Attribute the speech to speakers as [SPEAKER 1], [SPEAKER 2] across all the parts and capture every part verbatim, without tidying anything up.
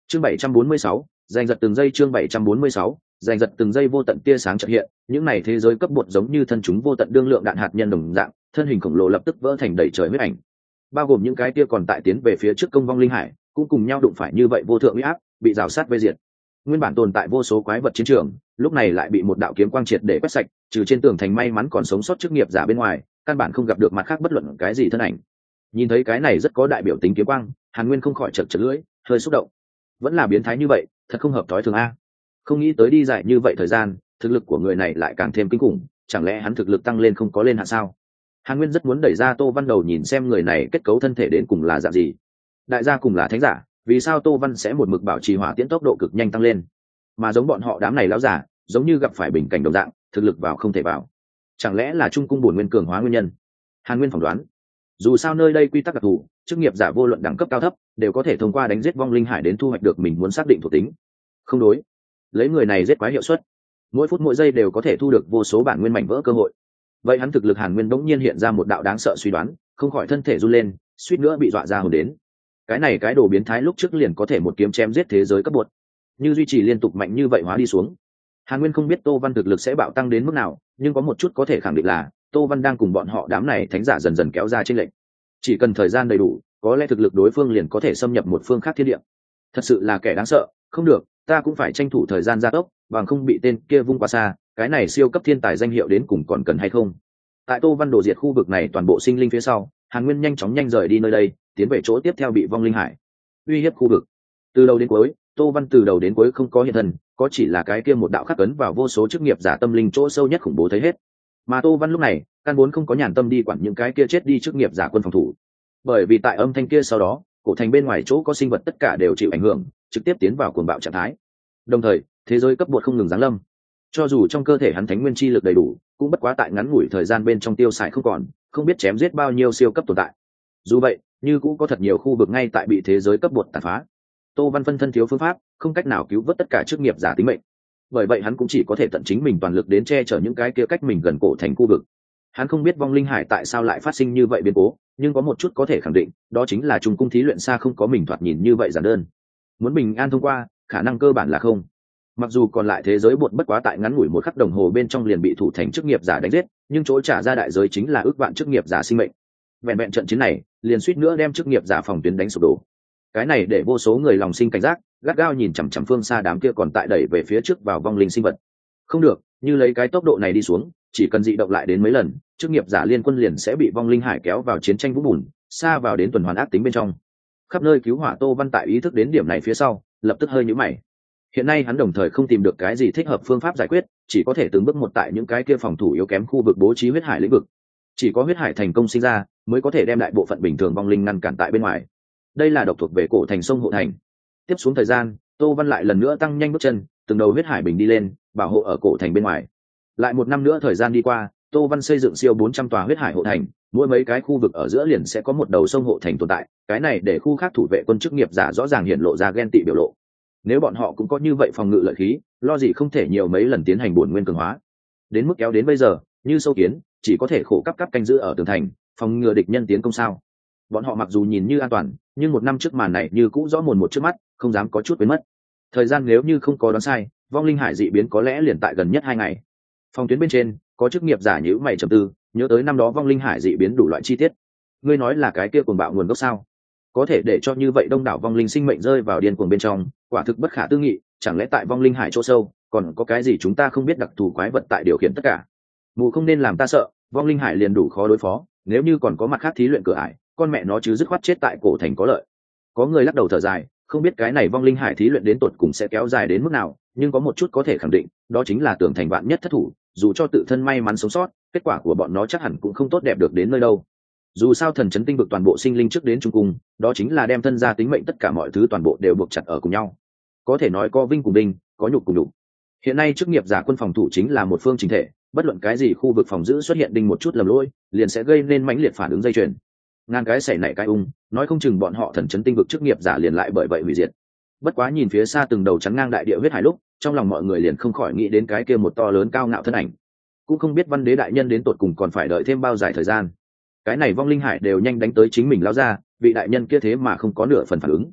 [SPEAKER 1] Chương bảy trăm bốn mươi sáu, giành giật từng giây. Chương bảy trăm bốn mươi sáu, giành giật từng giây. Vô tận tia sáng chợt hiện, những này thế giới cấp bột giống như thân chúng vô tận đương lượng đạn hạt nhân đồng dạng, thân hình khổng lồ lập tức vỡ thành đầy trời huyết ảnh. Bao gồm những cái tia còn tại tiến về phía trước công vong linh hải, cũng cùng nhau đụng phải như vậy vô thượng uy áp, bị rào sát vây diệt. Nguyên bản tồn tại vô số quái vật chiến trường, lúc này lại bị một đạo kiếm quang triệt để quét sạch, trừ trên tường thành may mắn còn sống sót chức nghiệp giả bên ngoài, căn bản không gặp được mặt khác bất luận cái gì thân ảnh. Nhìn thấy cái này rất có đại biểu tính kiếm quang, Hàn Nguyên không khỏi chật chật lưỡi, hơi xúc động. Vẫn là biến thái như vậy, thật không hợp thói thường a. Không nghĩ tới đi dài như vậy thời gian, thực lực của người này lại càng thêm kinh khủng, chẳng lẽ hắn thực lực tăng lên không có lên hạ sao? Hàn Nguyên rất muốn đẩy ra Tô Văn đầu nhìn xem người này kết cấu thân thể đến cùng là dạng gì. Đại gia cùng là thánh giả, vì sao Tô Văn sẽ một mực bảo trì hỏa tiễn tốc độ cực nhanh tăng lên, mà giống bọn họ đám này lão giả, giống như gặp phải bình cảnh đồng dạng, thực lực vào không thể vào. Chẳng lẽ là trung cung bổn nguyên cường hóa nguyên nhân? Hàn Nguyên phỏng đoán. Dù sao nơi đây quy tắc đặc thù, chức nghiệp giả vô luận đẳng cấp cao thấp, đều có thể thông qua đánh giết vong linh hải đến thu hoạch được mình muốn xác định thuộc tính. Không đối, lấy người này giết quái hiệu suất, mỗi phút mỗi giây đều có thể thu được vô số bản nguyên mảnh vỡ cơ hội. Vậy hắn thực lực Hàn Nguyên bỗng nhiên hiện ra một đạo đáng sợ suy đoán, không khỏi thân thể run lên, suýt nữa bị dọa ra hồn đến. Cái này cái đồ biến thái lúc trước liền có thể một kiếm chém giết thế giới cấp bột, như duy trì liên tục mạnh như vậy hóa đi xuống. Hàn Nguyên không biết Tô Văn thực lực sẽ bạo tăng đến mức nào, nhưng có một chút có thể khẳng định là Tô Văn đang cùng bọn họ đám này thánh giả dần dần kéo ra chênh lệch. Chỉ cần thời gian đầy đủ, có lẽ thực lực đối phương liền có thể xâm nhập một phương khác thiên địa. Thật sự là kẻ đáng sợ, không được, ta cũng phải tranh thủ thời gian gia tốc, bằng không bị tên kia vung qua xa, cái này siêu cấp thiên tài danh hiệu đến cùng còn cần hay không. Tại Tô Văn đổ diệt khu vực này toàn bộ sinh linh phía sau, Hàn Nguyên nhanh chóng nhanh rời đi nơi đây, tiến về chỗ tiếp theo bị vong linh hải uy hiếp khu vực. Từ đầu đến cuối, Tô Văn từ đầu đến cuối không có hiện thân, có chỉ là cái kia một đạo khắc ấn vào vô số chức nghiệp giả tâm linh chỗ sâu nhất khủng bố thấy hết. Mà Tô Văn lúc này, căn vốn không có nhàn tâm đi quản những cái kia chết đi chức nghiệp giả quân phòng thủ. Bởi vì tại âm thanh kia sau đó, cổ thành bên ngoài chỗ có sinh vật tất cả đều chịu ảnh hưởng, trực tiếp tiến vào cuồng bạo trạng thái. Đồng thời, thế giới cấp bột không ngừng giáng lâm. Cho dù trong cơ thể hắn thánh nguyên chi lực đầy đủ, cũng bất quá tại ngắn ngủi thời gian bên trong tiêu xài không còn, không biết chém giết bao nhiêu siêu cấp tồn tại. Dù vậy, như cũng có thật nhiều khu vực ngay tại bị thế giới cấp bột tàn phá. Tô Văn phân thân thiếu phương pháp, không cách nào cứu vớt tất cả chức nghiệp giả tính mệnh. Bởi vậy hắn cũng chỉ có thể tận chính mình toàn lực đến che chở những cái kia cách mình gần cổ thành khu vực. Hắn không biết vong linh hải tại sao lại phát sinh như vậy biến cố, nhưng có một chút có thể khẳng định, đó chính là trùng cung thí luyện xa không có mình thoạt nhìn như vậy giản đơn. Muốn bình an thông qua, khả năng cơ bản là không. Mặc dù còn lại thế giới bột bất quá tại ngắn ngủi một khắc đồng hồ bên trong liền bị thủ thành chức nghiệp giả đánh giết, nhưng chỗ trả ra đại giới chính là ước vạn chức nghiệp giả sinh mệnh. Vẹn vẹn trận chiến này, liền suýt nữa đem chức nghiệp giả phòng tuyến đánh sụp đổ. Cái này để vô số người lòng sinh cảnh giác, gắt gao nhìn chằm chằm phương xa đám kia còn tại đẩy về phía trước vào vong linh sinh vật. Không được, như lấy cái tốc độ này đi xuống, chỉ cần dị động lại đến mấy lần, chức nghiệp giả liên quân liền sẽ bị vong linh hải kéo vào chiến tranh vũng bùn, xa vào đến tuần hoàn ác tính bên trong. Khắp nơi cứu hỏa Tô Văn tại ý thức đến điểm này phía sau, lập tức hơi nhíu mày. Hiện nay hắn đồng thời không tìm được cái gì thích hợp phương pháp giải quyết, chỉ có thể từng bước một tại những cái kia phòng thủ yếu kém khu vực bố trí huyết hải lĩnh vực. Chỉ có huyết hải thành công sinh ra, mới có thể đem đại bộ phận bình thường vong linh ngăn cản tại bên ngoài. Đây là độc thuộc về cổ thành sông hộ thành. Tiếp xuống thời gian, Tô Văn lại lần nữa tăng nhanh bước chân, từng đầu huyết hải bình đi lên, bảo hộ ở cổ thành bên ngoài. Lại một năm nữa thời gian đi qua, Tô Văn xây dựng siêu bốn trăm tòa huyết hải hộ thành, mỗi mấy cái khu vực ở giữa liền sẽ có một đầu sông hộ thành tồn tại, cái này để khu khác thủ vệ quân chức nghiệp giả rõ ràng hiện lộ ra ghen tị biểu lộ. Nếu bọn họ cũng có như vậy phòng ngự lợi khí, lo gì không thể nhiều mấy lần tiến hành bổn nguyên cường hóa. Đến mức kéo đến bây giờ, như sâu kiến, chỉ có thể khổ cấp cấp canh giữ ở tường thành, phòng ngừa địch nhân tiến công sao? Bọn họ mặc dù nhìn như an toàn, nhưng một năm trước màn này như cũ rõ mồn một trước mắt, không dám có chút biến mất. Thời gian nếu như không có đoán sai, vong linh hải dị biến có lẽ liền tại gần nhất hai ngày. Phòng tuyến bên trên, có chức nghiệp giả nhíu mày trầm tư, nhớ tới năm đó vong linh hải dị biến đủ loại chi tiết. Ngươi nói là cái kia cuồng bạo nguồn gốc sao? Có thể để cho như vậy đông đảo vong linh sinh mệnh rơi vào điên cuồng bên trong, quả thực bất khả tư nghị. Chẳng lẽ tại vong linh hải chỗ sâu còn có cái gì chúng ta không biết đặc thù quái vật tại điều khiển tất cả? Mù không nên làm ta sợ, vong linh hải liền đủ khó đối phó, nếu như còn có mặt khác thí luyện cửa ải, con mẹ nó chứ dứt khoát chết tại cổ thành có lợi. Có người lắc đầu thở dài, không biết cái này vong linh hải thí luyện đến tột cùng sẽ kéo dài đến mức nào, nhưng có một chút có thể khẳng định, đó chính là tưởng thành vạn nhất thất thủ, dù cho tự thân may mắn sống sót, kết quả của bọn nó chắc hẳn cũng không tốt đẹp được đến nơi đâu. Dù sao thần chấn tinh vực toàn bộ sinh linh trước đến trung cung, đó chính là đem thân gia tính mệnh tất cả mọi thứ toàn bộ đều buộc chặt ở cùng nhau. Có thể nói có vinh cùng đinh, có nhục cùng nhục. Hiện nay chức nghiệp giả quân phòng thủ chính là một phương chính thể, bất luận cái gì khu vực phòng giữ xuất hiện đinh một chút lầm lỗi, liền sẽ gây nên mãnh liệt phản ứng dây chuyền. Ngàn cái xảy nảy cái ung, nói không chừng bọn họ thần chấn tinh vực chức nghiệp giả liền lại bởi vậy hủy diệt. Bất quá nhìn phía xa từng đầu chắn ngang đại địa huyết hải lúc, trong lòng mọi người liền không khỏi nghĩ đến cái kia một to lớn cao ngạo thân ảnh. Cũng không biết văn đế đại nhân đến tột cùng còn phải đợi thêm bao dài thời gian. Cái này vong linh hải đều nhanh đánh tới chính mình lao ra, vị đại nhân kia thế mà không có nửa phần phản ứng.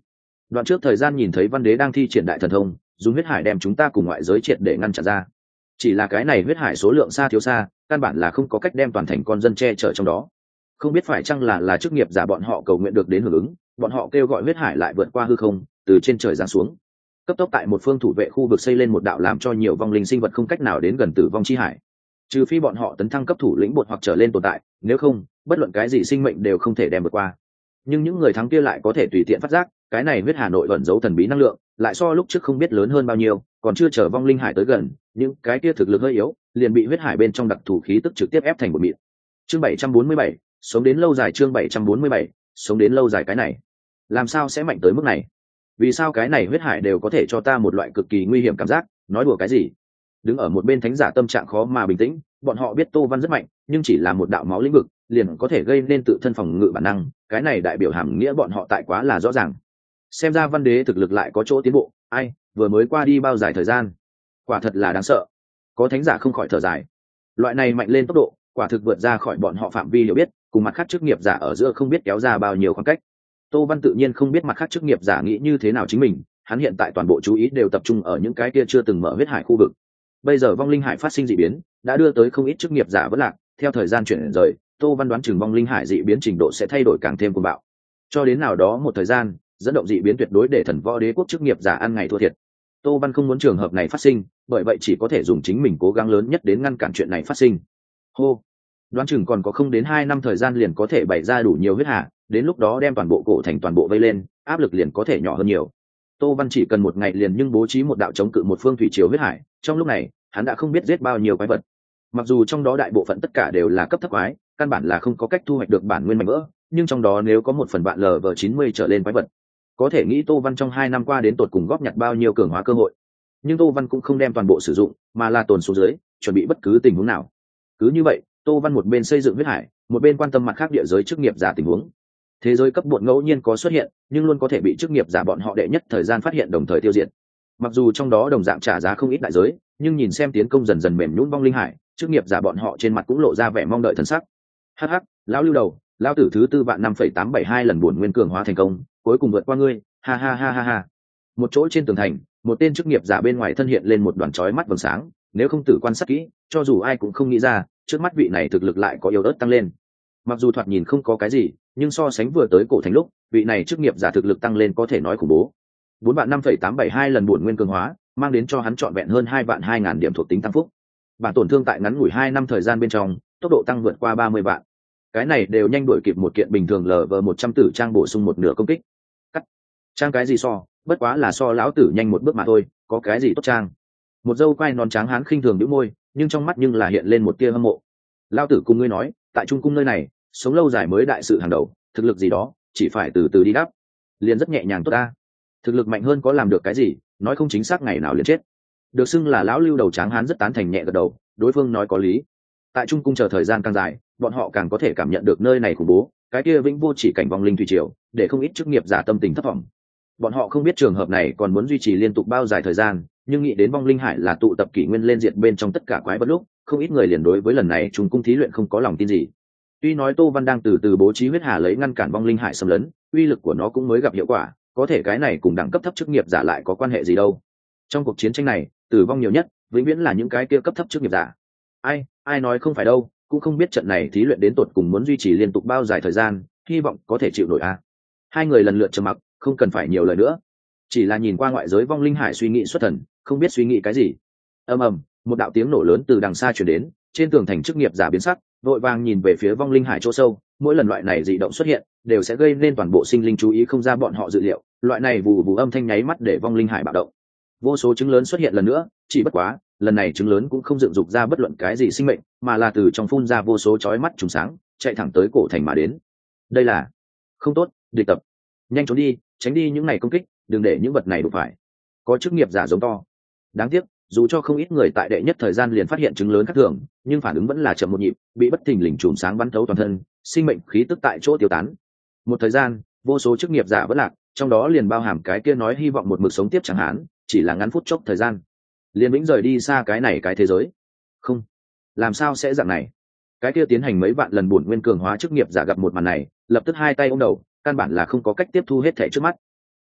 [SPEAKER 1] Đoạn trước thời gian nhìn thấy Văn Đế đang thi triển đại thần thông, dùng huyết hải đem chúng ta cùng ngoại giới triệt để ngăn chặn ra. Chỉ là cái này huyết hải số lượng xa thiếu xa, căn bản là không có cách đem toàn thành con dân che chở trong đó. Không biết phải chăng là là chức nghiệp giả bọn họ cầu nguyện được đến hưởng ứng, bọn họ kêu gọi huyết hải lại vượt qua hư không, từ trên trời giáng xuống. Cấp tốc tại một phương thủ vệ khu vực xây lên một đạo làm cho nhiều vong linh sinh vật không cách nào đến gần tử vong chi hải. Trừ phi bọn họ tấn thăng cấp thủ lĩnh bột hoặc trở lên tồn tại, nếu không, bất luận cái gì sinh mệnh đều không thể đem vượt qua. Nhưng những người thắng kia lại có thể tùy tiện phát giác, cái này huyết hà nội ẩn giấu thần bí năng lượng, lại so lúc trước không biết lớn hơn bao nhiêu, còn chưa chờ vong linh hải tới gần, những cái kia thực lực hơi yếu, liền bị huyết hải bên trong đặc thù khí tức trực tiếp ép thành một mịn. Chương bảy trăm bốn mươi bảy, sống đến lâu dài. Chương bảy trăm bốn mươi bảy, sống đến lâu dài. Cái này làm sao sẽ mạnh tới mức này? Vì sao cái này huyết hải đều có thể cho ta một loại cực kỳ nguy hiểm cảm giác? Nói đùa cái gì? Đứng ở một bên thánh giả tâm trạng khó mà bình tĩnh, bọn họ biết Tô Văn rất mạnh, nhưng chỉ là một đạo máu lĩnh vực, liền có thể gây nên tự thân phòng ngự bản năng, cái này đại biểu hàm nghĩa bọn họ tại quá là rõ ràng. Xem ra Văn Đế thực lực lại có chỗ tiến bộ, ai, vừa mới qua đi bao dài thời gian, quả thật là đáng sợ. Có thánh giả không khỏi thở dài. Loại này mạnh lên tốc độ, quả thực vượt ra khỏi bọn họ phạm vi hiểu biết, cùng mặt khác chức nghiệp giả ở giữa không biết kéo ra bao nhiêu khoảng cách. Tô Văn tự nhiên không biết mặt khác chức nghiệp giả nghĩ như thế nào chính mình, hắn hiện tại toàn bộ chú ý đều tập trung ở những cái kia chưa từng mở huyết hải khu vực. Bây giờ vong linh hải phát sinh dị biến, đã đưa tới không ít chức nghiệp giả vất lạc, theo thời gian chuyển rời, Tô Văn đoán chừng vong linh hải dị biến trình độ sẽ thay đổi càng thêm cuồng bạo. Cho đến nào đó một thời gian, dẫn động dị biến tuyệt đối để thần võ đế quốc chức nghiệp giả ăn ngày thua thiệt. Tô Văn không muốn trường hợp này phát sinh, bởi vậy chỉ có thể dùng chính mình cố gắng lớn nhất đến ngăn cản chuyện này phát sinh. Hô, đoán chừng còn có không đến hai năm thời gian liền có thể bày ra đủ nhiều huyết hà, đến lúc đó đem toàn bộ cổ thành toàn bộ vây lên, áp lực liền có thể nhỏ hơn nhiều. Tô Văn chỉ cần một ngày liền nhưng bố trí một đạo chống cự một phương thủy triều huyết hải, trong lúc này, hắn đã không biết giết bao nhiêu quái vật. Mặc dù trong đó đại bộ phận tất cả đều là cấp thấp quái, căn bản là không có cách thu hoạch được bản nguyên mạnh vỡ, nhưng trong đó nếu có một phần vạn lv chín mươi trở lên quái vật, có thể nghĩ Tô Văn trong hai năm qua đến tột cùng góp nhặt bao nhiêu cường hóa cơ hội. Nhưng Tô Văn cũng không đem toàn bộ sử dụng, mà là tồn xuống dưới, chuẩn bị bất cứ tình huống nào. Cứ như vậy, Tô Văn một bên xây dựng huyết hải, một bên quan tâm mặt khác địa giới chức nghiệp giả tình huống. Thế giới cấp bột ngẫu nhiên có xuất hiện, nhưng luôn có thể bị chức nghiệp giả bọn họ đệ nhất thời gian phát hiện đồng thời tiêu diệt. Mặc dù trong đó đồng dạng trả giá không ít đại giới, nhưng nhìn xem tiến công dần dần mềm nhũn vong linh hải, chức nghiệp giả bọn họ trên mặt cũng lộ ra vẻ mong đợi thần sắc. Hắc hắc, lão lưu đầu, lão tử thứ tư vạn năm phẩy tám bảy hai lần buồn nguyên cường hóa thành công, cuối cùng vượt qua ngươi, ha ha ha ha ha. Một chỗ trên tường thành, một tên chức nghiệp giả bên ngoài thân hiện lên một đoàn chói mắt vầng sáng, nếu không tử quan sát kỹ, cho dù ai cũng không nghĩ ra, trước mắt vị này thực lực lại có yếu ớt tăng lên. Mặc dù thoạt nhìn không có cái gì, nhưng so sánh vừa tới cổ thành lúc, vị này chức nghiệp giả thực lực tăng lên có thể nói khủng bố. Bốn vạn năm phẩy tám bảy hai lần buồn nguyên cường hóa, mang đến cho hắn trọn vẹn hơn hai vạn hai ngàn điểm thuộc tính tăng phúc. Bản tổn thương tại ngắn ngủi hai năm thời gian bên trong, tốc độ tăng vượt qua ba mươi vạn. Cái này đều nhanh đuổi kịp một kiện bình thường lv một trăm tử trang bổ sung một nửa công kích. Cắt. Trang cái gì so, bất quá là so lão tử nhanh một bước mà thôi, có cái gì tốt trang. Một dâu quai nón trắng hán khinh thường nhíu môi, nhưng trong mắt nhưng là hiện lên một tia hâm mộ. Lão tử cùng ngươi nói, tại trung cung nơi này, sống lâu dài mới đại sự hàng đầu, thực lực gì đó, chỉ phải từ từ đi đáp. Liền rất nhẹ nhàng tốt ta. Thực lực mạnh hơn có làm được cái gì, nói không chính xác ngày nào liền chết. Được xưng là lão lưu đầu tráng hán rất tán thành nhẹ gật đầu, đối phương nói có lý. Tại trung cung chờ thời gian càng dài, bọn họ càng có thể cảm nhận được nơi này khủng bố, cái kia vĩnh vô chỉ cảnh vong linh thủy triều, để không ít chức nghiệp giả tâm tình thất vọng. Bọn họ không biết trường hợp này còn muốn duy trì liên tục bao dài thời gian, nhưng nghĩ đến vong linh hải là tụ tập kỷ nguyên lên diệt bên trong tất cả quái vật lúc, không ít người liền đối với lần này trung cung thí luyện không có lòng tin gì. Tuy nói Tô Văn đang từ từ bố trí huyết hà lấy ngăn cản vong linh hải xâm lấn, uy lực của nó cũng mới gặp hiệu quả, có thể cái này cùng đẳng cấp thấp chức nghiệp giả lại có quan hệ gì đâu. Trong cuộc chiến tranh này, tử vong nhiều nhất vĩnh viễn là những cái kia cấp thấp chức nghiệp giả. Ai, ai nói không phải đâu, cũng không biết trận này thí luyện đến tột cùng muốn duy trì liên tục bao dài thời gian, hy vọng có thể chịu nổi a. À. Hai người lần lượt trầm mặc, không cần phải nhiều lời nữa, chỉ là nhìn qua ngoại giới vong linh hải suy nghĩ xuất thần, không biết suy nghĩ cái gì. Ầm ầm, một đạo tiếng nổ lớn từ đằng xa truyền đến, trên tường thành chức nghiệp giả biến sắc, vội vàng nhìn về phía vong linh hải chỗ sâu. Mỗi lần loại này dị động xuất hiện, đều sẽ gây nên toàn bộ sinh linh chú ý không ra bọn họ dự liệu. Loại này vù vù âm thanh nháy mắt để vong linh hải bạo động. Vô số trứng lớn xuất hiện lần nữa, chỉ bất quá lần này trứng lớn cũng không dựng dục ra bất luận cái gì sinh mệnh, mà là từ trong phun ra vô số chói mắt trùng sáng, chạy thẳng tới cổ thành mà đến. Đây là không tốt, địch tập, nhanh trốn đi, tránh đi những này công kích, đừng để những vật này đụng phải. Có chức nghiệp giả giống to. Đáng tiếc, dù cho không ít người tại đệ nhất thời gian liền phát hiện trứng lớn khác thường, nhưng phản ứng vẫn là chậm một nhịp, bị bất thình lình chùm sáng bắn thấu toàn thân, sinh mệnh khí tức tại chỗ tiêu tán. Một thời gian, vô số chức nghiệp giả vẫn lạc, trong đó liền bao hàm cái kia nói hy vọng một mực sống tiếp chẳng hạn, chỉ là ngắn phút chốc thời gian, liền vĩnh rời đi xa cái này cái thế giới. Không, làm sao sẽ dạng này? Cái kia tiến hành mấy vạn lần bổn nguyên cường hóa chức nghiệp giả gặp một màn này, lập tức hai tay ôm đầu, căn bản là không có cách tiếp thu hết thảy trước mắt.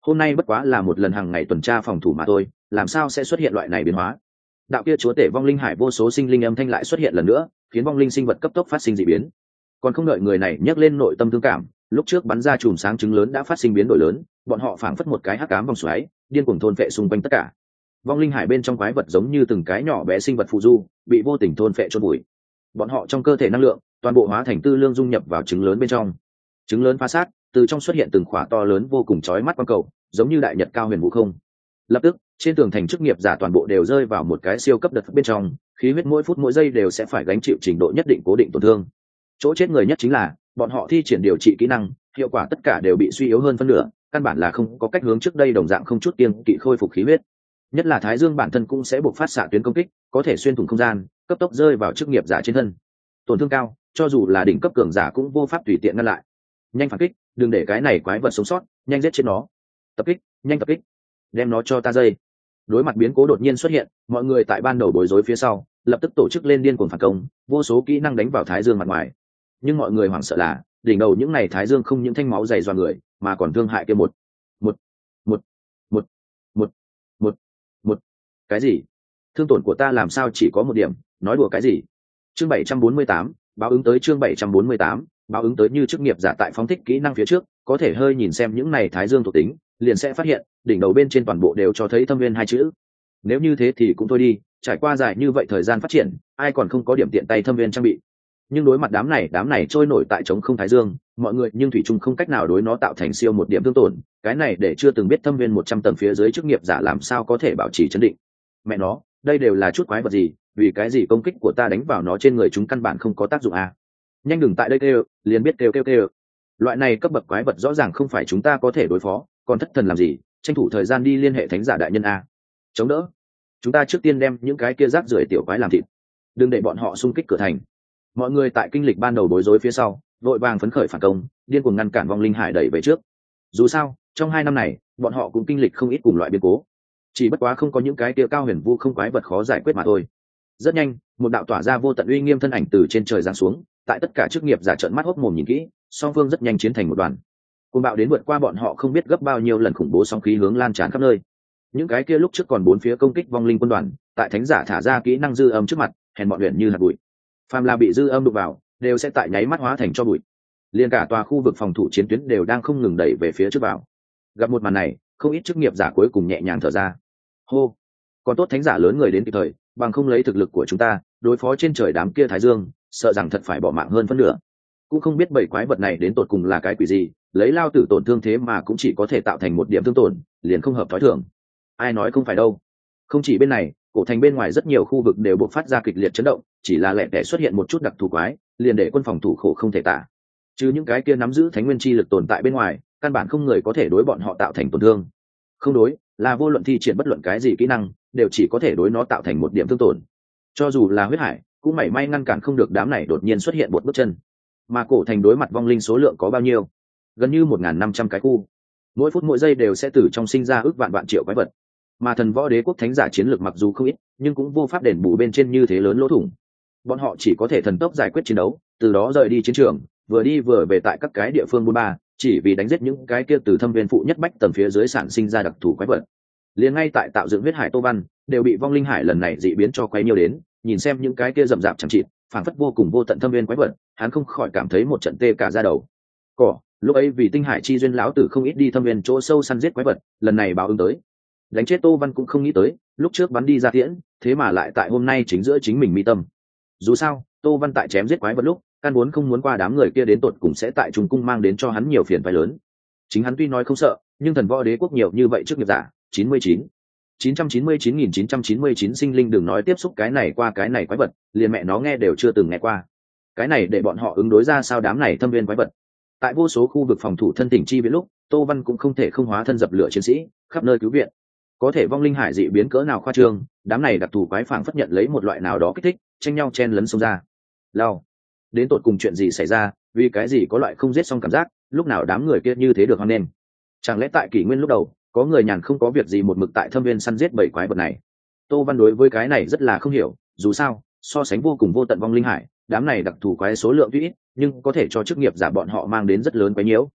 [SPEAKER 1] hôm nay bất quá là một lần hàng ngày tuần tra phòng thủ mà thôi, làm sao sẽ xuất hiện loại này biến hóa. Đạo kia chúa tể vong linh hải vô số sinh linh âm thanh lại xuất hiện lần nữa, khiến vong linh sinh vật cấp tốc phát sinh dị biến. Còn không đợi người này nhắc lên nội tâm thương cảm, lúc trước bắn ra chùm sáng trứng lớn đã phát sinh biến đổi lớn, bọn họ phảng phất một cái hắc ám vòng xoáy, điên cuồng thôn phệ xung quanh tất cả. Vong linh hải bên trong quái vật giống như từng cái nhỏ bé sinh vật phù du, bị vô tình thôn phệ chôn bụi. Bọn họ trong cơ thể năng lượng toàn bộ hóa thành tư lương dung nhập vào trứng lớn bên trong. Trứng lớn phá sát, từ trong xuất hiện từng khỏa to lớn vô cùng chói mắt quang cầu, giống như đại nhật cao huyền vũ không. Lập tức, trên tường thành chức nghiệp giả toàn bộ đều rơi vào một cái siêu cấp đợt bên trong, khí huyết mỗi phút mỗi giây đều sẽ phải gánh chịu trình độ nhất định cố định tổn thương. Chỗ chết người nhất chính là bọn họ thi triển điều trị kỹ năng, hiệu quả tất cả đều bị suy yếu hơn phân nửa, căn bản là không có cách hướng trước đây đồng dạng không chút kiêng kỵ khôi phục khí huyết. Nhất là Thái Dương bản thân cũng sẽ buộc phát xạ tuyến công kích, có thể xuyên thủng không gian, cấp tốc rơi vào chức nghiệp giả trên thân. Tổn thương cao, cho dù là đỉnh cấp cường giả cũng vô pháp tùy tiện ngăn lại. Nhanh phản kích, đừng để cái này quái vật sống sót, nhanh giết chết nó. Tập kích, nhanh tập kích, đem nó cho ta dây. Đối mặt biến cố đột nhiên xuất hiện, mọi người tại ban đầu bối rối phía sau, lập tức tổ chức lên điên cuồng phản công, vô số kỹ năng đánh vào Thái Dương mặt ngoài. Nhưng mọi người hoảng sợ là, đỉnh đầu những này Thái Dương không những thanh máu dày doa người, mà còn thương hại kia một, một, một, một, một, một, một, cái gì? Thương tổn của ta làm sao chỉ có một điểm, nói đùa cái gì? Chương bảy trăm bốn mươi tám, báo ứng tới chương bảy trăm bốn mươi tám, báo ứng tới như chức nghiệp giả tại phóng thích kỹ năng phía trước, có thể hơi nhìn xem những này Thái Dương thuộc tính, liền sẽ phát hiện, đỉnh đầu bên trên toàn bộ đều cho thấy thâm viên hai chữ. Nếu như thế thì cũng thôi đi, trải qua dài như vậy thời gian phát triển, ai còn không có điểm tiện tay thâm viên trang bị. Nhưng đối mặt đám này đám này trôi nổi tại trống không Thái Dương, mọi người nhưng thủy chung không cách nào đối nó tạo thành siêu một điểm thương tổn, cái này để chưa từng biết thâm viên một trăm tầng phía dưới chức nghiệp giả làm sao có thể bảo trì chấn định. Mẹ nó, đây đều là chút quái vật gì, vì cái gì công kích của ta đánh vào nó trên người chúng căn bản không có tác dụng à? Nhanh đừng tại đây kêu, liền biết kêu kêu kêu. Loại này cấp bậc quái vật rõ ràng không phải chúng ta có thể đối phó, còn thất thần làm gì, tranh thủ thời gian đi liên hệ thánh giả đại nhân a. Chống đỡ, chúng ta trước tiên đem những cái kia rác rưởi tiểu quái làm thịt, đừng để bọn họ xung kích cửa thành. Mọi người tại kinh lịch ban đầu bối rối phía sau, vội vàng phấn khởi phản công, điên cuồng ngăn cản vong linh hải đẩy về trước. Dù sao, trong hai năm này, bọn họ cũng kinh lịch không ít cùng loại biến cố, chỉ bất quá không có những cái kia cao huyền vu không quái vật khó giải quyết mà thôi. Rất nhanh, một đạo tỏa ra vô tận uy nghiêm thân ảnh từ trên trời giáng xuống, tại tất cả chức nghiệp giả trợn mắt hốc mồm nhìn kỹ, song phương rất nhanh chiến thành một đoàn. Cuồng bạo đến vượt qua bọn họ không biết gấp bao nhiêu lần khủng bố sóng khí hướng lan tràn khắp nơi. Những cái kia lúc trước còn bốn phía công kích vong linh quân đoàn, tại thánh giả thả ra kỹ năng dư âm trước mặt, hèn bọn luyện như hạt bụi. Phàm là bị dư âm đụng vào, đều sẽ tại nháy mắt hóa thành cho bụi. Liên cả tòa khu vực phòng thủ chiến tuyến đều đang không ngừng đẩy về phía trước vào. Gặp một màn này, không ít chức nghiệp giả cuối cùng nhẹ nhàng thở ra. Hô, còn tốt thánh giả lớn người đến kịp thời, bằng không lấy thực lực của chúng ta, đối phó trên trời đám kia Thái Dương, sợ rằng thật phải bỏ mạng hơn phân nửa. Cũng không biết bảy quái vật này đến tột cùng là cái quỷ gì, lấy lao tử tổn thương thế mà cũng chỉ có thể tạo thành một điểm thương tổn, liền không hợp thói thường. Ai nói không phải đâu. Không chỉ bên này, cổ thành bên ngoài rất nhiều khu vực đều bộc phát ra kịch liệt chấn động, chỉ là lẻ tẻ xuất hiện một chút đặc thù quái, liền để quân phòng thủ khổ không thể tả. Chứ những cái kia nắm giữ thánh nguyên chi lực tồn tại bên ngoài, căn bản không người có thể đối bọn họ tạo thành tổn thương. Không đối, là vô luận thi triển bất luận cái gì kỹ năng, đều chỉ có thể đối nó tạo thành một điểm thương tổn. Cho dù là huyết hải, cũng mảy may ngăn cản không được đám này đột nhiên xuất hiện một bước chân. Mà cổ thành đối mặt vong linh số lượng có bao nhiêu? Gần như một nghìn năm trăm cái khu. Mỗi phút mỗi giây đều sẽ từ trong sinh ra ước vạn vạn triệu quái vật. Mà thần võ đế quốc thánh giả chiến lược mặc dù không ít, nhưng cũng vô pháp đền bù bên trên như thế lớn lỗ thủng. Bọn họ chỉ có thể thần tốc giải quyết chiến đấu, từ đó rời đi chiến trường, vừa đi vừa về tại các cái địa phương buôn ba, chỉ vì đánh giết những cái kia từ thâm viên phụ nhất bách tầng phía dưới sản sinh ra đặc thù quái vật. Liền ngay tại tạo dựng huyết hải Tô Văn, đều bị vong linh hải lần này dị biến cho quấy nhiều đến, nhìn xem những cái kia rậm rạp chẳng chịt, phảng phất vô cùng vô tận thâm viên quái vật, hắn không khỏi cảm thấy một trận tê cả da đầu. Cỏ, lúc ấy vì tinh hải chi duyên lão tử không ít đi thâm viên chỗ sâu săn giết quái vật, lần này báo ứng tới. Đánh chết Tô Văn cũng không nghĩ tới, lúc trước bắn đi ra tiễn, thế mà lại tại hôm nay chính giữa chính mình mi tâm. Dù sao, Tô Văn tại chém giết quái vật lúc, căn vốn không muốn qua đám người kia đến tột cùng sẽ tại trùng cung mang đến cho hắn nhiều phiền phức lớn. Chính hắn tuy nói không sợ, nhưng thần võ đế quốc nhiều như vậy trước nghiệp giả, chín mươi chín chín trăm chín mươi chín nghìn chín trăm chín mươi chín sinh linh đừng nói tiếp xúc cái này qua cái này quái vật, liền mẹ nó nghe đều chưa từng nghe qua. Cái này để bọn họ ứng đối ra sao đám này thâm viên quái vật. Tại vô số khu vực phòng thủ thân tỉnh chi viện lúc, Tô Văn cũng không thể không hóa thân dập lửa chiến sĩ, khắp nơi cứu viện. Có thể vong linh hải dị biến cỡ nào khoa trương, đám này đặc thù quái phảng phất nhận lấy một loại nào đó kích thích, tranh nhau chen lấn xông ra. Lao, đến tột cùng chuyện gì xảy ra, vì cái gì có loại không giết xong cảm giác, lúc nào đám người kia như thế được hoan nên. Chẳng lẽ tại kỷ nguyên lúc đầu, có người nhàn không có việc gì một mực tại thâm viên săn giết bảy quái vật này? Tô Văn đối với cái này rất là không hiểu, dù sao, so sánh vô cùng vô tận vong linh hải, đám này đặc thù quái số lượng tuy ít, nhưng có thể cho chức nghiệp giả bọn họ mang đến rất lớn quái nhiễu.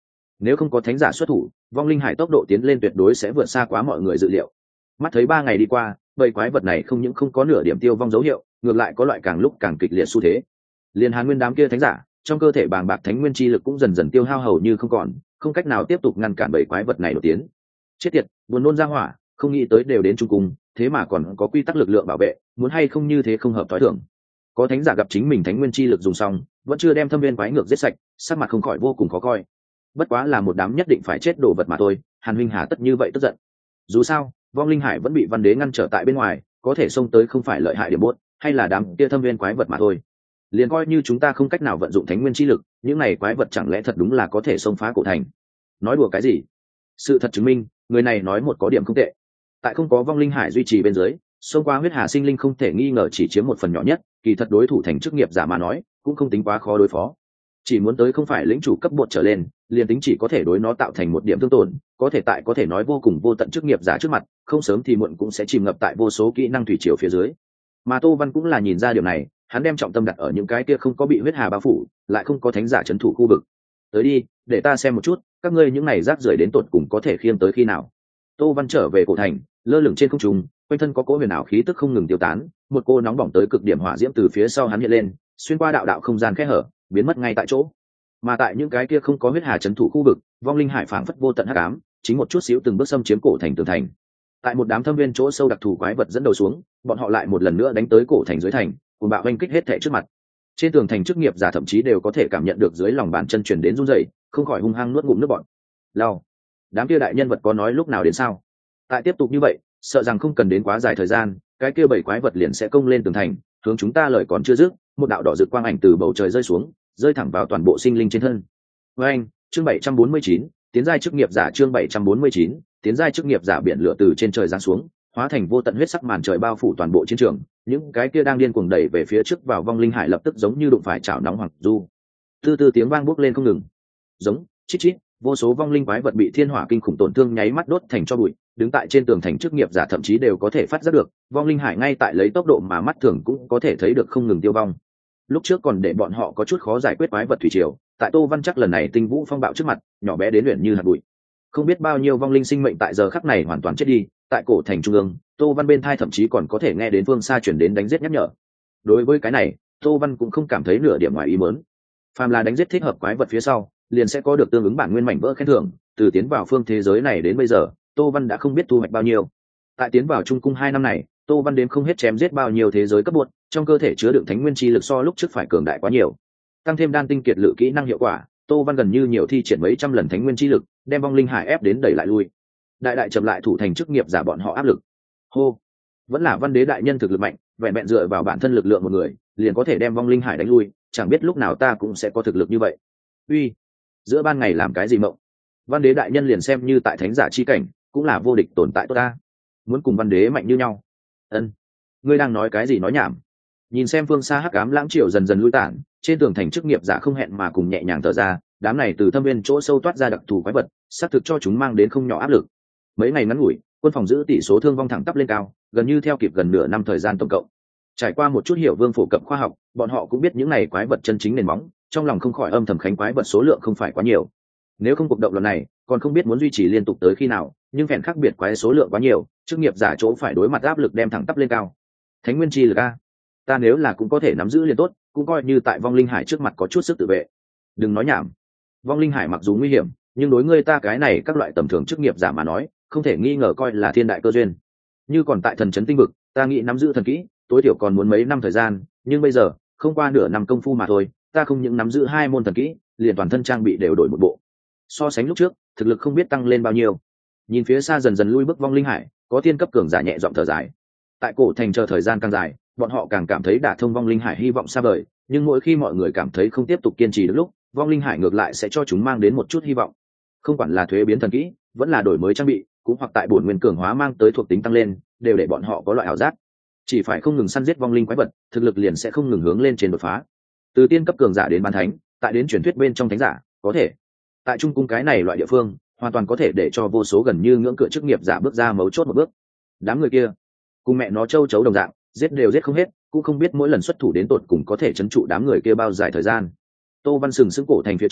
[SPEAKER 1] Nếu không có thánh giả xuất thủ, vong linh hải tốc độ tiến lên tuyệt đối sẽ vượt xa quá mọi người dự liệu. Mắt thấy ba ngày đi qua, bầy quái vật này không những không có nửa điểm tiêu vong dấu hiệu, ngược lại có loại càng lúc càng kịch liệt xu thế. Liên Hàn Nguyên đám kia thánh giả, trong cơ thể bàng bạc thánh nguyên chi lực cũng dần dần tiêu hao hầu như không còn, không cách nào tiếp tục ngăn cản bầy quái vật này đột tiến. Chết tiệt, buồn nôn ra hỏa, không nghĩ tới đều đến trung cung, thế mà còn có quy tắc lực lượng bảo vệ, muốn hay không như thế không hợp thói thường. Có thánh giả gặp chính mình thánh nguyên chi lực dùng xong, vẫn chưa đem thâm viên quái ngược giết sạch, sắc mặt không khỏi vô cùng khó coi. Bất quá là một đám nhất định phải chết đồ vật mà thôi, Hàn huynh hà tất như vậy tức giận. Dù sao, vong linh hải vẫn bị văn đế ngăn trở tại bên ngoài, có thể xông tới không phải lợi hại điểm buốt, hay là đám kia thâm viên quái vật mà thôi. Liền coi như chúng ta không cách nào vận dụng thánh nguyên chi lực, những này quái vật chẳng lẽ thật đúng là có thể xông phá cổ thành? Nói đùa cái gì? Sự thật chứng minh, người này nói một có điểm không tệ. Tại không có vong linh hải duy trì bên dưới, xông qua huyết hà sinh linh không thể nghi ngờ chỉ chiếm một phần nhỏ nhất, kỳ thật đối thủ thành chức nghiệp giả mà nói, cũng không tính quá khó đối phó. Chỉ muốn tới không phải lĩnh chủ cấp bột trở lên, liền tính chỉ có thể đối nó tạo thành một điểm thương tổn, có thể tại có thể nói vô cùng vô tận chức nghiệp giả trước mặt, không sớm thì muộn cũng sẽ chìm ngập tại vô số kỹ năng thủy triều phía dưới. Mà Tô Văn cũng là nhìn ra điều này, hắn đem trọng tâm đặt ở những cái kia không có bị huyết hà bao phủ, lại không có thánh giả trấn thủ khu vực. Tới đi, để ta xem một chút, các ngươi những này rác rưởi đến tột cùng có thể khiêng tới khi nào. Tô Văn trở về cổ thành, lơ lửng trên không trung, quanh thân có cỗ huyền ảo khí tức không ngừng tiêu tán, một cô nóng bỏng tới cực điểm hỏa diễm từ phía sau hắn hiện lên, xuyên qua đạo đạo không gian kẽ hở, biến mất ngay tại chỗ. Mà tại những cái kia không có huyết hà trấn thủ khu vực, vong linh hải phảng phất vô tận hắc ám, chính một chút xíu từng bước xâm chiếm cổ thành tường thành. Tại một đám thâm viên chỗ sâu đặc thù quái vật dẫn đầu xuống, bọn họ lại một lần nữa đánh tới cổ thành dưới thành, cùng bạo oanh kích hết thảy trước mặt. Trên tường thành chức nghiệp giả thậm chí đều có thể cảm nhận được dưới lòng bàn chân chuyển đến run rẩy, không khỏi hung hăng nuốt ngụm nước bọt. Lao, đám kia đại nhân vật có nói lúc nào đến sao? Tại tiếp tục như vậy, sợ rằng không cần đến quá dài thời gian, cái kia bảy quái vật liền sẽ công lên tường thành, hướng chúng ta lời còn chưa dứt, một đạo đỏ rực quang ảnh từ bầu trời rơi xuống, rơi thẳng vào toàn bộ sinh linh trên thân. Với anh, chương bảy trăm bốn mươi chín, tiến giai chức nghiệp giả chương bảy trăm bốn mươi chín, tiến giai chức nghiệp giả biển lửa từ trên trời giáng xuống, hóa thành vô tận huyết sắc màn trời bao phủ toàn bộ chiến trường, những cái kia đang điên cuồng đẩy về phía trước vào vong linh hải lập tức giống như đụng phải chảo nóng hoàng du. Từ từ tiếng vang bốc lên không ngừng. Giống, chít chít, vô số vong linh quái vật bị thiên hỏa kinh khủng tổn thương nháy mắt đốt thành tro bụi, đứng tại trên tường thành chức nghiệp giả thậm chí đều có thể phát giác được, vong linh hải ngay tại lấy tốc độ mà mắt thường cũng có thể thấy được không ngừng tiêu vong. Lúc trước còn để bọn họ có chút khó giải quyết quái vật thủy triều, tại Tô Văn chắc lần này tinh vũ phong bạo trước mặt, nhỏ bé đến luyện như hạt bụi. Không biết bao nhiêu vong linh sinh mệnh tại giờ khắc này hoàn toàn chết đi, tại cổ thành trung ương, Tô Văn bên thai thậm chí còn có thể nghe đến phương xa chuyển đến đánh giết nhắc nhở. Đối với cái này, Tô Văn cũng không cảm thấy nửa điểm ngoài ý muốn. Phàm là đánh giết thích hợp quái vật phía sau, liền sẽ có được tương ứng bản nguyên mảnh vỡ khen thưởng, từ tiến vào phương thế giới này đến bây giờ, Tô Văn đã không biết thu hoạch bao nhiêu. Tại tiến vào trung cung hai năm này, Tô Văn đến không hết chém giết bao nhiêu thế giới cấp bột, trong cơ thể chứa đựng thánh nguyên chi lực so lúc trước phải cường đại quá nhiều. Tăng thêm đan tinh kiệt lự kỹ năng hiệu quả, Tô Văn gần như nhiều thi triển mấy trăm lần thánh nguyên chi lực, đem vong linh hải ép đến đẩy lại lui. Đại đại chậm lại thủ thành chức nghiệp giả bọn họ áp lực. Hô, vẫn là Văn Đế đại nhân thực lực mạnh, vẹn vẹn dựa vào bản thân lực lượng một người, liền có thể đem vong linh hải đánh lui, chẳng biết lúc nào ta cũng sẽ có thực lực như vậy. Uy, giữa ban ngày làm cái gì mộng? Văn Đế đại nhân liền xem như tại thánh giả chi cảnh, cũng là vô địch tồn tại tốt ta. Muốn cùng Văn Đế mạnh như nhau? Ân, ngươi đang nói cái gì nói nhảm? Nhìn xem phương xa hắc ám lãng triều dần dần lui tản, trên tường thành chức nghiệp giả không hẹn mà cùng nhẹ nhàng thở ra, đám này từ thâm viên chỗ sâu toát ra đặc thù quái vật, xác thực cho chúng mang đến không nhỏ áp lực. Mấy ngày ngắn ngủi, quân phòng giữ tỷ số thương vong thẳng tắp lên cao, gần như theo kịp gần nửa năm thời gian tổng cộng. Trải qua một chút hiểu vương phổ cập khoa học, bọn họ cũng biết những này quái vật chân chính nền móng, trong lòng không khỏi âm thầm khánh quái vật số lượng không phải quá nhiều. Nếu không cuộc động lần này, còn không biết muốn duy trì liên tục tới khi nào, nhưng phèn khác biệt quái số lượng quá nhiều, chức nghiệp giả chỗ phải đối mặt áp lực đem thẳng tắp lên cao. Thánh nguyên chi lực a, ta nếu là cũng có thể nắm giữ liền tốt, cũng coi như tại vong linh hải trước mặt có chút sức tự vệ. Đừng nói nhảm, vong linh hải mặc dù nguy hiểm, nhưng đối ngươi ta cái này các loại tầm thường chức nghiệp giả mà nói, không thể nghi ngờ coi là thiên đại cơ duyên. Như còn tại thần trấn tinh vực, ta nghĩ nắm giữ thần kỹ, tối thiểu còn muốn mấy năm thời gian, nhưng bây giờ không qua nửa năm công phu mà thôi, ta không những nắm giữ hai môn thần kỹ, liền toàn thân trang bị đều đổi một bộ. So sánh lúc trước, thực lực không biết tăng lên bao nhiêu. Nhìn phía xa dần dần lui bước vong linh hải, có thiên cấp cường giả nhẹ giọng thở dài. Tại cổ thành chờ thời gian càng dài, bọn họ càng cảm thấy đả thông vong linh hải hy vọng xa vời, nhưng mỗi khi mọi người cảm thấy không tiếp tục kiên trì được lúc, vong linh hải ngược lại sẽ cho chúng mang đến một chút hy vọng. Không quản là thuế biến thần kỹ, vẫn là đổi mới trang bị, cũng hoặc tại bổn nguyên cường hóa mang tới thuộc tính tăng lên, đều để bọn họ có loại ảo giác. Chỉ phải không ngừng săn giết vong linh quái vật, thực lực liền sẽ không ngừng hướng lên trên đột phá. Từ tiên cấp cường giả đến bán thánh, tại đến truyền thuyết bên trong thánh giả, có thể tại trung cung cái này loại địa phương, hoàn toàn có thể để cho vô số gần như ngưỡng cửa chức nghiệp giả bước ra mấu chốt một bước. Đám người kia, cùng mẹ nó châu chấu đồng dạng, giết đều giết không hết, cũng không biết mỗi lần xuất thủ đến tột cùng có thể trấn trụ đám người kia bao dài thời gian. Tô Văn sừng sững cổ thành phía trên,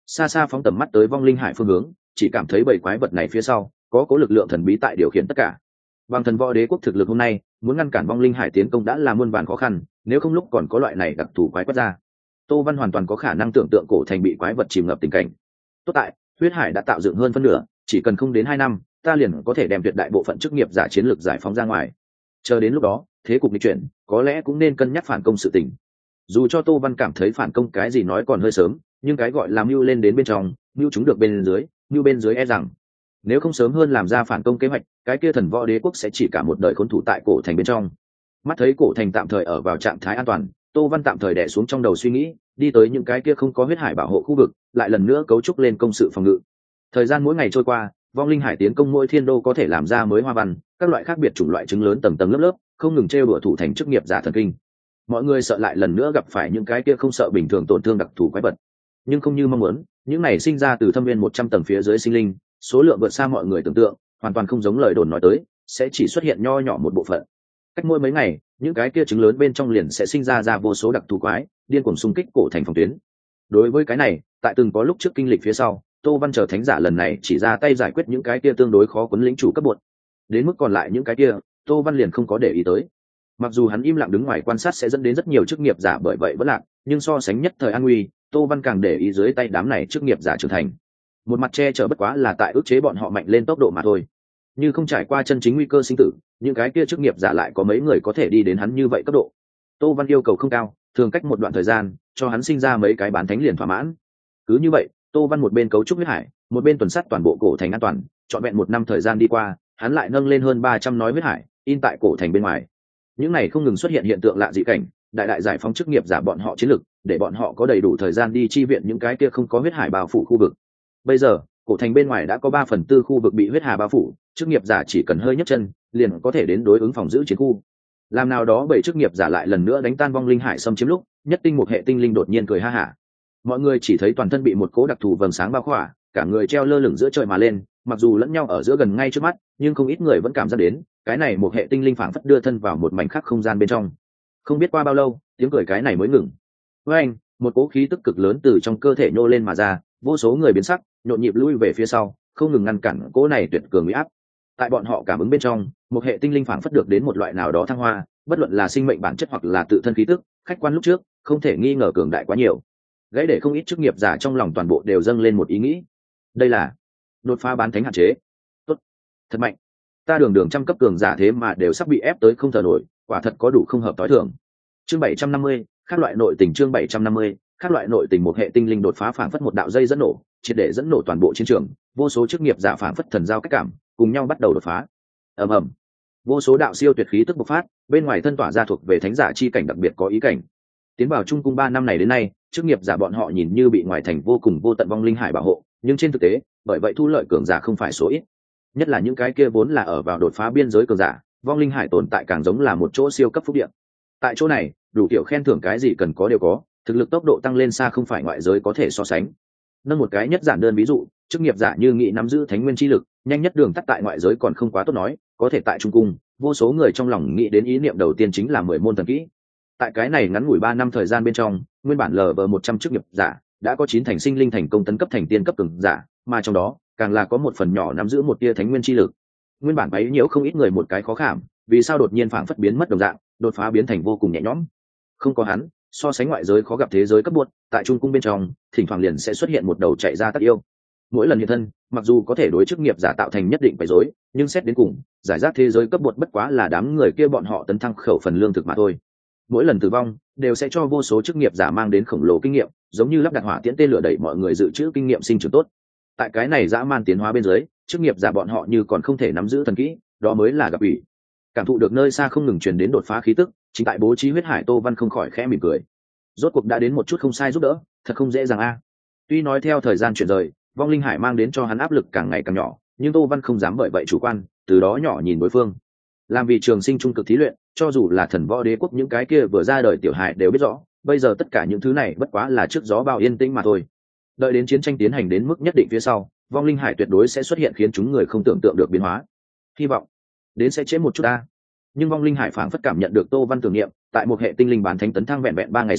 [SPEAKER 1] xa xa phóng tầm mắt tới vong linh hải phương hướng, chỉ cảm thấy bảy quái vật này phía sau có cố lực lượng thần bí tại điều khiển tất cả. Bằng thần võ đế quốc thực lực hôm nay, muốn ngăn cản vong linh hải tiến công đã là muôn vàn khó khăn, nếu không lúc còn có loại này đặc thù quái quất ra, Tô Văn hoàn toàn có khả năng tưởng tượng cổ thành bị quái vật chìm ngập tình cảnh. Tốt tại huyết hải đã tạo dựng hơn phân nửa, chỉ cần không đến hai năm, ta liền có thể đem tuyệt đại bộ phận chức nghiệp giả chiến lược giải phóng ra ngoài. Chờ đến lúc đó, thế cục nghịch chuyển, có lẽ cũng nên cân nhắc phản công sự tình. Dù cho Tô Văn cảm thấy phản công cái gì nói còn hơi sớm, nhưng cái gọi là mưu lên đến bên trong, mưu chúng được bên dưới, mưu bên dưới e rằng nếu không sớm hơn làm ra phản công kế hoạch, cái kia thần võ đế quốc sẽ chỉ cả một đời khốn thủ tại cổ thành bên trong. Mắt thấy cổ thành tạm thời ở vào trạng thái an toàn, Tô Văn tạm thời đè xuống trong đầu suy nghĩ, đi tới những cái kia không có huyết hải bảo hộ khu vực, lại lần nữa cấu trúc lên công sự phòng ngự. Thời gian mỗi ngày trôi qua, vong linh hải tiến công mỗi thiên đô có thể làm ra mới hoa văn, các loại khác biệt chủng loại trứng lớn tầng tầng lớp lớp, không ngừng trêu đùa thủ thành chức nghiệp giả thần kinh. Mọi người sợ lại lần nữa gặp phải những cái kia không sợ bình thường tổn thương đặc thù quái vật, nhưng không như mong muốn, những này sinh ra từ thâm viên một trăm tầng phía dưới sinh linh, số lượng vượt xa mọi người tưởng tượng, hoàn toàn không giống lời đồn nói tới, sẽ chỉ xuất hiện nho nhỏ một bộ phận. Cách mỗi mấy ngày, những cái kia trứng lớn bên trong liền sẽ sinh ra ra vô số đặc thù quái, điên cuồng xung kích cổ thành phòng tuyến. Đối với cái này, tại từng có lúc trước kinh lịch phía sau, Tô Văn trở thánh giả lần này chỉ ra tay giải quyết những cái kia tương đối khó quấn lĩnh chủ cấp bột. Đến mức còn lại những cái kia, Tô Văn liền không có để ý tới. Mặc dù hắn im lặng đứng ngoài quan sát sẽ dẫn đến rất nhiều chức nghiệp giả bởi vậy vẫn lạc, nhưng so sánh nhất thời an nguy, Tô Văn càng để ý dưới tay đám này chức nghiệp giả trưởng thành. Một mặt che chở bất quá là tại ức chế bọn họ mạnh lên tốc độ mà thôi. Như không trải qua chân chính nguy cơ sinh tử, những cái kia chức nghiệp giả lại có mấy người có thể đi đến hắn như vậy cấp độ. Tô Văn yêu cầu không cao, thường cách một đoạn thời gian, cho hắn sinh ra mấy cái bán thánh liền thỏa mãn. Cứ như vậy, Tô Văn một bên cấu trúc huyết hải, một bên tuần sát toàn bộ cổ thành an toàn, trọn vẹn một năm thời gian đi qua, hắn lại nâng lên hơn ba trăm nói huyết hải, in tại cổ thành bên ngoài. Những này không ngừng xuất hiện hiện tượng lạ dị cảnh, đại đại giải phóng chức nghiệp giả bọn họ chiến lực, để bọn họ có đầy đủ thời gian đi chi viện những cái kia không có huyết hải bao phủ khu vực. Bây giờ, cổ thành bên ngoài đã có ba phần tư khu vực bị huyết hà bao phủ, chức nghiệp giả chỉ cần hơi nhấc chân, liền có thể đến đối ứng phòng giữ chiến khu. Làm nào đó bảy chức nghiệp giả lại lần nữa đánh tan vong linh hải xâm chiếm lúc, nhất tinh một hệ tinh linh đột nhiên cười ha hả. Mọi người chỉ thấy toàn thân bị một cố đặc thù vầng sáng bao khỏa, cả người treo lơ lửng giữa trời mà lên, mặc dù lẫn nhau ở giữa gần ngay trước mắt, nhưng không ít người vẫn cảm giác đến, cái này một hệ tinh linh phảng phất đưa thân vào một mảnh khác không gian bên trong. Không biết qua bao lâu, tiếng cười cái này mới ngừng. Với anh, một cố khí tức cực lớn từ trong cơ thể nhô lên mà ra, vô số người biến sắc, nhộn nhịp lui về phía sau, không ngừng ngăn cản cố này tuyệt cường uy áp. Tại bọn họ cảm ứng bên trong, một hệ tinh linh phảng phất được đến một loại nào đó thăng hoa, bất luận là sinh mệnh bản chất hoặc là tự thân khí tức, khách quan lúc trước, không thể nghi ngờ cường đại quá nhiều. Gãy để không ít chức nghiệp giả trong lòng toàn bộ đều dâng lên một ý nghĩ. Đây là đột phá bán thánh hạn chế. Tốt, thật mạnh. Ta đường đường trăm cấp cường giả thế mà đều sắp bị ép tới không thở nổi, quả thật có đủ không hợp tối thường. Chương bảy trăm năm mươi, các loại nội tình chương bảy trăm năm mươi, các loại nội tình một hệ tinh linh đột phá phảng phất một đạo dây dẫn nổ, triệt để dẫn nổ toàn bộ chiến trường, vô số chức nghiệp giả phảng phất thần giao cách cảm, cùng nhau bắt đầu đột phá. Ầm ầm. Vô số đạo siêu tuyệt khí tức bộc phát, bên ngoài thân tỏa ra thuộc về thánh giả chi cảnh đặc biệt có ý cảnh. Tiến vào trung cung ba năm này đến nay, chức nghiệp giả bọn họ nhìn như bị ngoài thành vô cùng vô tận vong linh hải bảo hộ, nhưng trên thực tế, bởi vậy thu lợi cường giả không phải số ít. Nhất là những cái kia vốn là ở vào đột phá biên giới cường giả, vong linh hải tồn tại càng giống là một chỗ siêu cấp phúc địa. Tại chỗ này, đủ kiểu khen thưởng cái gì cần có đều có, thực lực tốc độ tăng lên xa không phải ngoại giới có thể so sánh. Nâng một cái nhất giản đơn ví dụ, chức nghiệp giả như nghị nắm giữ thánh nguyên chi lực, nhanh nhất đường tắt tại ngoại giới còn không quá tốt nói, có thể tại trung cung, vô số người trong lòng nghĩ đến ý niệm đầu tiên chính là mười môn thần kỹ. Tại cái này ngắn ngủi ba năm thời gian bên trong, nguyên bản lờ vờ một trăm chức nghiệp giả đã có chín thành sinh linh thành công tấn cấp thành tiên cấp cường giả, mà trong đó càng là có một phần nhỏ nắm giữ một tia thánh nguyên chi lực. Nguyên bản bấy nhiễu không ít người một cái khó khảm, vì sao đột nhiên phảng phất biến mất đồng dạng, đột phá biến thành vô cùng nhẹ nhõm. Không có hắn, so sánh ngoại giới khó gặp thế giới cấp buốt, tại trung cung bên trong, thỉnh thoảng liền sẽ xuất hiện một đầu chạy ra tác yêu. Mỗi lần hiện thân, mặc dù có thể đối chức nghiệp giả tạo thành nhất định phải rối, nhưng xét đến cùng, giải rác thế giới cấp buốt bất quá là đám người kia bọn họ tấn thăng khẩu phần lương thực mà thôi. Mỗi lần tử vong đều sẽ cho vô số chức nghiệp giả mang đến khổng lồ kinh nghiệm, giống như lắp đặt hỏa tiễn tên lửa đẩy mọi người dự trữ kinh nghiệm sinh trưởng tốt. Tại cái này dã man tiến hóa bên dưới, chức nghiệp giả bọn họ như còn không thể nắm giữ thần kỹ, đó mới là gặp ủy. Cảm thụ được nơi xa không ngừng truyền đến đột phá khí tức, chính tại bố trí huyết hải Tô Văn không khỏi khẽ mỉm cười. Rốt cuộc đã đến một chút không sai giúp đỡ, thật không dễ dàng a. Tuy nói theo thời gian chuyển rời, vong linh hải mang đến cho hắn áp lực càng ngày càng nhỏ, nhưng Tô Văn không dám bởi vậy chủ quan, từ đó nhỏ nhìn đối phương. Làm vì trường sinh trung cực thí luyện, cho dù là thần võ đế quốc những cái kia vừa ra đời tiểu hài đều biết rõ, bây giờ tất cả những thứ này bất quá là trước gió bao yên tĩnh mà thôi. Đợi đến chiến tranh tiến hành đến mức nhất định phía sau, vong linh hải tuyệt đối sẽ xuất hiện khiến chúng người không tưởng tượng được biến hóa. Hy vọng đến sẽ chế một chút ta. Nhưng vong linh hải phảng phất cảm nhận được Tô Văn tưởng niệm, tại một hệ tinh linh bán thánh tấn thăng vẹn vẹn ba ngày sau,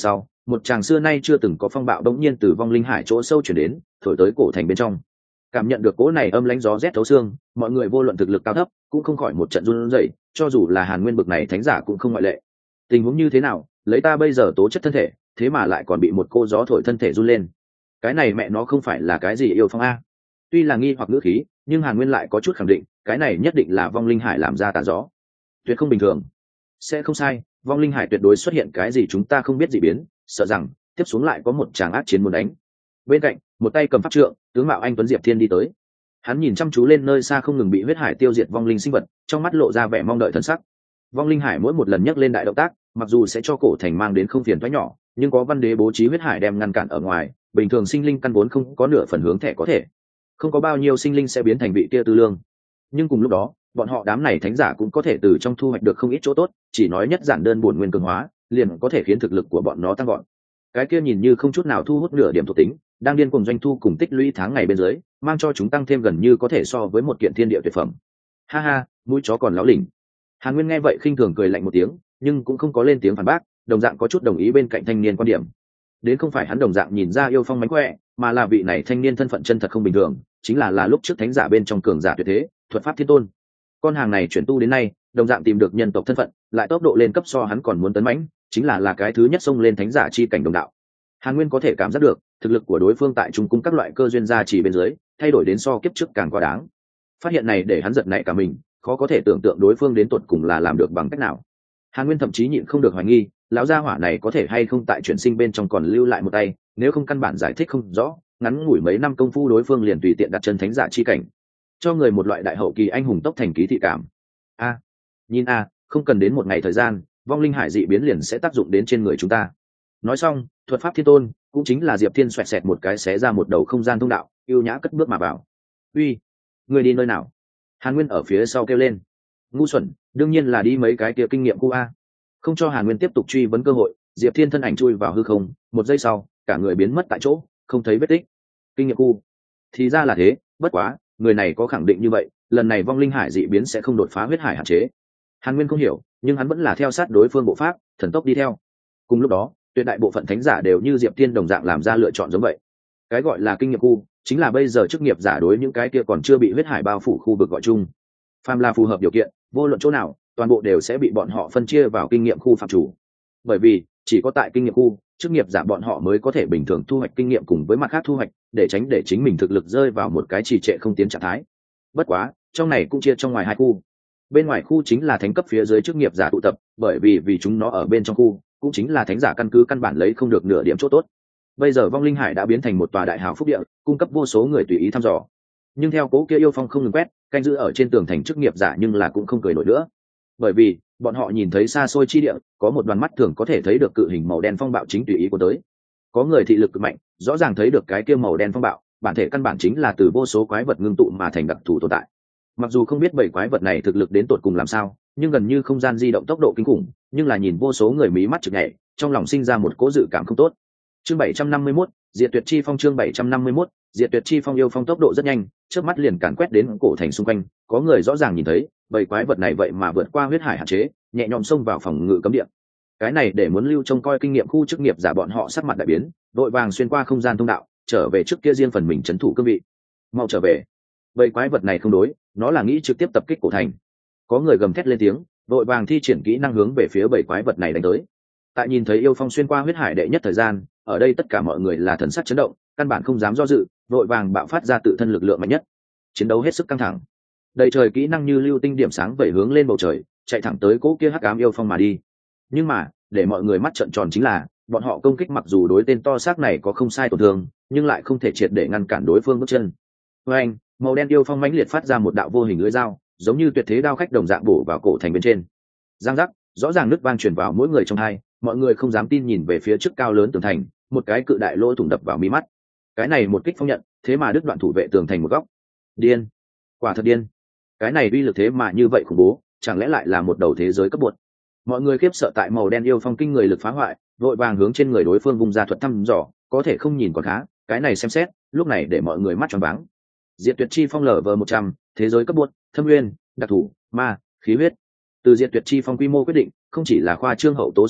[SPEAKER 1] một chàng xưa nay chưa từng có phong bạo đống nhiên từ vong linh hải chỗ sâu chuyển đến, thổi tới cổ thành bên trong. Cảm nhận được cỗ này âm lãnh gió rét thấu xương, mọi người vô luận thực lực cao thấp cũng không khỏi một trận run rẩy, cho dù là Hàn Nguyên bực này thánh giả cũng không ngoại lệ. Tình huống như thế nào, lấy ta bây giờ tố chất thân thể, thế mà lại còn bị một cô gió thổi thân thể run lên. Cái này mẹ nó không phải là cái gì yêu phong a? Tuy là nghi hoặc ngữ khí, nhưng Hàn Nguyên lại có chút khẳng định, cái này nhất định là vong linh hải làm ra tà gió. Tuyệt không bình thường. Sẽ không sai, vong linh hải tuyệt đối xuất hiện cái gì chúng ta không biết gì biến, sợ rằng tiếp xuống lại có một tràng ác chiến muốn đánh. Bên cạnh, một tay cầm pháp trượng, tướng mạo anh tuấn Diệp Thiên đi tới. Hắn nhìn chăm chú lên nơi xa không ngừng bị huyết hải tiêu diệt vong linh sinh vật, trong mắt lộ ra vẻ mong đợi thần sắc. Vong linh hải mỗi một lần nhấc lên đại động tác, mặc dù sẽ cho cổ thành mang đến không phiền toái nhỏ, nhưng có văn đế bố trí huyết hải đem ngăn cản ở ngoài, bình thường sinh linh căn vốn không có nửa phần hướng thẻ có thể. Không có bao nhiêu sinh linh sẽ biến thành vị kia tư lương. Nhưng cùng lúc đó, bọn họ đám này thánh giả cũng có thể từ trong thu hoạch được không ít chỗ tốt, chỉ nói nhất giản đơn bổn nguyên cường hóa, liền có thể khiến thực lực của bọn nó tăng gọn. Cái kia nhìn như không chút nào thu hút nửa điểm thuộc tính, đang điên cuồng doanh thu cùng tích lũy tháng ngày bên dưới, mang cho chúng tăng thêm gần như có thể so với một kiện thiên địa tuyệt phẩm. Ha ha, mũi chó còn láo lỉnh. Hàn Nguyên nghe vậy khinh thường cười lạnh một tiếng, nhưng cũng không có lên tiếng phản bác, đồng dạng có chút đồng ý bên cạnh thanh niên quan điểm. Đến không phải hắn đồng dạng nhìn ra yêu phong mánh khỏe, mà là vị này thanh niên thân phận chân thật không bình thường, chính là là lúc trước thánh giả bên trong cường giả tuyệt thế, thuật pháp thiên tôn. Con hàng này chuyển tu đến nay, đồng dạng tìm được nhân tộc thân phận, lại tốc độ lên cấp so hắn còn muốn tấn mãnh, chính là là cái thứ nhất xông lên thánh giả chi cảnh đồng đạo. Hàn Nguyên có thể cảm giác được, thực lực của đối phương tại trung cung các loại cơ duyên gia trì bên dưới, thay đổi đến so kiếp trước càng quá đáng. Phát hiện này để hắn giật nảy cả mình, khó có thể tưởng tượng đối phương đến tuột cùng là làm được bằng cách nào. Hàn Nguyên thậm chí nhịn không được hoài nghi, lão gia hỏa này có thể hay không tại chuyển sinh bên trong còn lưu lại một tay, nếu không căn bản giải thích không rõ, ngắn ngủi mấy năm công phu đối phương liền tùy tiện đặt chân thánh giả chi cảnh, cho người một loại đại hậu kỳ anh hùng tốc thành ký thị cảm. A, nhìn a, không cần đến một ngày thời gian, vong linh hải dị biến liền sẽ tác dụng đến trên người chúng ta. Nói xong, thuật pháp thiên tôn cũng chính là Diệp Thiên xoẹt xẹt một cái xé ra một đầu không gian thông đạo, yêu nhã cất bước mà vào. Uy, người đi nơi nào? Hàn Nguyên ở phía sau kêu lên. Ngu xuẩn, đương nhiên là đi mấy cái kia kinh nghiệm khu a. Không cho Hàn Nguyên tiếp tục truy vấn cơ hội, Diệp Thiên thân ảnh chui vào hư không, một giây sau, cả người biến mất tại chỗ, không thấy vết tích. Kinh nghiệm khu. Thì ra là thế, bất quá, người này có khẳng định như vậy, lần này vong linh hải dị biến sẽ không đột phá huyết hải hạn chế. Hàn Nguyên không hiểu, nhưng hắn vẫn là theo sát đối phương bộ pháp, thần tốc đi theo. Cùng lúc đó, tuyệt đại bộ phận thánh giả đều như Diệp Thiên đồng dạng làm ra lựa chọn giống vậy. Cái gọi là kinh nghiệm khu, chính là bây giờ chức nghiệp giả đối những cái kia còn chưa bị huyết hải bao phủ khu vực gọi chung. Phàm là phù hợp điều kiện, vô luận chỗ nào, toàn bộ đều sẽ bị bọn họ phân chia vào kinh nghiệm khu phạm chủ. Bởi vì chỉ có tại kinh nghiệm khu, chức nghiệp giả bọn họ mới có thể bình thường thu hoạch kinh nghiệm cùng với mặt khác thu hoạch, để tránh để chính mình thực lực rơi vào một cái trì trệ không tiến trạng thái. Bất quá, trong này cũng chia trong ngoài hai khu. Bên ngoài khu chính là thánh cấp phía dưới chức nghiệp giả tụ tập, bởi vì vì chúng nó ở bên trong khu, cũng chính là thánh giả căn cứ căn bản lấy không được nửa điểm chỗ tốt. Bây giờ vong linh hải đã biến thành một tòa đại hào phúc địa, cung cấp vô số người tùy ý thăm dò. Nhưng theo cố kia yêu phong không ngừng quét, canh giữ ở trên tường thành chức nghiệp giả nhưng là cũng không cười nổi nữa. Bởi vì bọn họ nhìn thấy xa xôi chi địa có một đoàn mắt thường có thể thấy được cự hình màu đen phong bạo chính tùy ý của tới. Có người thị lực cực mạnh, rõ ràng thấy được cái kia màu đen phong bạo, bản thể căn bản chính là từ vô số quái vật ngưng tụ mà thành đặc thù tồn tại. Mặc dù không biết bảy quái vật này thực lực đến tột cùng làm sao, nhưng gần như không gian di động tốc độ kinh khủng, nhưng là nhìn vô số người mí mắt chực nhảy, trong lòng sinh ra một cố dự cảm không tốt. Chương bảy trăm năm mươi mốt, Diệt Tuyệt Chi Phong. Chương bảy trăm năm mươi mốt, Diệt Tuyệt Chi Phong. Yêu phong tốc độ rất nhanh, trước mắt liền càn quét đến cổ thành xung quanh, có người rõ ràng nhìn thấy, bảy quái vật này vậy mà vượt qua huyết hải hạn chế, nhẹ nhõm xông vào phòng ngự cấm địa. Cái này để muốn lưu trông coi kinh nghiệm khu chức nghiệp giả bọn họ sắc mặt đại biến, đội vàng xuyên qua không gian thông đạo, trở về trước kia riêng phần mình trấn thủ cương vị. Mau trở về. Bảy quái vật này không đối, nó là nghĩ trực tiếp tập kích cổ thành. Có người gầm thét lên tiếng, đội vàng thi triển kỹ năng hướng về phía bảy quái vật này đánh tới. Tại nhìn thấy yêu phong xuyên qua huyết hải đệ nhất thời gian, ở đây tất cả mọi người là thần sắc chấn động, căn bản không dám do dự, vội vàng bạo phát ra tự thân lực lượng mạnh nhất. Chiến đấu hết sức căng thẳng. Đầy trời kỹ năng như lưu tinh điểm sáng vẩy hướng lên bầu trời, chạy thẳng tới cỗ kia hắc ám yêu phong mà đi. Nhưng mà, để mọi người mắt trợn tròn chính là, bọn họ công kích mặc dù đối tên to xác này có không sai tổn thương, nhưng lại không thể triệt để ngăn cản đối phương bước chân. Với anh, màu đen yêu phong mãnh liệt phát ra một đạo vô hình lưỡi dao, giống như tuyệt thế đao khách đồng dạng bổ vào cổ thành bên trên. Giang giác, rõ ràng nứt vang truyền vào mỗi người trong hai, mọi người không dám tin nhìn về phía trước cao lớn tường thành, một cái cự đại lỗ thủng đập vào mí mắt. Cái này một kích phong nhận, thế mà đứt đoạn thủ vệ tường thành một góc. Điên, quả thật điên. Cái này uy lực thế mà như vậy khủng bố, chẳng lẽ lại là một đầu thế giới cấp bột? Mọi người khiếp sợ tại màu đen yêu phong kinh người lực phá hoại, vội vàng hướng trên người đối phương vùng ra thuật thăm dò, có thể không nhìn còn khá, cái này xem xét, lúc này để mọi người mắt tròn váng. Diệt Tuyệt Chi Phong lở vờ một trăm, thế giới cấp bột, thâm nguyên, đặc thủ, ma, khí huyết. Từ Diệt Tuyệt Chi Phong quy mô quyết định, không chỉ là khoa trương hậu tố xương hiệu,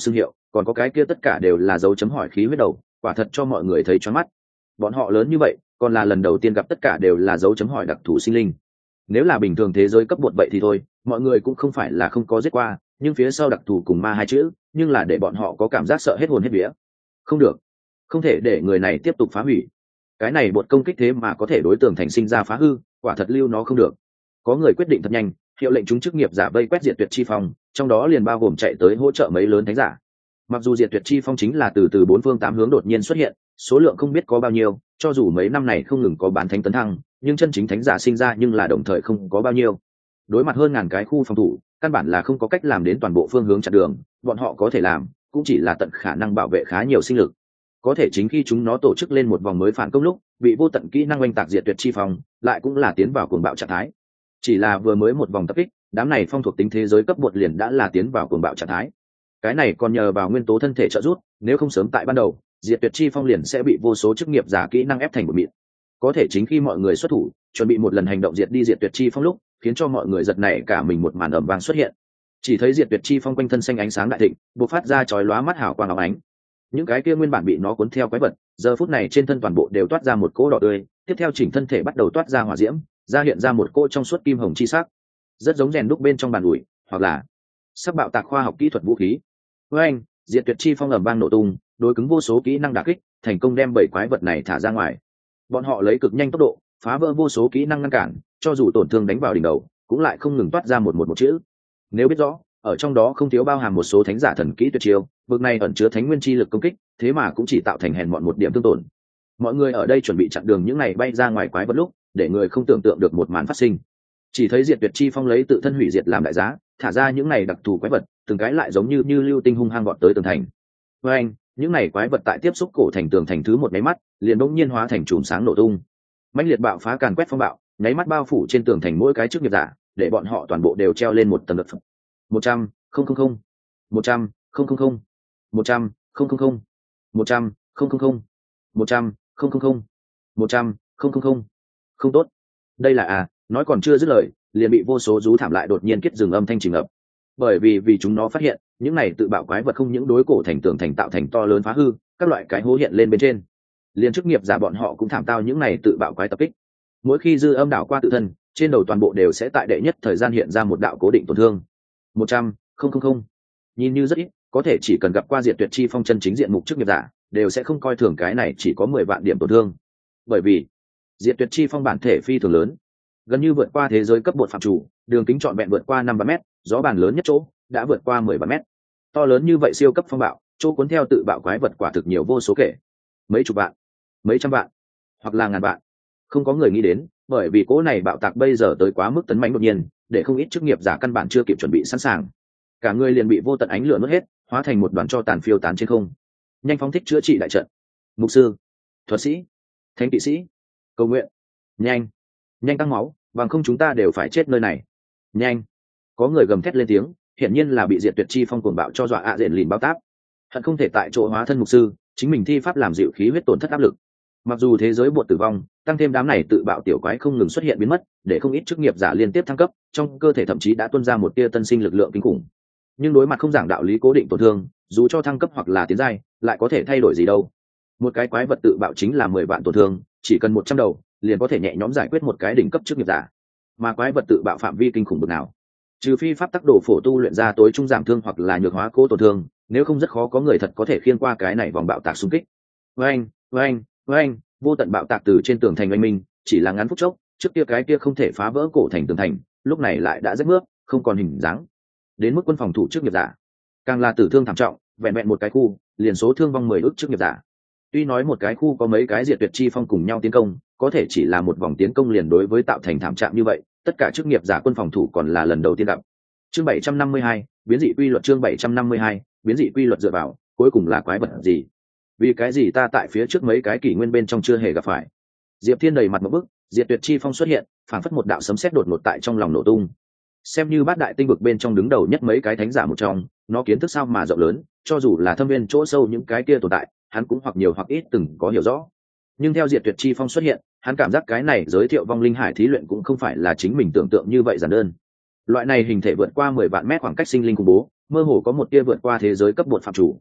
[SPEAKER 1] còn có cái kia tất cả đều là dấu chấm hỏi khí huyết đầu, quả thật cho mọi người thấy choáng mắt. Bọn họ lớn như vậy còn là lần đầu tiên gặp tất cả đều là dấu chấm hỏi đặc thù sinh linh. Nếu là bình thường thế giới cấp bột vậy thì thôi, mọi người cũng không phải là không có giết qua, nhưng phía sau đặc thù cùng ma hai chữ nhưng là để bọn họ có cảm giác sợ hết hồn hết vía. Không được, không thể để người này tiếp tục phá hủy. Cái này bột công kích thế mà có thể đối tượng thành sinh ra phá hư, quả thật lưu nó không được. Có người quyết định thật nhanh, hiệu lệnh chúng chức nghiệp giả vây quét diệt tuyệt chi phong, trong đó liền bao gồm chạy tới hỗ trợ mấy lớn thánh giả. Mặc dù diệt tuyệt chi phong chính là từ từ bốn phương tám hướng đột nhiên xuất hiện, số lượng không biết có bao nhiêu, cho dù mấy năm này không ngừng có bán thánh tấn thăng, nhưng chân chính thánh giả sinh ra nhưng là đồng thời không có bao nhiêu. Đối mặt hơn ngàn cái khu phòng thủ, căn bản là không có cách làm đến toàn bộ phương hướng chặn đường, bọn họ có thể làm cũng chỉ là tận khả năng bảo vệ khá nhiều sinh lực. Có thể chính khi chúng nó tổ chức lên một vòng mới phản công lúc, bị vô tận kỹ năng oanh tạc diệt tuyệt chi phong, lại cũng là tiến vào cuồng bạo trạng thái. Chỉ là vừa mới một vòng tập kích, đám này phong thuộc tính thế giới cấp bột liền đã là tiến vào cuồng bạo trạng thái. Cái này còn nhờ vào nguyên tố thân thể trợ giúp, nếu không sớm tại ban đầu, diệt tuyệt chi phong liền sẽ bị vô số chức nghiệp giả kỹ năng ép thành một mịn. Có thể chính khi mọi người xuất thủ, chuẩn bị một lần hành động diệt đi diệt tuyệt chi phong lúc, khiến cho mọi người giật nảy cả mình một màn ầm vang xuất hiện. Chỉ thấy diệt tuyệt chi phong quanh thân xanh ánh sáng đại thịnh, bộc phát ra chói lóa mắt hào quang óng ánh. Những cái kia nguyên bản bị nó cuốn theo quái vật, giờ phút này trên thân toàn bộ đều toát ra một cỗ đỏ tươi, tiếp theo chỉnh thân thể bắt đầu toát ra hỏa diễm, ra hiện ra một cỗ trong suốt kim hồng chi sắc, rất giống rèn đúc bên trong bàn ủi, hoặc là sắc bạo tạc khoa học kỹ thuật vũ khí. Với anh, diệt tuyệt chi phong ầm vang nổ tung, đối cứng vô số kỹ năng đả kích, thành công đem bảy quái vật này thả ra ngoài. Bọn họ lấy cực nhanh tốc độ, phá vỡ vô số kỹ năng ngăn cản, cho dù tổn thương đánh vào đỉnh đầu, cũng lại không ngừng toát ra một một một chữ. Nếu biết rõ, ở trong đó không thiếu bao hàm một số thánh giả thần kỹ tuyệt chiêu, vực này ẩn chứa thánh nguyên chi lực công kích, thế mà cũng chỉ tạo thành hèn mọn một điểm thương tổn. Mọi người ở đây chuẩn bị chặn đường những này bay ra ngoài quái vật lúc, để người không tưởng tượng được một màn phát sinh. Chỉ thấy diệt tuyệt chi phong lấy tự thân hủy diệt làm đại giá, thả ra những này đặc thù quái vật, từng cái lại giống như như lưu tinh hung hăng vọt tới tường thành. Với anh, những này quái vật tại tiếp xúc cổ thành tường thành thứ một máy mắt, liền bỗng nhiên hóa thành chùm sáng nổ tung. Mãnh liệt bạo phá càn quét phong bạo, nháy mắt bao phủ trên tường thành mỗi cái chức nghiệp giả, để bọn họ toàn bộ đều treo lên một tầng lực phẩm. một trăm, không không không, một trăm, không không không, một trăm, không không không, một trăm, không không không, một trăm, không không không, một trăm, không không không. Không tốt. Đây là à, nói còn chưa dứt lời, liền bị vô số rú thảm lại đột nhiên kết dừng âm thanh trình ngập. Bởi vì vì chúng nó phát hiện, những này tự bạo quái vật không những đối cổ thành tường thành tạo thành to lớn phá hư, các loại cái hố hiện lên bên trên. Liên chức nghiệp giả bọn họ cũng thảm tao những này tự bạo quái tập kích. Mỗi khi dư âm đảo qua tự thân, trên đầu toàn bộ đều sẽ tại đệ nhất thời gian hiện ra một đạo cố định tổn thương. một trăm, không không không. Nhìn như rất ít, có thể chỉ cần gặp qua diệt tuyệt chi phong chân chính diện mục chức nghiệp giả, đều sẽ không coi thường cái này chỉ có mười vạn điểm tổn thương. Bởi vì diệt tuyệt chi phong bản thể phi thường lớn, gần như vượt qua thế giới cấp bột phạm chủ, đường kính trọn vẹn vượt qua năm vạn mét, gió bàn lớn nhất chỗ đã vượt qua mười vạn mét. To lớn như vậy siêu cấp phong bạo, chỗ cuốn theo tự bạo quái vật quả thực nhiều vô số kể, mấy chục vạn, mấy trăm vạn, hoặc là ngàn vạn. Không có người nghĩ đến, bởi vì cỗ này bạo tạc bây giờ tới quá mức tấn mãnh đột nhiên, để không ít chức nghiệp giả căn bản chưa kịp chuẩn bị sẵn sàng, cả người liền bị vô tận ánh lửa nuốt hết, hóa thành một đoàn tro tàn phiêu tán trên không. Nhanh phóng thích chữa trị đại trận. Mục sư, thuật sĩ, thánh kỵ sĩ, cầu nguyện, nhanh, nhanh tăng máu, bằng không chúng ta đều phải chết nơi này. Nhanh. Có người gầm thét lên tiếng, hiển nhiên là bị diệt tuyệt chi phong cuồng bạo cho dọa ạ à rền lìn bao táp, hận không thể tại chỗ hóa thân mục sư, chính mình thi pháp làm dịu khí huyết tổn thất áp lực. Mặc dù thế giới buộc tử vong, tăng thêm đám này tự bạo tiểu quái không ngừng xuất hiện biến mất, để không ít chức nghiệp giả liên tiếp thăng cấp, trong cơ thể thậm chí đã tuôn ra một tia tân sinh lực lượng kinh khủng. Nhưng đối mặt không giảng đạo lý cố định tổn thương, dù cho thăng cấp hoặc là tiến giai, lại có thể thay đổi gì đâu. Một cái quái vật tự bạo chính là mười vạn tổn thương, chỉ cần một trăm đầu, liền có thể nhẹ nhõm giải quyết một cái đỉnh cấp chức nghiệp giả. Mà quái vật tự bạo phạm vi kinh khủng bực nào, trừ phi pháp tắc đồ phổ tu luyện ra tối trung giảm thương hoặc là nhược hóa cố tổn thương, nếu không rất khó có người thật có thể khiêng qua cái này vòng bạo tạc xung kích. Oanh, oanh, oanh, vô tận bạo tạc từ trên tường thành oanh minh, chỉ là ngắn phút chốc, trước kia cái kia không thể phá vỡ cổ thành tường thành, lúc này lại đã rách mướp, không còn hình dáng. Đến mức quân phòng thủ trước nghiệp giả, càng là tử thương thảm trọng, vẹn vẹn một cái khu, liền số thương vong mười ức trước nghiệp giả. Tuy nói một cái khu có mấy cái diệt tuyệt chi phong cùng nhau tiến công, có thể chỉ là một vòng tiến công liền đối với tạo thành thảm trạng như vậy, tất cả chức nghiệp giả quân phòng thủ còn là lần đầu tiên gặp. Chương bảy trăm năm mươi hai, biến dị quy luật. Chương bảy trăm năm mươi hai, biến dị quy luật dựa vào, cuối cùng là quái vật gì? Vì cái gì ta tại phía trước mấy cái kỷ nguyên bên trong chưa hề gặp phải? Diệp Thiên đầy mặt một bức, diệt tuyệt chi phong xuất hiện, phảng phất một đạo sấm sét đột ngột tại trong lòng nổ tung. Xem như bát đại tinh vực bên trong đứng đầu nhất mấy cái thánh giả một trong, nó kiến thức sao mà rộng lớn, cho dù là thâm viên chỗ sâu những cái kia tồn tại, hắn cũng hoặc nhiều hoặc ít từng có hiểu rõ. Nhưng theo diệt tuyệt chi phong xuất hiện, hắn cảm giác cái này giới thiệu vong linh hải thí luyện cũng không phải là chính mình tưởng tượng như vậy giản đơn. Loại này hình thể vượt qua mười vạn mét khoảng cách sinh linh khủng bố, mơ hồ có một tia vượt qua thế giới cấp bột phạm chủ.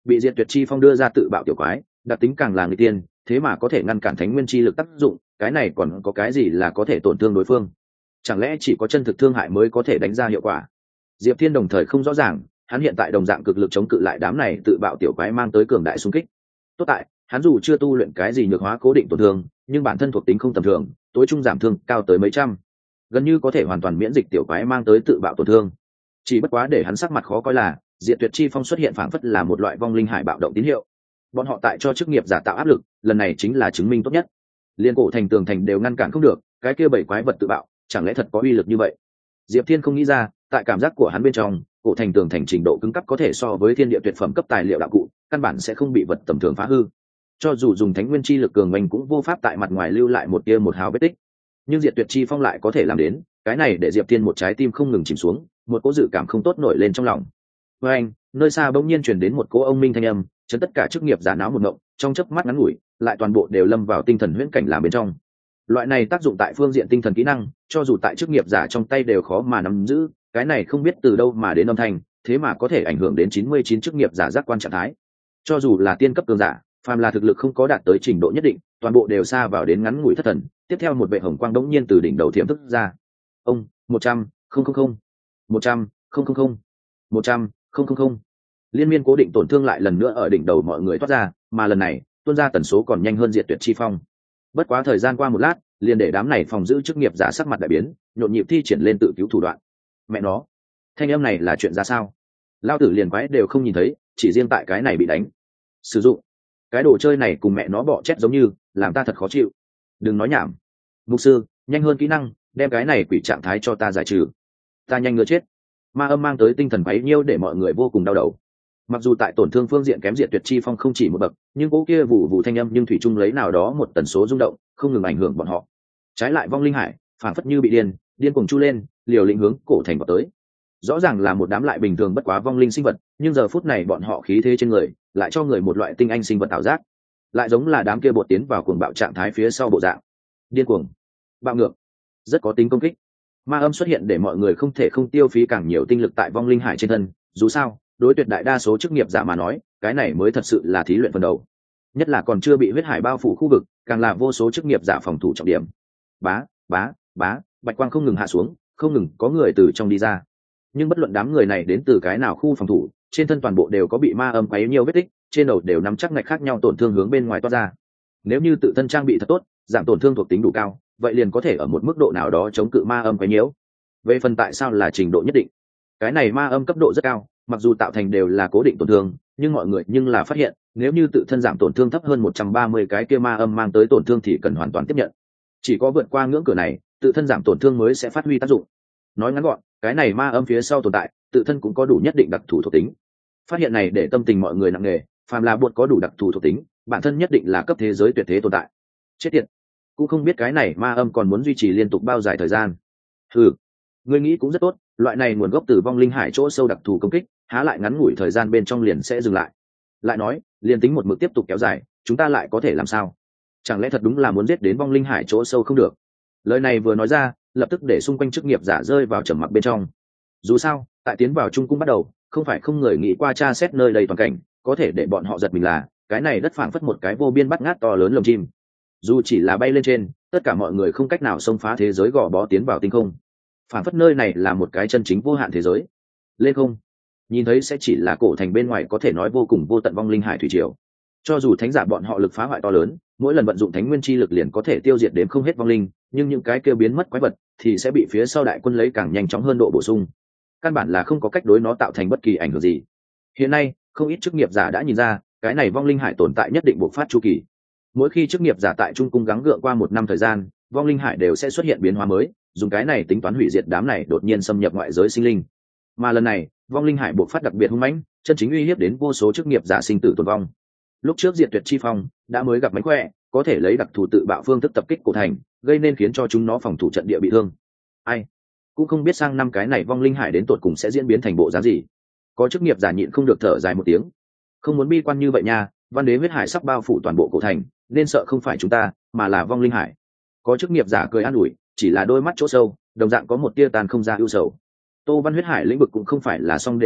[SPEAKER 1] bị diệt tuyệt chi phong đưa ra tự bạo tiểu quái, đặc tính càng là người tiên, thế mà có thể ngăn cản thánh nguyên chi lực tác dụng, cái này còn có cái gì là có thể tổn thương đối phương? Chẳng lẽ chỉ có chân thực thương hại mới có thể đánh ra hiệu quả? Diệp Thiên đồng thời không rõ ràng, hắn hiện tại đồng dạng cực lực chống cự lại đám này tự bạo tiểu quái mang tới cường đại xung kích. Tốt tại, hắn dù chưa tu luyện cái gì nhược hóa cố định tổn thương, nhưng bản thân thuộc tính không tầm thường, tối trung giảm thương cao tới mấy trăm, gần như có thể hoàn toàn miễn dịch tiểu quái mang tới tự bạo tổn thương. Chỉ bất quá để hắn sắc mặt khó coi là, diệt tuyệt chi phong xuất hiện phảng phất là một loại vong linh hải bạo động tín hiệu. Bọn họ tại cho chức nghiệp giả tạo áp lực, lần này chính là chứng minh tốt nhất. Liên cổ thành tường thành đều ngăn cản không được, cái kia bảy quái vật tự bạo, chẳng lẽ thật có uy lực như vậy? Diệp Thiên không nghĩ ra, tại cảm giác của hắn bên trong, cổ thành tường thành trình độ cứng cấp có thể so với thiên địa tuyệt phẩm cấp tài liệu đạo cụ, căn bản sẽ không bị vật tầm thường phá hư. Cho dù dùng thánh nguyên chi lực cường mạnh cũng vô pháp tại mặt ngoài lưu lại một tia một hào vết tích. Nhưng diệt tuyệt chi phong lại có thể làm đến, cái này để Diệp Thiên một trái tim không ngừng chìm xuống, một cỗ dự cảm không tốt nổi lên trong lòng. Với anh, nơi xa bỗng nhiên truyền đến một cỗ ông minh thanh âm, chấn tất cả chức nghiệp giả náo một ngộng, trong chớp mắt ngắn ngủi, lại toàn bộ đều lâm vào tinh thần huyễn cảnh làm bên trong. Loại này tác dụng tại phương diện tinh thần kỹ năng, cho dù tại chức nghiệp giả trong tay đều khó mà nắm giữ, cái này không biết từ đâu mà đến âm thanh, thế mà có thể ảnh hưởng đến chín mươi chín chức nghiệp giả giác quan trạng thái. Cho dù là tiên cấp cường giả, phàm là thực lực không có đạt tới trình độ nhất định, toàn bộ đều xa vào đến ngắn ngủi thất thần. Tiếp theo một vệ hồng quang đống nhiên từ đỉnh đầu thiểm thức ra. Ông, một trăm, không không không, một trăm, không không không, một trăm, không không không. Liên miên cố định tổn thương lại lần nữa ở đỉnh đầu mọi người thoát ra, mà lần này, tuôn ra tần số còn nhanh hơn diệt tuyệt chi phong. Bất quá thời gian qua một lát, liền để đám này phòng giữ chức nghiệp giả sắc mặt đại biến, nhộn nhịp thi triển lên tự cứu thủ đoạn. Mẹ nó, thanh âm này là chuyện ra sao? Lao tử liền quái đều không nhìn thấy, chỉ riêng tại cái này bị đánh. Sử dụng cái đồ chơi này cùng mẹ nó bỏ chết giống như, làm ta thật khó chịu. Đừng nói nhảm. Mục sư, nhanh hơn kỹ năng, đem cái này quỷ trạng thái cho ta giải trừ. Ta nhanh ngứa chết. Ma âm mang tới tinh thần bấy nhiêu để mọi người vô cùng đau đầu. Mặc dù tại tổn thương phương diện kém diệt tuyệt chi phong không chỉ một bậc, nhưng cố kia vụ vụ thanh âm nhưng thủy chung lấy nào đó một tần số rung động, không ngừng ảnh hưởng bọn họ. Trái lại vong linh hải, phản phất như bị điên, điên cuồng chu lên, liều lĩnh hướng cổ thành vào tới. Rõ ràng là một đám lại bình thường bất quá vong linh sinh vật, nhưng giờ phút này bọn họ khí thế trên người, lại cho người một loại tinh anh sinh vật ảo giác, lại giống là đám kia bột tiến vào cuồng bạo trạng thái phía sau bộ dạng, điên cuồng, bạo ngược, rất có tính công kích. Ma âm xuất hiện để mọi người không thể không tiêu phí càng nhiều tinh lực tại vong linh hải trên thân. Dù sao, đối tuyệt đại đa số chức nghiệp giả mà nói, cái này mới thật sự là thí luyện phần đầu. Nhất là còn chưa bị huyết hải bao phủ khu vực, càng là vô số chức nghiệp giả phòng thủ trọng điểm. Bá, bá, bá, bạch quang không ngừng hạ xuống, không ngừng có người từ trong đi ra. Nhưng bất luận đám người này đến từ cái nào khu phòng thủ, trên thân toàn bộ đều có bị ma âm quấy nhiều vết tích, trên đầu đều nắm chắc ngạch khác nhau tổn thương hướng bên ngoài toát ra. Nếu như tự thân trang bị thật tốt, giảm tổn thương thuộc tính đủ cao, vậy liền có thể ở một mức độ nào đó chống cự ma âm quấy nhiễu. Về phần tại sao là trình độ nhất định, cái này ma âm cấp độ rất cao, mặc dù tạo thành đều là cố định tổn thương, nhưng mọi người nhưng là phát hiện, nếu như tự thân giảm tổn thương thấp hơn một trăm ba mươi cái kia ma âm mang tới tổn thương thì cần hoàn toàn tiếp nhận. Chỉ có vượt qua ngưỡng cửa này, tự thân giảm tổn thương mới sẽ phát huy tác dụng. Nói ngắn gọn, cái này ma âm phía sau tồn tại, tự thân cũng có đủ nhất định đặc thù thuộc tính. Phát hiện này để tâm tình mọi người nặng nề, phàm là buộc có đủ đặc thù thuộc tính, bản thân nhất định là cấp thế giới tuyệt thế tồn tại. Chết tiệt, cũng không biết cái này ma âm còn muốn duy trì liên tục bao dài thời gian. Ừ, ngươi nghĩ cũng rất tốt, loại này nguồn gốc từ vong linh hải chỗ sâu đặc thù công kích, há lại ngắn ngủi thời gian bên trong liền sẽ dừng lại. Lại nói, liền tính một mực tiếp tục kéo dài, chúng ta lại có thể làm sao? Chẳng lẽ thật đúng là muốn giết đến vong linh hải chỗ sâu không được? Lời này vừa nói ra, lập tức để xung quanh chức nghiệp giả rơi vào trầm mặc bên trong. Dù sao, tại tiến vào trung cung bắt đầu, không phải không người nghĩ qua tra xét nơi đầy toàn cảnh, có thể để bọn họ giật mình là, cái này đất phảng phất một cái vô biên bắt ngát to lớn lồng chim. Dù chỉ là bay lên trên, tất cả mọi người không cách nào xông phá thế giới gò bó tiến vào tinh không. Phảng phất nơi này là một cái chân chính vô hạn thế giới. Lên không, nhìn thấy sẽ chỉ là cổ thành bên ngoài có thể nói vô cùng vô tận vong linh hải thủy triều. Cho dù thánh giả bọn họ lực phá hoại to lớn, mỗi lần vận dụng thánh nguyên chi lực liền có thể tiêu diệt đến không hết vong linh, nhưng những cái kêu biến mất quái vật thì sẽ bị phía sau đại quân lấy càng nhanh chóng hơn độ bổ sung. Căn bản là không có cách đối nó tạo thành bất kỳ ảnh hưởng gì. Hiện nay, không ít chức nghiệp giả đã nhìn ra, cái này vong linh hải tồn tại nhất định bộc phát chu kỳ. Mỗi khi chức nghiệp giả tại trung cung gắng gượng qua một năm thời gian, vong linh hải đều sẽ xuất hiện biến hóa mới, dùng cái này tính toán hủy diệt đám này đột nhiên xâm nhập ngoại giới sinh linh. Mà lần này, vong linh hải bộc phát đặc biệt hung mãnh, chân chính uy hiếp đến vô số chức nghiệp giả sinh tử tồn vong. Lúc trước diệt tuyệt chi phong đã mới gặp mánh khỏe, có thể lấy đặc thù tự bạo phương thức tập kích cổ thành, gây nên khiến cho chúng nó phòng thủ trận địa bị thương. Ai cũng không biết sang năm cái này vong linh hải đến tột cùng sẽ diễn biến thành bộ dáng gì. Có chức nghiệp giả nhịn không được thở dài một tiếng. Không muốn bi quan như vậy nha, văn đế huyết hải sắp bao phủ toàn bộ cổ thành, nên sợ không phải chúng ta, mà là vong linh hải. Có chức nghiệp giả cười an ủi, chỉ là đôi mắt chỗ sâu, đồng dạng có một tia tàn không ra ưu sầu. Tô Văn huyết hải lĩnh vực cũng không phải là song đều vô địch,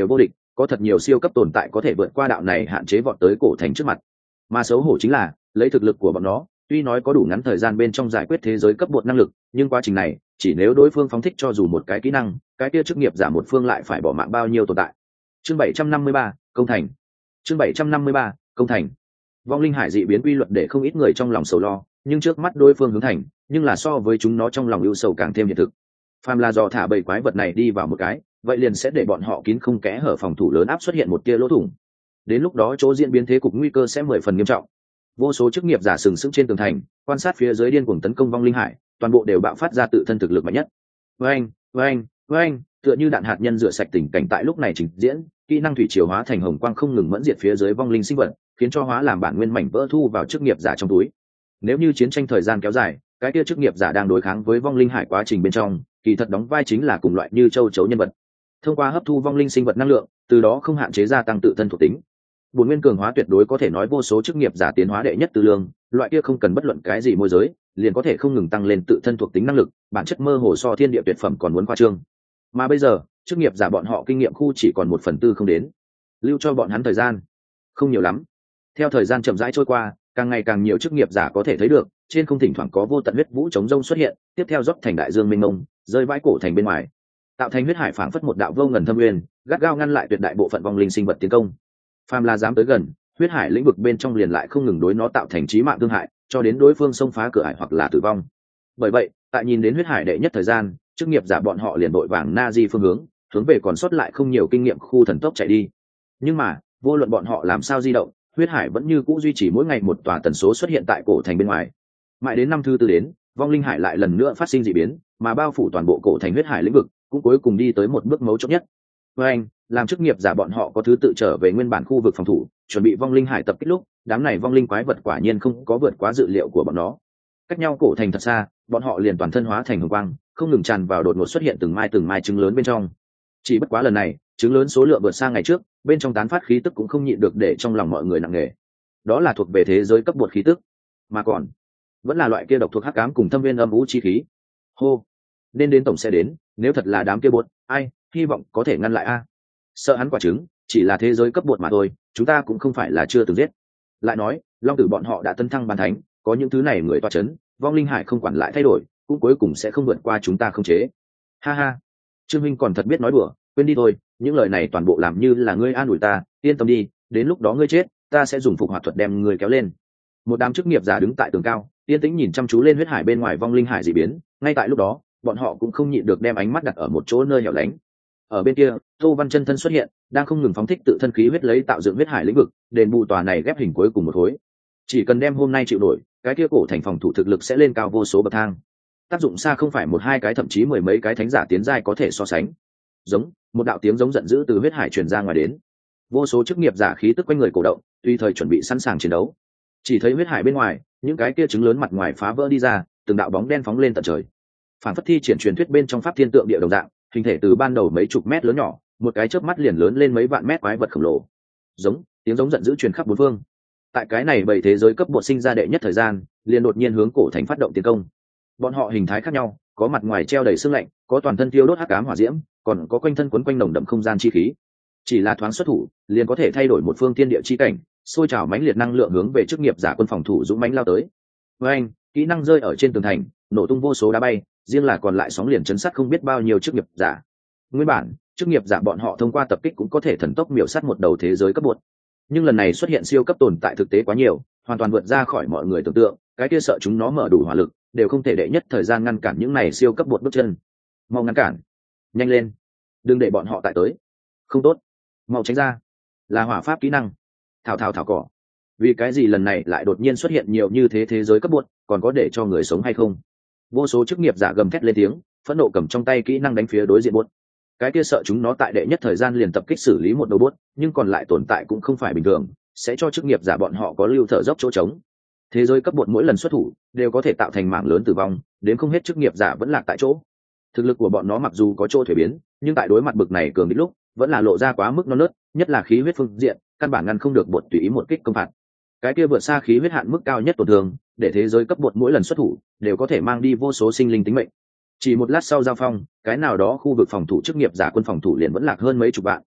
[SPEAKER 1] có thật nhiều siêu cấp tồn tại có thể vượt qua đạo này hạn chế vọt tới cổ thành trước mặt. Mà xấu hổ chính là lấy thực lực của bọn nó, tuy nói có đủ ngắn thời gian bên trong giải quyết thế giới cấp bột năng lực, nhưng quá trình này chỉ nếu đối phương phóng thích cho dù một cái kỹ năng, cái kia chức nghiệp giả một phương lại phải bỏ mạng bao nhiêu tồn tại. Chương bảy trăm năm mươi ba, công thành. Chương bảy trăm năm mươi ba, công thành. Vong linh hải dị biến quy luật để không ít người trong lòng sầu lo, nhưng trước mắt đối phương hướng thành, nhưng là so với chúng nó trong lòng ưu sầu càng thêm hiện thực. Phàm là do thả bầy quái vật này đi vào một cái, vậy liền sẽ để bọn họ kín không kẽ hở phòng thủ lớn áp xuất hiện một tia lỗ thủng. Đến lúc đó chỗ diễn biến thế cục nguy cơ sẽ mười phần nghiêm trọng. Vô số chức nghiệp giả sừng sững trên tường thành, quan sát phía dưới điên cuồng tấn công vong linh hải, toàn bộ đều bạo phát ra tự thân thực lực mạnh nhất. Oeng, oeng, oeng, tựa như đạn hạt nhân rửa sạch tình cảnh tại lúc này trình diễn, kỹ năng thủy triều hóa thành hồng quang không ngừng mẫn diệt phía dưới vong linh sinh vật, khiến cho hóa làm bản nguyên mảnh vỡ thu vào chức nghiệp giả trong túi. Nếu như chiến tranh thời gian kéo dài, cái kia chức nghiệp giả đang đối kháng với vong linh hải quá trình bên trong, kỳ thật đóng vai chính là cùng loại như châu chấu nhân vật. Thông qua hấp thu vong linh sinh vật năng lượng, từ đó không hạn chế gia tăng tự thân thuộc tính. Bổn nguyên cường hóa tuyệt đối có thể nói vô số chức nghiệp giả tiến hóa đệ nhất tư lương, loại kia không cần bất luận cái gì môi giới, liền có thể không ngừng tăng lên tự thân thuộc tính năng lực, bản chất mơ hồ so thiên địa tuyệt phẩm còn muốn khoa trương. Mà bây giờ, chức nghiệp giả bọn họ kinh nghiệm khu chỉ còn một phần tư không đến, lưu cho bọn hắn thời gian không nhiều lắm. Theo thời gian chậm rãi trôi qua, càng ngày càng nhiều chức nghiệp giả có thể thấy được, trên không thỉnh thoảng có vô tận huyết vũ chống rông xuất hiện, tiếp theo dốc thành đại dương mênh mông, rơi vãi cổ thành bên ngoài, tạo thành huyết hải phảng phất một đạo vô ngần thâm nguyên, gắt gao ngăn lại tuyệt đại bộ phận vong linh sinh vật tiến công. Phàm là dám tới gần, huyết hải lĩnh vực bên trong liền lại không ngừng đối nó tạo thành chí mạng thương hại, cho đến đối phương xông phá cửa ải hoặc là tử vong. Bởi vậy, tại nhìn đến huyết hải đệ nhất thời gian, chức nghiệp giả bọn họ liền đội vàng na di phương hướng, hướng về còn sót lại không nhiều kinh nghiệm khu thần tốc chạy đi. Nhưng mà, vô luận bọn họ làm sao di động, huyết hải vẫn như cũ duy trì mỗi ngày một tòa tần số xuất hiện tại cổ thành bên ngoài. Mãi đến năm thứ tư đến, vong linh hải lại lần nữa phát sinh dị biến, mà bao phủ toàn bộ cổ thành huyết hải lĩnh vực, cũng cuối cùng đi tới một bước mấu chốt nhất. Với anh, làm chức nghiệp giả bọn họ có thứ tự trở về nguyên bản khu vực phòng thủ, chuẩn bị vong linh hải tập kích lúc, đám này vong linh quái vật quả nhiên không có vượt quá dự liệu của bọn nó. Cách nhau cổ thành thật xa, bọn họ liền toàn thân hóa thành hồng quang, không ngừng tràn vào, đột ngột xuất hiện từng mai từng mai trứng lớn bên trong. Chỉ bất quá lần này, trứng lớn số lượng vượt xa ngày trước, bên trong tán phát khí tức cũng không nhịn được để trong lòng mọi người nặng nề. Đó là thuộc về thế giới cấp bột khí tức, mà còn vẫn là loại kia độc thuộc hắc ám cùng thâm viên âm vũ chi khí. Hô, nên đến tổng sẽ đến, nếu thật là đám kia bột, ai, hy vọng có thể ngăn lại a. Sợ hắn quả trứng, chỉ là thế giới cấp bột mà thôi, chúng ta cũng không phải là chưa từng giết. Lại nói, long tử bọn họ đã tấn thăng bàn thánh, có những thứ này người toa chấn, vong linh hải không quản lại thay đổi, cũng cuối cùng sẽ không vượt qua chúng ta không chế. Ha ha, Trương Minh còn thật biết nói đùa, quên đi thôi, những lời này toàn bộ làm như là ngươi an ủi ta, yên tâm đi, đến lúc đó ngươi chết, ta sẽ dùng phục hoạt thuật đem ngươi kéo lên. Một đám chức nghiệp giả đứng tại tường cao, yên tĩnh nhìn chăm chú lên huyết hải bên ngoài vong linh hải dị biến, ngay tại lúc đó, bọn họ cũng không nhịn được đem ánh mắt đặt ở một chỗ nơi hẻo lánh. Ở bên kia, Tô Văn chân thân xuất hiện, đang không ngừng phóng thích tự thân khí huyết lấy tạo dựng huyết hải lĩnh vực, đền bù tòa này ghép hình cuối cùng một khối. Chỉ cần đem hôm nay chịu nổi, cái kia cổ thành phòng thủ thực lực sẽ lên cao vô số bậc thang. Tác dụng xa không phải một hai cái thậm chí mười mấy cái thánh giả tiến giai có thể so sánh. Giống, một đạo tiếng giống giận dữ từ huyết hải truyền ra ngoài đến. Vô số chức nghiệp giả khí tức quanh người cổ động, tùy thời chuẩn bị sẵn sàng chiến đấu. Chỉ thấy huyết hải bên ngoài, những cái kia trứng lớn mặt ngoài phá vỡ đi ra, từng đạo bóng đen phóng lên tận trời. Phản phất thi triển truyền thuyết bên trong pháp thiên tượng địa đồng dạng, hình thể từ ban đầu mấy chục mét lớn nhỏ, một cái chớp mắt liền lớn lên mấy vạn mét quái vật khổng lồ. Giống, tiếng giống giận dữ truyền khắp bốn phương. Tại cái này bảy thế giới cấp bột sinh ra đệ nhất thời gian, liền đột nhiên hướng cổ thành phát động tiến công. Bọn họ hình thái khác nhau, có mặt ngoài treo đầy sương lạnh, có toàn thân tiêu đốt hắc ám hỏa diễm, còn có quanh thân quấn quanh nồng đậm không gian chi khí. Chỉ là thoáng xuất thủ, liền có thể thay đổi một phương thiên địa chi cảnh, sôi trào mãnh liệt năng lượng hướng về chức nghiệp giả quân phòng thủ dũng mãnh lao tới. Với anh, kỹ năng rơi ở trên tường thành, nổ tung vô số đá bay, riêng là còn lại sóng liền chấn sát không biết bao nhiêu chức nghiệp giả. Nguyên bản, chức nghiệp giả bọn họ thông qua tập kích cũng có thể thần tốc miểu sát một đầu thế giới cấp bột. Nhưng lần này xuất hiện siêu cấp tồn tại thực tế quá nhiều, hoàn toàn vượt ra khỏi mọi người tưởng tượng, cái kia sợ chúng nó mở đủ hỏa lực, đều không thể đệ nhất thời gian ngăn cản những này siêu cấp bột bước chân. Mau ngăn cản, nhanh lên, đừng để bọn họ tại tới. Không tốt, mau tránh ra. Là hỏa pháp kỹ năng. Thảo thảo thảo cỏ. Vì cái gì lần này lại đột nhiên xuất hiện nhiều như thế thế giới cấp bột, còn có để cho người sống hay không? Vô số chức nghiệp giả gầm thét lên tiếng, phẫn nộ cầm trong tay kỹ năng đánh phía đối diện bột. Cái kia sợ chúng nó tại đệ nhất thời gian liền tập kích xử lý một đầu bốt, nhưng còn lại tồn tại cũng không phải bình thường, sẽ cho chức nghiệp giả bọn họ có lưu thở dốc chỗ trống. Thế giới cấp bột mỗi lần xuất thủ đều có thể tạo thành mảng lớn tử vong, đến không hết chức nghiệp giả vẫn lạc tại chỗ. Thực lực của bọn nó mặc dù có chỗ thuế biến, nhưng tại đối mặt bực này cường địch lúc, vẫn là lộ ra quá mức non nớt, nhất là khí huyết phương diện, căn bản ngăn không được bột tùy ý một kích công phạt. Cái kia vượt xa khí huyết hạn mức cao nhất tổn thương, để thế giới cấp bột mỗi lần xuất thủ đều có thể mang đi vô số sinh linh tính mệnh. Chỉ một lát sau giao phong, cái nào đó khu vực phòng thủ chức nghiệp giả quân phòng thủ liền vẫn lạc hơn mấy chục vạn,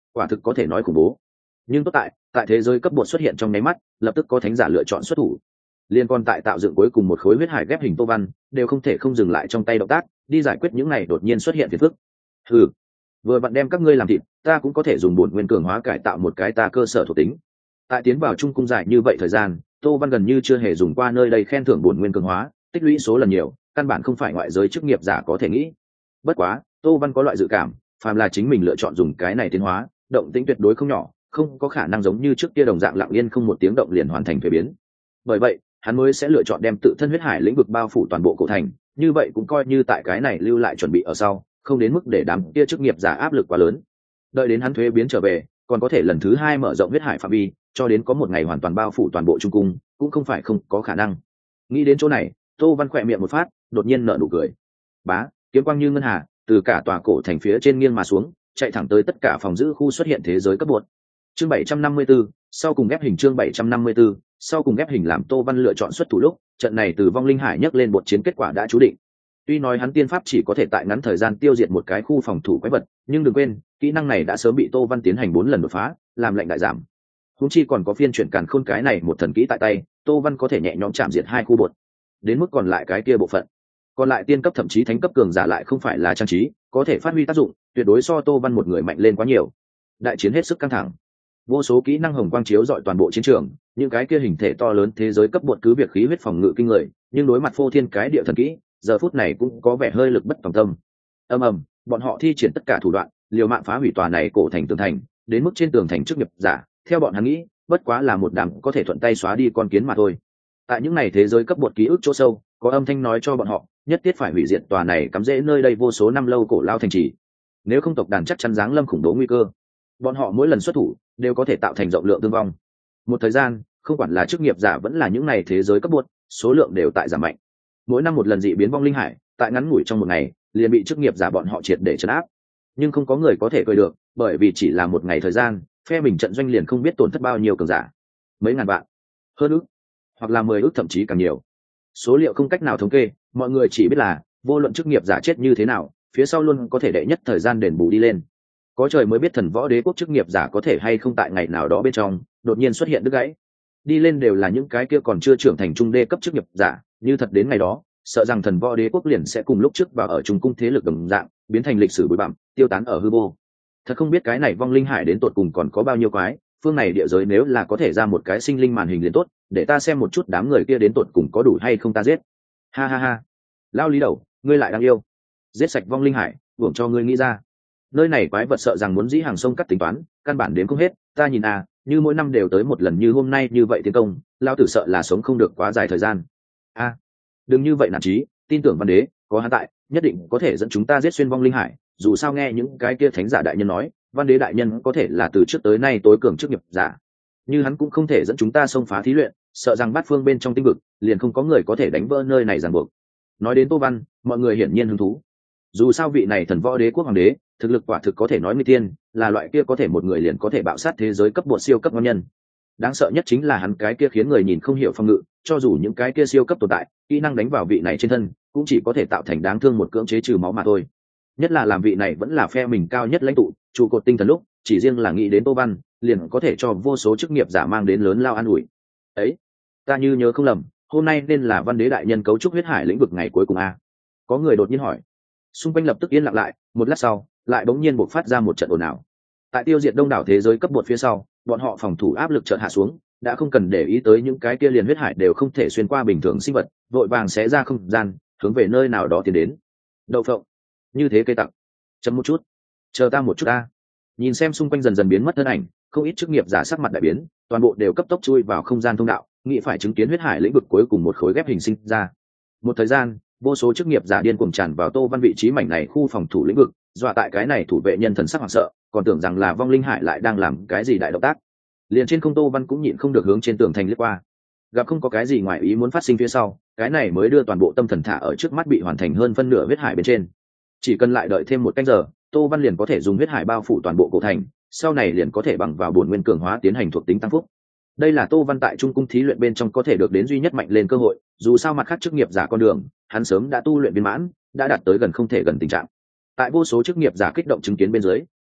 [SPEAKER 1] quả thực có thể nói khủng bố. Nhưng tốt tại tại thế giới cấp bột xuất hiện trong nháy mắt, lập tức có thánh giả lựa chọn xuất thủ. Liên quan tại tạo dựng cuối cùng một khối huyết hải ghép hình Tô Văn đều không thể không dừng lại trong tay động tác, đi giải quyết những này đột nhiên xuất hiện phiền phức. Ừ, vừa vặn đem các ngươi làm thịt, ta cũng có thể dùng bổn nguyên cường hóa cải tạo một cái ta cơ sở thuộc tính. Tại tiến vào trung cung dài như vậy thời gian, Tô Văn gần như chưa hề dùng qua nơi đây khen thưởng bổn nguyên cường hóa, tích lũy số lần nhiều, căn bản không phải ngoại giới chức nghiệp giả có thể nghĩ. Bất quá, Tô Văn có loại dự cảm, phàm là chính mình lựa chọn dùng cái này tiến hóa, động tĩnh tuyệt đối không nhỏ, không có khả năng giống như trước kia đồng dạng lặng yên không một tiếng động liền hoàn thành thuế biến. Bởi vậy, hắn mới sẽ lựa chọn đem tự thân huyết hải lĩnh vực bao phủ toàn bộ cổ thành, như vậy cũng coi như tại cái này lưu lại chuẩn bị ở sau, không đến mức để đám kia chức nghiệp giả áp lực quá lớn. Đợi đến hắn thuế biến trở về, còn có thể lần thứ hai mở rộng huyết hải phạm vi, cho đến có một ngày hoàn toàn bao phủ toàn bộ trung cung, cũng không phải không có khả năng. Nghĩ đến chỗ này, Tô Văn khỏe miệng một phát, đột nhiên nở nụ cười. Bá, kiếm quang như ngân hà, từ cả tòa cổ thành phía trên nghiêng mà xuống, chạy thẳng tới tất cả phòng giữ khu xuất hiện thế giới cấp bột. Chương bảy trăm năm mươi tư, sau cùng ghép hình chương bảy trăm năm mươi tư, sau cùng ghép hình làm Tô Văn lựa chọn xuất thủ lúc, trận này từ vong linh hải nhấc lên một chiến kết quả đã chú định. Tuy nói hắn tiên pháp chỉ có thể tại ngắn thời gian tiêu diệt một cái khu phòng thủ quái vật, nhưng đừng quên, kỹ năng này đã sớm bị Tô Văn tiến hành bốn lần đột phá, làm lệnh đại giảm. Huống chi còn có phiên chuyển càn khôn cái này một thần kỹ tại tay, Tô Văn có thể nhẹ nhõm chạm diệt hai khu bột. Đến mức còn lại cái kia bộ phận, còn lại tiên cấp thậm chí thánh cấp cường giả lại không phải là trang trí, có thể phát huy tác dụng, tuyệt đối so Tô Văn một người mạnh lên quá nhiều. Đại chiến hết sức căng thẳng, vô số kỹ năng hồng quang chiếu rọi toàn bộ chiến trường, những cái kia hình thể to lớn thế giới cấp bột cứ việc khí huyết phòng ngự kinh người, nhưng đối mặt phô thiên cái địa thần kỹ, giờ phút này cũng có vẻ hơi lực bất tòng tâm. Ầm ầm, bọn họ thi triển tất cả thủ đoạn, liều mạng phá hủy tòa này cổ thành tường thành, đến mức trên tường thành chức nghiệp giả, theo bọn hắn nghĩ, bất quá là một đám có thể thuận tay xóa đi con kiến mà thôi. Tại những này thế giới cấp bột ký ức chỗ sâu, có âm thanh nói cho bọn họ, nhất thiết phải hủy diệt tòa này cắm rễ nơi đây vô số năm lâu cổ lao thành trì. Nếu không tộc đàn chắc chắn giáng lâm khủng bố nguy cơ. Bọn họ mỗi lần xuất thủ đều có thể tạo thành rộng lượng thương vong. Một thời gian, không quản là chức nghiệp giả vẫn là những này thế giới cấp bột, số lượng đều tại giảm mạnh. Mỗi năm một lần dị biến vong linh hải, tại ngắn ngủi trong một ngày, liền bị chức nghiệp giả bọn họ triệt để trấn áp. Nhưng không có người có thể cười được, bởi vì chỉ là một ngày thời gian, phe mình trận doanh liền không biết tổn thất bao nhiêu cường giả, mấy ngàn vạn, hơn ước, hoặc là mười ước thậm chí càng nhiều. Số liệu không cách nào thống kê, mọi người chỉ biết là vô luận chức nghiệp giả chết như thế nào, phía sau luôn có thể đệ nhất thời gian đền bù đi lên. Có trời mới biết thần võ đế quốc chức nghiệp giả có thể hay không tại ngày nào đó bên trong đột nhiên xuất hiện đứt gãy. Đi lên đều là những cái kia còn chưa trưởng thành trung đê cấp chức nghiệp giả, như thật đến ngày đó, sợ rằng thần võ đế quốc liền sẽ cùng lúc trước vào ở trung cung thế lực đồng dạng, biến thành lịch sử bụi bặm, tiêu tán ở hư vô. Thật không biết cái này vong linh hải đến tột cùng còn có bao nhiêu quái, phương này địa giới nếu là có thể ra một cái sinh linh màn hình liền tốt, để ta xem một chút đám người kia đến tột cùng có đủ hay không ta giết. Ha ha ha. Lao lý đầu, ngươi lại đang yêu. Giết sạch vong linh hải, uổng cho ngươi nghĩ ra. Nơi này quái vật sợ rằng muốn dĩ hàng sông cắt tính toán, căn bản đến không hết, ta nhìn à, như mỗi năm đều tới một lần như hôm nay như vậy tiến công, lao tử sợ là sống không được quá dài thời gian. A, à, đừng như vậy nản chí, tin tưởng văn đế, có hắn tại, nhất định có thể dẫn chúng ta giết xuyên vong linh hải, dù sao nghe những cái kia thánh giả đại nhân nói, văn đế đại nhân có thể là từ trước tới nay tối cường chức nghiệp giả. Như hắn cũng không thể dẫn chúng ta xông phá thí luyện, sợ rằng bát phương bên trong tinh vực, liền không có người có thể đánh vỡ nơi này ràng buộc. Nói đến Tô Văn, mọi người hiển nhiên hứng thú. Dù sao vị này thần võ đế quốc hoàng đế, thực lực quả thực có thể nói nguy tiên, là loại kia có thể một người liền có thể bạo sát thế giới cấp bột siêu cấp ngon nhân. Đáng sợ nhất chính là hắn cái kia khiến người nhìn không hiểu phong ngự, cho dù những cái kia siêu cấp tồn tại, kỹ năng đánh vào vị này trên thân, cũng chỉ có thể tạo thành đáng thương một cưỡng chế trừ máu mà thôi. Nhất là làm vị này vẫn là phe mình cao nhất lãnh tụ, trụ cột tinh thần lúc, chỉ riêng là nghĩ đến Tô Văn, liền có thể cho vô số chức nghiệp giả mang đến lớn lao an ủi. Ấy, ta như nhớ không lầm, hôm nay nên là văn đế đại nhân cấu trúc huyết hải lĩnh vực ngày cuối cùng a. Có người đột nhiên hỏi. Xung quanh lập tức yên lặng lại, một lát sau, lại bỗng nhiên bộc phát ra một trận ồn ào. Tại tiêu diệt đông đảo thế giới cấp bột phía sau, bọn họ phòng thủ áp lực chợt hạ xuống, đã không cần để ý tới những cái kia liền huyết hải đều không thể xuyên qua bình thường sinh vật, vội vàng xé ra không gian, hướng về nơi nào đó tiến đến. Đậu phộng, như thế cây tặng. Chấm một chút, chờ ta một chút ta. Nhìn xem xung quanh dần dần biến mất thân ảnh, không ít chức nghiệp giả sắc mặt đại biến, toàn bộ đều cấp tốc chui vào không gian thông đạo, nghĩ phải chứng kiến huyết hải lĩnh vực cuối cùng một khối ghép hình sinh ra. Một thời gian, vô số chức nghiệp giả điên cuồng tràn vào Tô Văn vị trí mảnh này khu phòng thủ lĩnh vực, dọa tại cái này thủ vệ nhân thần sắc hoảng sợ, còn tưởng rằng là vong linh hải lại đang làm cái gì đại động tác. Liền trên không Tô Văn cũng nhịn không được hướng trên tường thành liếc qua, gặp không có cái gì ngoài ý muốn phát sinh phía sau, cái này mới đưa toàn bộ tâm thần thả ở trước mắt bị hoàn thành hơn phân nửa huyết hải bên trên. Chỉ cần lại đợi thêm một canh giờ, Tô Văn liền có thể dùng huyết hải bao phủ toàn bộ cổ thành, sau này liền có thể bằng vào bổn nguyên cường hóa tiến hành thuộc tính tăng phúc. Đây là Tô Văn tại trung cung thí luyện bên trong có thể được đến duy nhất mạnh lên cơ hội, dù sao mặt khác chức nghiệp giả con đường, hắn sớm đã tu luyện viên mãn, đã đạt tới gần không thể gần tình trạng. Tại vô số chức nghiệp giả kích động chứng kiến bên dưới,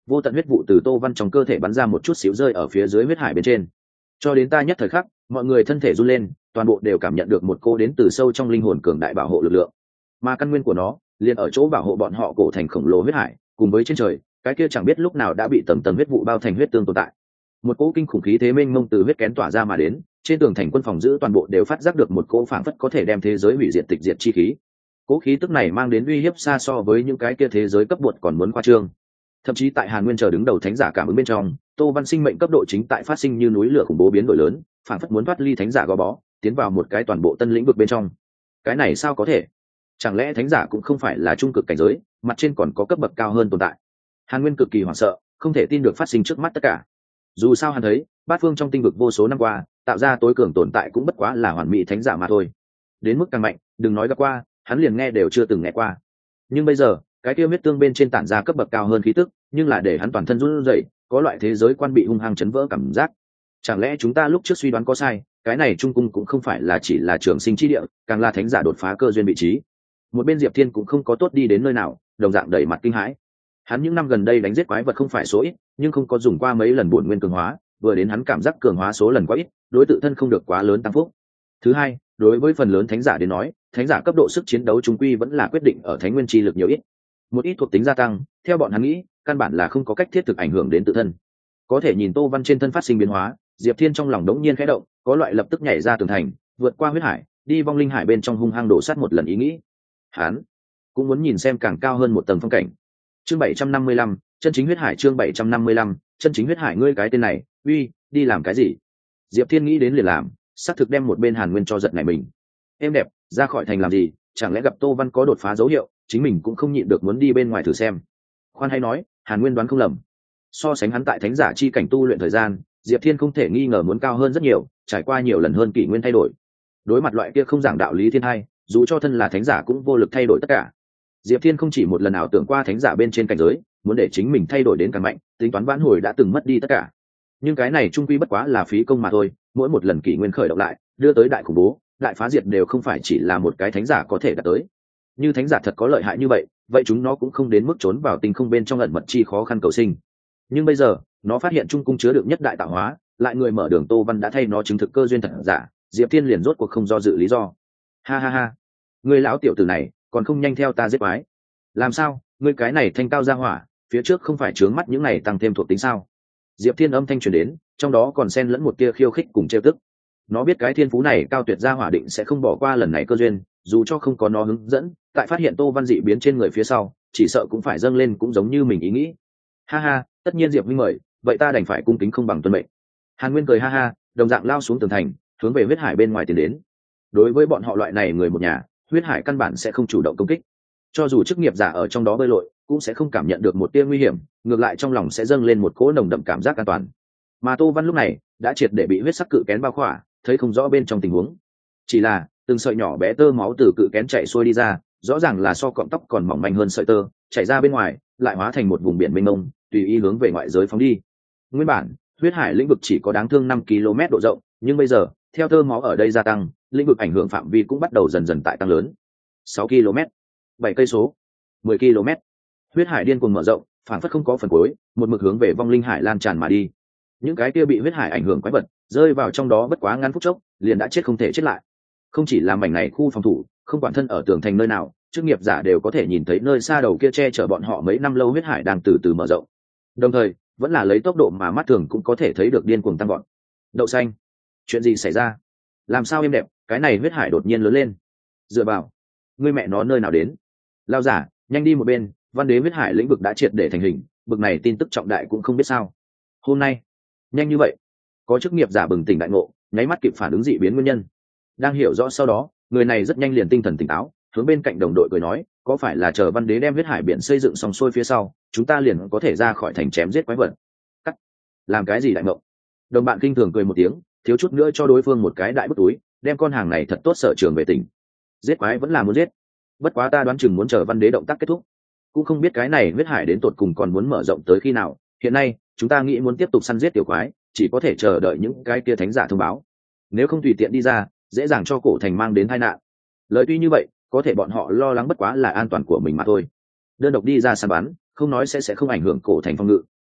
[SPEAKER 1] vô tận huyết vụ từ Tô Văn trong cơ thể bắn ra một chút xíu rơi ở phía dưới huyết hải bên trên. Cho đến ta nhất thời khắc, mọi người thân thể run lên, toàn bộ đều cảm nhận được một cô đến từ sâu trong linh hồn cường đại bảo hộ lực lượng. Mà căn nguyên của nó liền ở chỗ bảo hộ bọn họ cổ thành khổng lồ huyết hải, cùng với trên trời, cái kia chẳng biết lúc nào đã bị tầng tầng huyết vụ bao thành huyết tương tồn tại. Một cỗ kinh khủng khí thế mênh mông từ huyết kén tỏa ra mà đến, trên tường thành quân phòng giữ toàn bộ đều phát giác được một cỗ phảng phất có thể đem thế giới hủy diệt tịch diệt chi khí. Cỗ khí tức này mang đến uy hiếp xa so với những cái kia thế giới cấp bột còn muốn khoa trương. Thậm chí tại Hàn Nguyên chờ đứng đầu thánh giả cảm ứng bên trong, Tô Văn sinh mệnh cấp độ chính tại phát sinh như núi lửa khủng bố biến đổi lớn, phảng phất muốn thoát ly thánh giả gò bó, tiến vào một cái toàn bộ tân lĩnh vực bên trong. Cái này sao có thể? Chẳng lẽ thánh giả cũng không phải là trung cực cảnh giới, mặt trên còn có cấp bậc cao hơn tồn tại? Hàn Nguyên cực kỳ hoảng sợ, không thể tin được phát sinh trước mắt tất cả. Dù sao hắn thấy, bát phương trong tinh vực vô số năm qua, tạo ra tối cường tồn tại cũng bất quá là hoàn mỹ thánh giả mà thôi. Đến mức càng mạnh, đừng nói gặp qua, hắn liền nghe đều chưa từng nghe qua. Nhưng bây giờ, cái kia huyết tương bên trên tản ra cấp bậc cao hơn khí tức, nhưng là để hắn toàn thân run rẩy, có loại thế giới quan bị hung hăng chấn vỡ cảm giác. Chẳng lẽ chúng ta lúc trước suy đoán có sai, cái này trung cung cũng không phải là chỉ là trường sinh chi địa, càng là thánh giả đột phá cơ duyên vị trí. Một bên Diệp Thiên cũng không có tốt đi đến nơi nào, đồng dạng đầy mặt kinh hãi. Hắn những năm gần đây đánh giết quái vật không phải số ít, nhưng không có dùng qua mấy lần bổn nguyên cường hóa, vừa đến hắn cảm giác cường hóa số lần quá ít, đối tự thân không được quá lớn tăng phúc. Thứ hai, đối với phần lớn thánh giả đến nói, thánh giả cấp độ sức chiến đấu trung quy vẫn là quyết định ở thánh nguyên chi lực nhiều ít. Một ít thuộc tính gia tăng, theo bọn hắn nghĩ, căn bản là không có cách thiết thực ảnh hưởng đến tự thân. Có thể nhìn Tô Văn trên thân phát sinh biến hóa, Diệp Thiên trong lòng đống nhiên khẽ động, có loại lập tức nhảy ra tường thành, vượt qua huyết hải, đi vong linh hải bên trong hung hăng đổ sát một lần ý nghĩ. Hắn cũng muốn nhìn xem càng cao hơn một tầng phong cảnh. Chương bảy trăm năm mươi lăm, chân chính huyết hải. Chương bảy trăm năm mươi lăm, chân chính huyết hải. Ngươi cái tên này, uy, đi làm cái gì? Diệp Thiên nghĩ đến liền làm, xác thực đem một bên Hàn Nguyên cho giật này mình. Em đẹp, ra khỏi thành làm gì? Chẳng lẽ gặp Tô Văn có đột phá dấu hiệu, chính mình cũng không nhịn được muốn đi bên ngoài thử xem. Khoan hay nói, Hàn Nguyên đoán không lầm. So sánh hắn tại thánh giả chi cảnh tu luyện thời gian, Diệp Thiên không thể nghi ngờ muốn cao hơn rất nhiều, trải qua nhiều lần hơn kỷ nguyên thay đổi. Đối mặt loại kia không giảng đạo lý thiên hai, dù cho thân là thánh giả cũng vô lực thay đổi tất cả. Diệp Thiên không chỉ một lần nào tưởng qua thánh giả bên trên cảnh giới, muốn để chính mình thay đổi đến càng mạnh, tính toán vãn hồi đã từng mất đi tất cả. Nhưng cái này trung quy bất quá là phí công mà thôi, mỗi một lần kỷ nguyên khởi động lại, đưa tới đại khủng bố, đại phá diệt đều không phải chỉ là một cái thánh giả có thể đạt tới. Như thánh giả thật có lợi hại như vậy, vậy chúng nó cũng không đến mức trốn vào tinh không bên trong ẩn mật chi khó khăn cầu sinh. Nhưng bây giờ, nó phát hiện trung cung chứa đựng nhất đại tạo hóa, lại người mở đường Tô Văn đã thay nó chứng thực cơ duyên thật giả, Diệp Thiên liền rốt cuộc không do dự lý do. Ha ha ha, ngươi lão tiểu tử này, còn không nhanh theo ta giết quái? Làm sao, ngươi cái này thanh cao ra hỏa, phía trước không phải trướng mắt những này tăng thêm thuộc tính sao? Diệp Thiên âm thanh truyền đến, trong đó còn xen lẫn một tia khiêu khích cùng trêu tức. Nó biết cái thiên phú này cao tuyệt ra hỏa định sẽ không bỏ qua lần này cơ duyên, dù cho không có nó hướng dẫn, tại phát hiện Tô Văn dị biến trên người phía sau, chỉ sợ cũng phải dâng lên cũng giống như mình ý nghĩ. Ha ha, tất nhiên Diệp huynh mời, vậy ta đành phải cung kính không bằng tuân mệnh. Hàn Nguyên cười ha ha, đồng dạng lao xuống tường thành, hướng về huyết hải bên ngoài tiến đến. Đối với bọn họ loại này người một nhà, huyết hải căn bản sẽ không chủ động công kích. Cho dù chức nghiệp giả ở trong đó bơi lội, cũng sẽ không cảm nhận được một tia nguy hiểm, ngược lại trong lòng sẽ dâng lên một cỗ nồng đậm cảm giác an toàn. Mà Tô Văn lúc này đã triệt để bị huyết sắc cự kén bao khỏa, thấy không rõ bên trong tình huống. Chỉ là từng sợi nhỏ bé tơ máu từ cự kén chạy xuôi đi ra, rõ ràng là so cọng tóc còn mỏng manh hơn sợi tơ, chảy ra bên ngoài, lại hóa thành một vùng biển mênh mông, tùy ý hướng về ngoại giới phóng đi. Nguyên bản, huyết hải lĩnh vực chỉ có đáng thương năm ki lô mét độ rộng, nhưng bây giờ, theo tơ máu ở đây gia tăng, lĩnh vực ảnh hưởng phạm vi cũng bắt đầu dần dần tại tăng lớn. sáu ki lô mét, bảy cây số, mười ki lô mét. Huyết hải điên cuồng mở rộng, phản phất không có phần cuối, một mực hướng về vong linh hải lan tràn mà đi. Những cái kia bị huyết hải ảnh hưởng quái vật, rơi vào trong đó bất quá ngắn phút chốc, liền đã chết không thể chết lại. Không chỉ là mảnh này khu phòng thủ, không quản thân ở tường thành nơi nào, chức nghiệp giả đều có thể nhìn thấy nơi xa đầu kia che chở bọn họ mấy năm lâu huyết hải đang từ từ mở rộng. Đồng thời, vẫn là lấy tốc độ mà mắt thường cũng có thể thấy được điên cuồng tăng gọn. Đậu xanh, chuyện gì xảy ra? Làm sao êm đẹp, cái này huyết hải đột nhiên lớn lên. Dựa vào, ngươi mẹ nó nơi nào đến? Lao giả, nhanh đi một bên, văn đế huyết hải lĩnh vực đã triệt để thành hình, bực này tin tức trọng đại cũng không biết sao. Hôm nay, nhanh như vậy, có chức nghiệp giả bừng tỉnh đại ngộ, nháy mắt kịp phản ứng dị biến nguyên nhân. Đang hiểu rõ sau đó, người này rất nhanh liền tinh thần tỉnh táo, hướng bên cạnh đồng đội cười nói, có phải là chờ văn đế đem huyết hải biển xây dựng xong xuôi phía sau, chúng ta liền có thể ra khỏi thành chém giết quái vật? Cắt, làm cái gì đại ngộ? Đồng bạn kinh thường cười một tiếng, thiếu chút nữa cho đối phương một cái đại bức túi, đem con hàng này thật tốt sở trường về tỉnh. Giết quái vẫn là muốn giết, bất quá ta đoán chừng muốn chờ văn đế động tác kết thúc, cũng không biết cái này huyết hải đến tột cùng còn muốn mở rộng tới khi nào. Hiện nay chúng ta nghĩ muốn tiếp tục săn giết tiểu quái, chỉ có thể chờ đợi những cái kia thánh giả thông báo, nếu không tùy tiện đi ra, dễ dàng cho cổ thành mang đến tai nạn. Lời tuy như vậy, có thể bọn họ lo lắng bất quá là an toàn của mình mà thôi. Đơn độc đi ra săn bắn, không nói sẽ sẽ không ảnh hưởng cổ thành phòng ngự,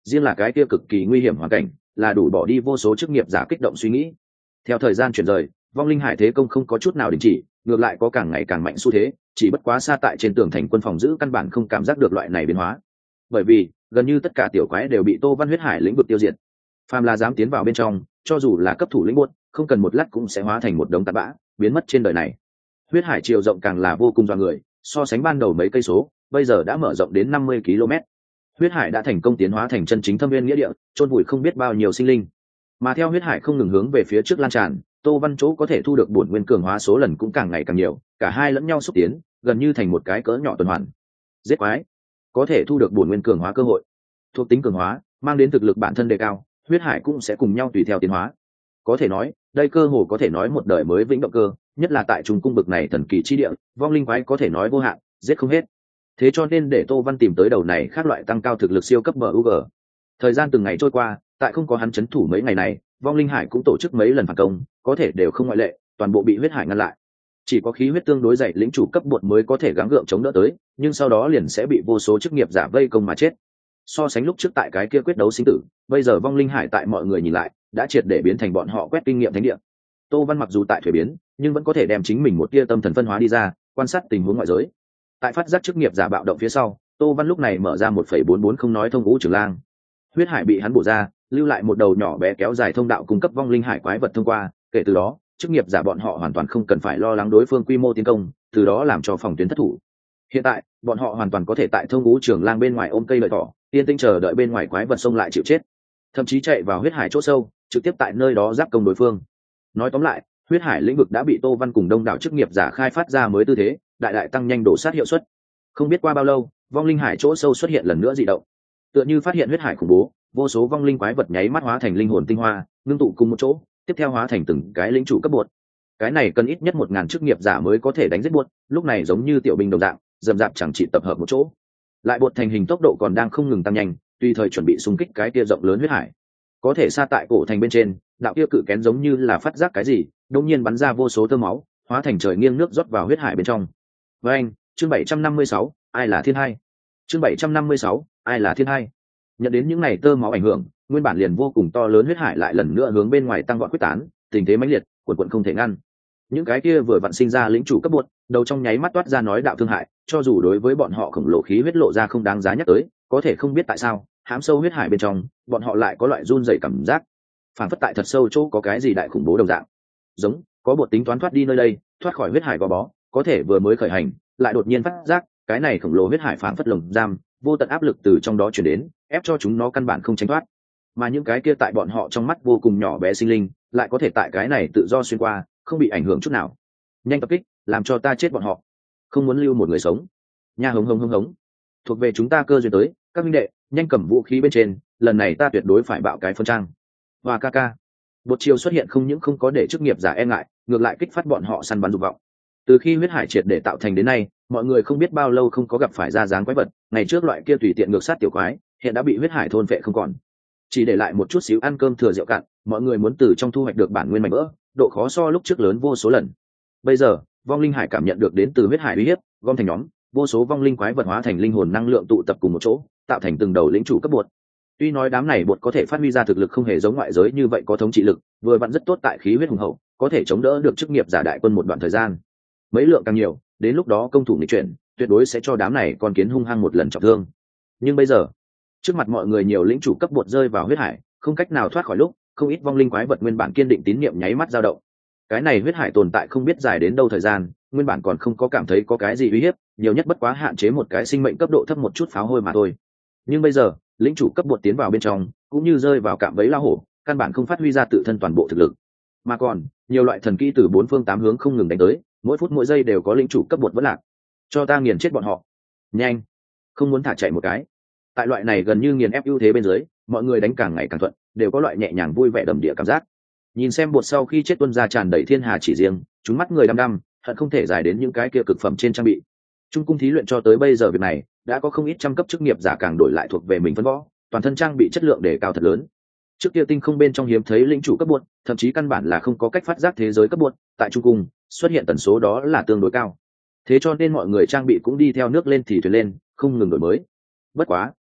[SPEAKER 1] riêng là cái kia cực kỳ nguy hiểm hoàn cảnh là đủ bỏ đi vô số chức nghiệp giả kích động suy nghĩ. Theo thời gian chuyển rời, vong linh hải thế công không có chút nào đình chỉ, ngược lại có càng ngày càng mạnh xu thế, chỉ bất quá xa tại trên tường thành quân phòng giữ căn bản không cảm giác được loại này biến hóa, bởi vì gần như tất cả tiểu quái đều bị Tô Văn huyết hải lĩnh vực tiêu diệt. Phàm là dám tiến vào bên trong, cho dù là cấp thủ lĩnh buốt, không cần một lát cũng sẽ hóa thành một đống tạt bã, biến mất trên đời này. Huyết hải chiều rộng càng là vô cùng dọa người, so sánh ban đầu mấy cây số, bây giờ đã mở rộng đến năm mươi ki lô mét. Huyết hải đã thành công tiến hóa thành chân chính thâm viên nghĩa địa, chôn vùi không biết bao nhiêu sinh linh. Mà theo huyết hải không ngừng hướng về phía trước lan tràn, Tô Văn chỗ có thể thu được bổn nguyên cường hóa số lần cũng càng ngày càng nhiều, cả hai lẫn nhau xúc tiến, gần như thành một cái cỡ nhỏ tuần hoàn. Giết quái, có thể thu được bổn nguyên cường hóa cơ hội. Thuộc tính cường hóa, mang đến thực lực bản thân đề cao, huyết hải cũng sẽ cùng nhau tùy theo tiến hóa. Có thể nói, đây cơ hồ có thể nói một đời mới vĩnh động cơ, nhất là tại trung cung bực này thần kỳ chi địa, vong linh quái có thể nói vô hạn, giết không hết. Thế cho nên để Tô Văn tìm tới đầu này khác loại tăng cao thực lực siêu cấp bờ u giê. Thời gian từng ngày trôi qua, tại không có hắn chấn thủ mấy ngày này, vong linh hải cũng tổ chức mấy lần phản công, có thể đều không ngoại lệ, toàn bộ bị huyết hải ngăn lại. Chỉ có khí huyết tương đối dày lĩnh chủ cấp bột mới có thể gắng gượng chống đỡ tới, nhưng sau đó liền sẽ bị vô số chức nghiệp giả vây công mà chết. So sánh lúc trước tại cái kia quyết đấu sinh tử, bây giờ vong linh hải tại mọi người nhìn lại đã triệt để biến thành bọn họ quét kinh nghiệm thánh địa. Tô Văn mặc dù tại thuế biến, nhưng vẫn có thể đem chính mình một tia tâm thần phân hóa đi ra, quan sát tình huống ngoại giới. Tại phát giác chức nghiệp giả bạo động phía sau, Tô Văn lúc này mở ra một phẩy bốn bốn không nói thông ngũ trường lang. Huyết hải bị hắn bổ ra, lưu lại một đầu nhỏ bé kéo dài thông đạo cung cấp vong linh hải quái vật thông qua, kể từ đó chức nghiệp giả bọn họ hoàn toàn không cần phải lo lắng đối phương quy mô tiến công, từ đó làm cho phòng tuyến thất thủ. Hiện tại bọn họ hoàn toàn có thể tại thông ngũ trường lang bên ngoài ôm cây lợi thỏ, yên tĩnh chờ đợi bên ngoài quái vật xông lại chịu chết, thậm chí chạy vào huyết hải chỗ sâu, trực tiếp tại nơi đó giáp công đối phương. Nói tóm lại, huyết hải lĩnh vực đã bị Tô Văn cùng đông đảo chức nghiệp giả khai phát ra mới tư thế, đại đại tăng nhanh đổ sát hiệu suất. Không biết qua bao lâu, vong linh hải chỗ sâu xuất hiện lần nữa dị động, tựa như phát hiện huyết hải khủng bố, vô số vong linh quái vật nháy mắt hóa thành linh hồn tinh hoa, ngưng tụ cùng một chỗ, tiếp theo hóa thành từng cái lĩnh chủ cấp bột. Cái này cần ít nhất một ngàn chức nghiệp giả mới có thể đánh giết buốt, lúc này giống như tiểu binh đồng dạng, dầm dạp chẳng chỉ tập hợp một chỗ. Lại bột thành hình tốc độ còn đang không ngừng tăng nhanh, tùy thời chuẩn bị xung kích cái kia rộng lớn huyết hải. Có thể xa tại cổ thành bên trên, đạo kia cự kén giống như là phát giác cái gì, đột nhiên bắn ra vô số tơ máu, hóa thành trời nghiêng nước rót vào huyết hải bên trong. Với anh, chương bảy trăm năm mươi sáu, ai là thiên hai? Chương bảy trăm năm mươi sáu, ai là thiên hai? Nhận đến những này tơ máu ảnh hưởng, nguyên bản liền vô cùng to lớn huyết hải lại lần nữa hướng bên ngoài tăng vọt quyết tán, tình thế mãnh liệt, quần quần không thể ngăn. Những cái kia vừa vặn sinh ra lĩnh chủ cấp bột, đầu trong nháy mắt toát ra nói đạo thương hại, cho dù đối với bọn họ khổng lồ khí huyết lộ ra không đáng giá nhắc tới, có thể không biết tại sao, hãm sâu huyết hải bên trong, bọn họ lại có loại run rẩy cảm giác, phản phất tại thật sâu chỗ có cái gì đại khủng bố đồng dạng. Giống có bột tính toán thoát đi nơi đây, thoát khỏi huyết hải gò bó, có thể vừa mới khởi hành, lại đột nhiên phát giác, cái này khổng lồ huyết hải phản phất lồng giam, vô tận áp lực từ trong đó truyền đến, ép cho chúng nó căn bản không tránh thoát. Mà những cái kia tại bọn họ trong mắt vô cùng nhỏ bé sinh linh, lại có thể tại cái này tự do xuyên qua, không bị ảnh hưởng chút nào. Nhanh tập kích, làm cho ta chết bọn họ, không muốn lưu một người sống. Nha hống hống hống hống, thuộc về chúng ta cơ duyên tới, các minh đệ, nhanh cầm vũ khí bên trên, lần này ta tuyệt đối phải bạo cái phân trang. Và ca ca, bột chiều xuất hiện không những không có để chức nghiệp giả e ngại, ngược lại kích phát bọn họ săn bắn dục vọng. Từ khi huyết hải triệt để tạo thành đến nay, mọi người không biết bao lâu không có gặp phải ra dáng quái vật, ngày trước loại kia tùy tiện ngược sát tiểu quái, hiện đã bị huyết hải thôn vệ không còn, chỉ để lại một chút xíu ăn cơm thừa rượu cạn. Mọi người muốn từ trong thu hoạch được bản nguyên mảnh vỡ, độ khó so lúc trước lớn vô số lần. Bây giờ vong linh hải cảm nhận được đến từ huyết hải uy hiếp, gom thành nhóm, vô số vong linh quái vật hóa thành linh hồn năng lượng tụ tập cùng một chỗ, tạo thành từng đầu lĩnh chủ cấp bột. Tuy nói đám này bột có thể phát huy ra thực lực không hề giống ngoại giới như vậy có thống trị lực, vừa vặn rất tốt tại khí huyết hùng hậu, có thể chống đỡ được chức nghiệp giả đại quân một đoạn thời gian. Mấy lượng càng nhiều, đến lúc đó công thủ nghịch chuyển, tuyệt đối sẽ cho đám này con kiến hung hăng một lần trọng thương. Nhưng bây giờ, trước mặt mọi người nhiều lĩnh chủ cấp bột rơi vào huyết hải, không cách nào thoát khỏi lúc, không ít vong linh quái vật nguyên bản kiên định tín niệm nháy mắt dao động. Cái này huyết hải tồn tại không biết dài đến đâu thời gian, nguyên bản còn không có cảm thấy có cái gì uy hiếp, nhiều nhất bất quá hạn chế một cái sinh mệnh cấp độ thấp một chút pháo hôi mà thôi. Nhưng bây giờ, lĩnh chủ cấp bột tiến vào bên trong, cũng như rơi vào cạm bẫy lao hổ, căn bản không phát huy ra tự thân toàn bộ thực lực, mà còn nhiều loại thần kỹ từ bốn phương tám hướng không ngừng đánh tới, mỗi phút mỗi giây đều có lĩnh chủ cấp bột vẫn lạc. Cho ta nghiền chết bọn họ, nhanh, không muốn thả chạy một cái. Tại loại này gần như nghiền ép ưu thế bên dưới, mọi người đánh càng ngày càng thuận, đều có loại nhẹ nhàng vui vẻ đầm địa cảm giác. Nhìn xem bột sau khi chết tuân ra tràn đầy thiên hà chỉ riêng, chúng mắt người đăm đăm, hận không thể giải đến những cái kia cực phẩm trên trang bị. Trung cung thí luyện cho tới bây giờ việc này đã có không ít trăm cấp chức nghiệp giả càng đổi lại thuộc về mình phân võ, toàn thân trang bị chất lượng đề cao thật lớn. Trước kia tinh không bên trong hiếm thấy lĩnh chủ cấp bột, thậm chí căn bản là không có cách phát giác thế giới cấp bột, tại trung cung xuất hiện tần số đó là tương đối cao. Thế cho nên mọi người trang bị cũng đi theo nước lên thì thuyền lên, không ngừng đổi mới. Bất quá,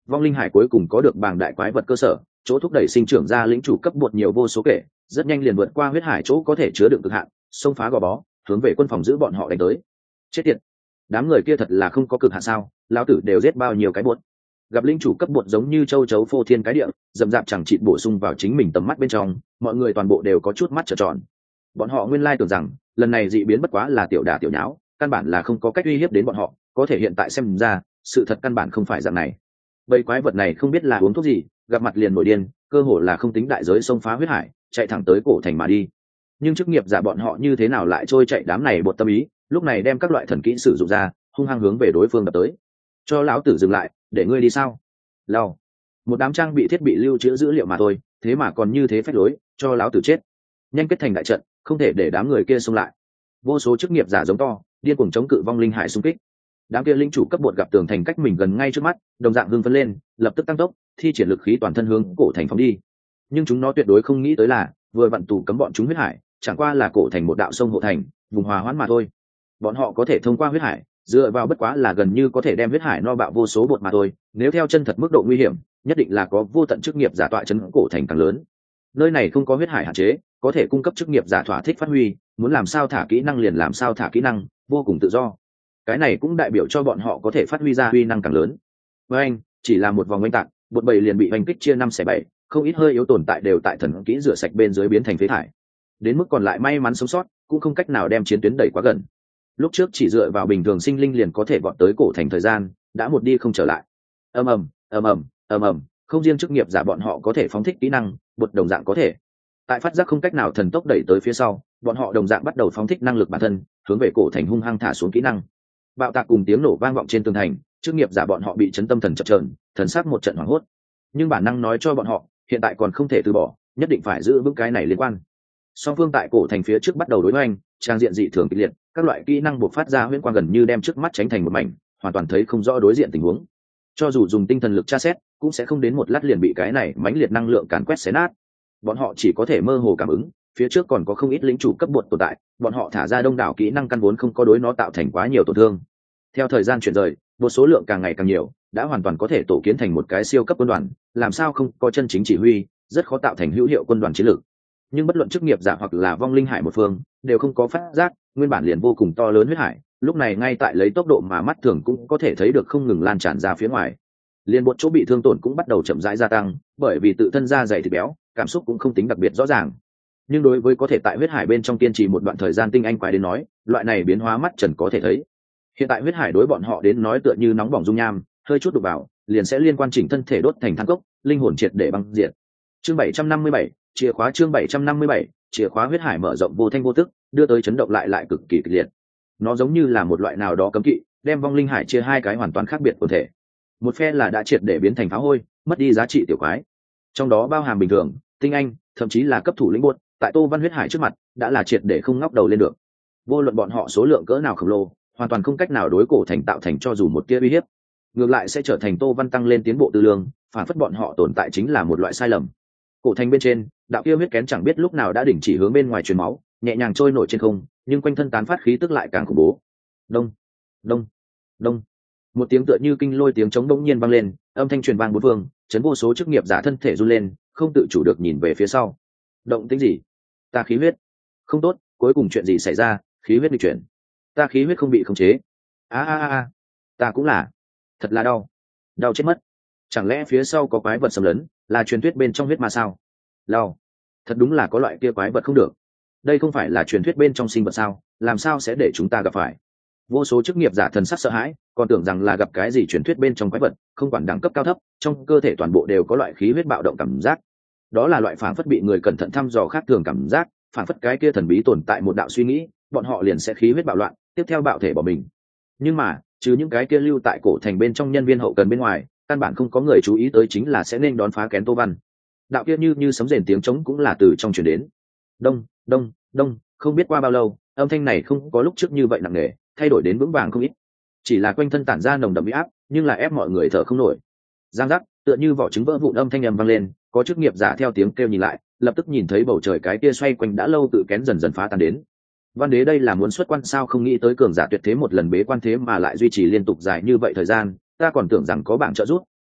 [SPEAKER 1] vong linh hải cuối cùng có được bảng đại quái vật cơ sở, chỗ thúc đẩy sinh trưởng ra lĩnh chủ cấp bột nhiều vô số kể, rất nhanh liền vượt qua huyết hải chỗ có thể chứa đựng cực hạn, xông phá gò bó, hướng về quân phòng giữ bọn họ đánh tới. Chết tiệt, đám người kia thật là không có cực hạn sao? Lão tử đều giết bao nhiêu cái bột. Gặp lĩnh chủ cấp bột giống như châu chấu phô thiên cái địa, dầm dạp chẳng chịt bổ sung vào chính mình tầm mắt bên trong, mọi người toàn bộ đều có chút mắt trợn tròn. Bọn họ nguyên lai tưởng rằng lần này dị biến bất quá là tiểu đả tiểu nháo, căn bản là không có cách uy hiếp đến bọn họ, có thể hiện tại xem ra sự thật căn bản không phải dạng này. Bầy quái vật này không biết là uống thuốc gì, gặp mặt liền nổi điên, cơ hồ là không tính đại giới xông phá huyết hải, chạy thẳng tới cổ thành mà đi. Nhưng chức nghiệp giả bọn họ như thế nào lại trôi chạy đám này bột tâm ý, lúc này đem các loại thần kỹ sử dụng ra, hung hăng hướng về đối phương đập tới. Cho lão tử dừng lại, để ngươi đi sao? Lao, một đám trang bị thiết bị lưu trữ dữ liệu mà thôi, thế mà còn như thế phách lối, cho lão tử chết. Nhanh kết thành đại trận, không thể để đám người kia xông lại. Vô số chức nghiệp giả giống to, điên cuồng chống cự vong linh hải xung kích. Đám kia linh chủ cấp bột gặp tường thành cách mình gần ngay trước mắt, đồng dạng hưng phấn lên, lập tức tăng tốc, thi triển lực khí toàn thân hướng cổ thành phóng đi. Nhưng chúng nó tuyệt đối không nghĩ tới là, vừa vặn tù cấm bọn chúng huyết hải, chẳng qua là cổ thành một đạo sông hộ thành, vùng hòa hoãn mà thôi. Bọn họ có thể thông qua huyết hải, dựa vào bất quá là gần như có thể đem huyết hải no bạo vô số bột mà thôi. Nếu theo chân thật mức độ nguy hiểm, nhất định là có vô tận chức nghiệp giả tọa chấn cổ thành càng lớn. Nơi này không có huyết hải hạn chế, có thể cung cấp chức nghiệp giả thỏa thích phát huy, muốn làm sao thả kỹ năng liền làm sao thả kỹ năng, vô cùng tự do. Cái này cũng đại biểu cho bọn họ có thể phát huy ra uy năng càng lớn. Với anh, chỉ là một vòng oanh tạc, bột bầy liền bị oanh kích chia năm xẻ bảy, không ít hơi yếu tồn tại đều tại thần kỹ rửa sạch bên dưới biến thành phế thải. Đến mức còn lại may mắn sống sót, cũng không cách nào đem chiến tuyến đẩy quá gần. Lúc trước chỉ dựa vào bình thường sinh linh liền có thể vọt tới cổ thành thời gian, đã một đi không trở lại. Ầm ầm, ầm ầm, ầm ầm, không riêng chức nghiệp giả bọn họ có thể phóng thích kỹ năng, bột đồng dạng có thể. Tại phát giác không cách nào thần tốc đẩy tới phía sau, bọn họ đồng dạng bắt đầu phóng thích năng lực bản thân, hướng về cổ thành hung hăng thả xuống kỹ năng. Bạo tạc cùng tiếng nổ vang vọng trên tường thành, chức nghiệp giả bọn họ bị chấn tâm thần chập chờn, thần sắc một trận hoảng hốt. Nhưng bản năng nói cho bọn họ, hiện tại còn không thể từ bỏ, nhất định phải giữ vững cái này liên quan. Song phương tại cổ thành phía trước bắt đầu đối hoành, trang diện dị thường kịch liệt, các loại kỹ năng bộc phát ra huyễn quang gần như đem trước mắt tránh thành một mảnh, hoàn toàn thấy không rõ đối diện tình huống. Cho dù dùng tinh thần lực tra xét, cũng sẽ không đến một lát liền bị cái này mãnh liệt năng lượng càn quét xé nát. Bọn họ chỉ có thể mơ hồ cảm ứng, phía trước còn có không ít lính chủ cấp bột tồn tại, bọn họ thả ra đông đảo kỹ năng căn vốn không có đối nó tạo thành quá nhiều tổn thương. Theo thời gian chuyển rời, một số lượng càng ngày càng nhiều, đã hoàn toàn có thể tổ kiến thành một cái siêu cấp quân đoàn, làm sao không có chân chính chỉ huy, rất khó tạo thành hữu hiệu quân đoàn chiến lược. Nhưng bất luận chức nghiệp giả hoặc là vong linh hải một phương, đều không có phát giác, nguyên bản liền vô cùng to lớn huyết hải, lúc này ngay tại lấy tốc độ mà mắt thường cũng có thể thấy được không ngừng lan tràn ra phía ngoài. Liên một chỗ bị thương tổn cũng bắt đầu chậm rãi gia tăng, bởi vì tự thân da dày thịt béo, cảm xúc cũng không tính đặc biệt rõ ràng. Nhưng đối với có thể tại huyết hải bên trong kiên trì một đoạn thời gian tinh anh quái đến nói, loại này biến hóa mắt trần có thể thấy. Hiện tại huyết hải đối bọn họ đến nói tựa như nóng bỏng dung nham, hơi chút đụng vào, liền sẽ liên quan chỉnh thân thể đốt thành than cốc, linh hồn triệt để băng diệt. Chương bảy trăm năm mươi bảy, chìa khóa chương bảy trăm năm mươi bảy, chìa khóa huyết hải mở rộng vô thanh vô tức, đưa tới chấn động lại lại cực kỳ kịch liệt. Nó giống như là một loại nào đó cấm kỵ, đem vong linh hải chia hai cái hoàn toàn khác biệt của thể. Một phe là đã triệt để biến thành phá hôi, mất đi giá trị tiểu quái. Trong đó bao hàm bình thường, tinh anh, thậm chí là cấp thủ lĩnh buốt, tại Tô Văn huyết hải trước mặt, đã là triệt để không ngóc đầu lên được. Vô luận bọn họ số lượng cỡ nào khổng lồ, hoàn toàn không cách nào đối cổ thành tạo thành cho dù một tia uy hiếp. Ngược lại sẽ trở thành Tô Văn tăng lên tiến bộ tư lương, phản phất bọn họ tồn tại chính là một loại sai lầm. Cổ thành bên trên, đạo kia huyết kén chẳng biết lúc nào đã đình chỉ hướng bên ngoài truyền máu, nhẹ nhàng trôi nổi trên không, nhưng quanh thân tán phát khí tức lại càng khủng bố. Đông, đông, đông. Một tiếng tựa như kinh lôi tiếng trống bỗng nhiên vang lên, âm thanh truyền vang bốn phương, chấn vô số chức nghiệp giả thân thể run lên, không tự chủ được nhìn về phía sau. Động tĩnh gì? Ta khí huyết không tốt, cuối cùng chuyện gì xảy ra? Khí huyết bị chuyển, ta khí huyết không bị khống chế. A a a, ta cũng là, thật là đau, đau chết mất. Chẳng lẽ phía sau có quái vật xâm lấn, là truyền thuyết bên trong huyết ma sao? Đau, thật đúng là có loại kia quái vật không được. Đây không phải là truyền thuyết bên trong sinh vật sao? Làm sao sẽ để chúng ta gặp phải? Vô số chức nghiệp giả thần sắc sợ hãi, còn tưởng rằng là gặp cái gì truyền thuyết bên trong quái vật, không quản đẳng cấp cao thấp, trong cơ thể toàn bộ đều có loại khí huyết bạo động cảm giác. Đó là loại phản phất bị người cẩn thận thăm dò khác thường cảm giác, phản phất cái kia thần bí tồn tại một đạo suy nghĩ, bọn họ liền sẽ khí huyết bạo loạn, tiếp theo bạo thể bỏ mình. Nhưng mà, trừ những cái kia lưu tại cổ thành bên trong nhân viên hậu cần bên ngoài, căn bản không có người chú ý tới chính là sẽ nên đón phá kén Tô Văn. Đạo kia như như sấm rền tiếng trống cũng là từ trong truyền đến. Đông, đông, đông, không biết qua bao lâu, âm thanh này không có lúc trước như vậy nặng nề, thay đổi đến vững vàng không ít. Chỉ là quanh thân tản ra nồng đậm uy áp, nhưng là ép mọi người thở không nổi. Giang giác, tựa như vỏ trứng vỡ vụn âm thanh ầm vang lên, có chức nghiệp giả theo tiếng kêu nhìn lại, lập tức nhìn thấy bầu trời cái kia xoay quanh đã lâu tự kén dần dần phá tan đến. Văn đế đây là muốn xuất quan sao? Không nghĩ tới cường giả tuyệt thế một lần bế quan thế mà lại duy trì liên tục dài như vậy thời gian, ta còn tưởng rằng có bảng trợ giúp,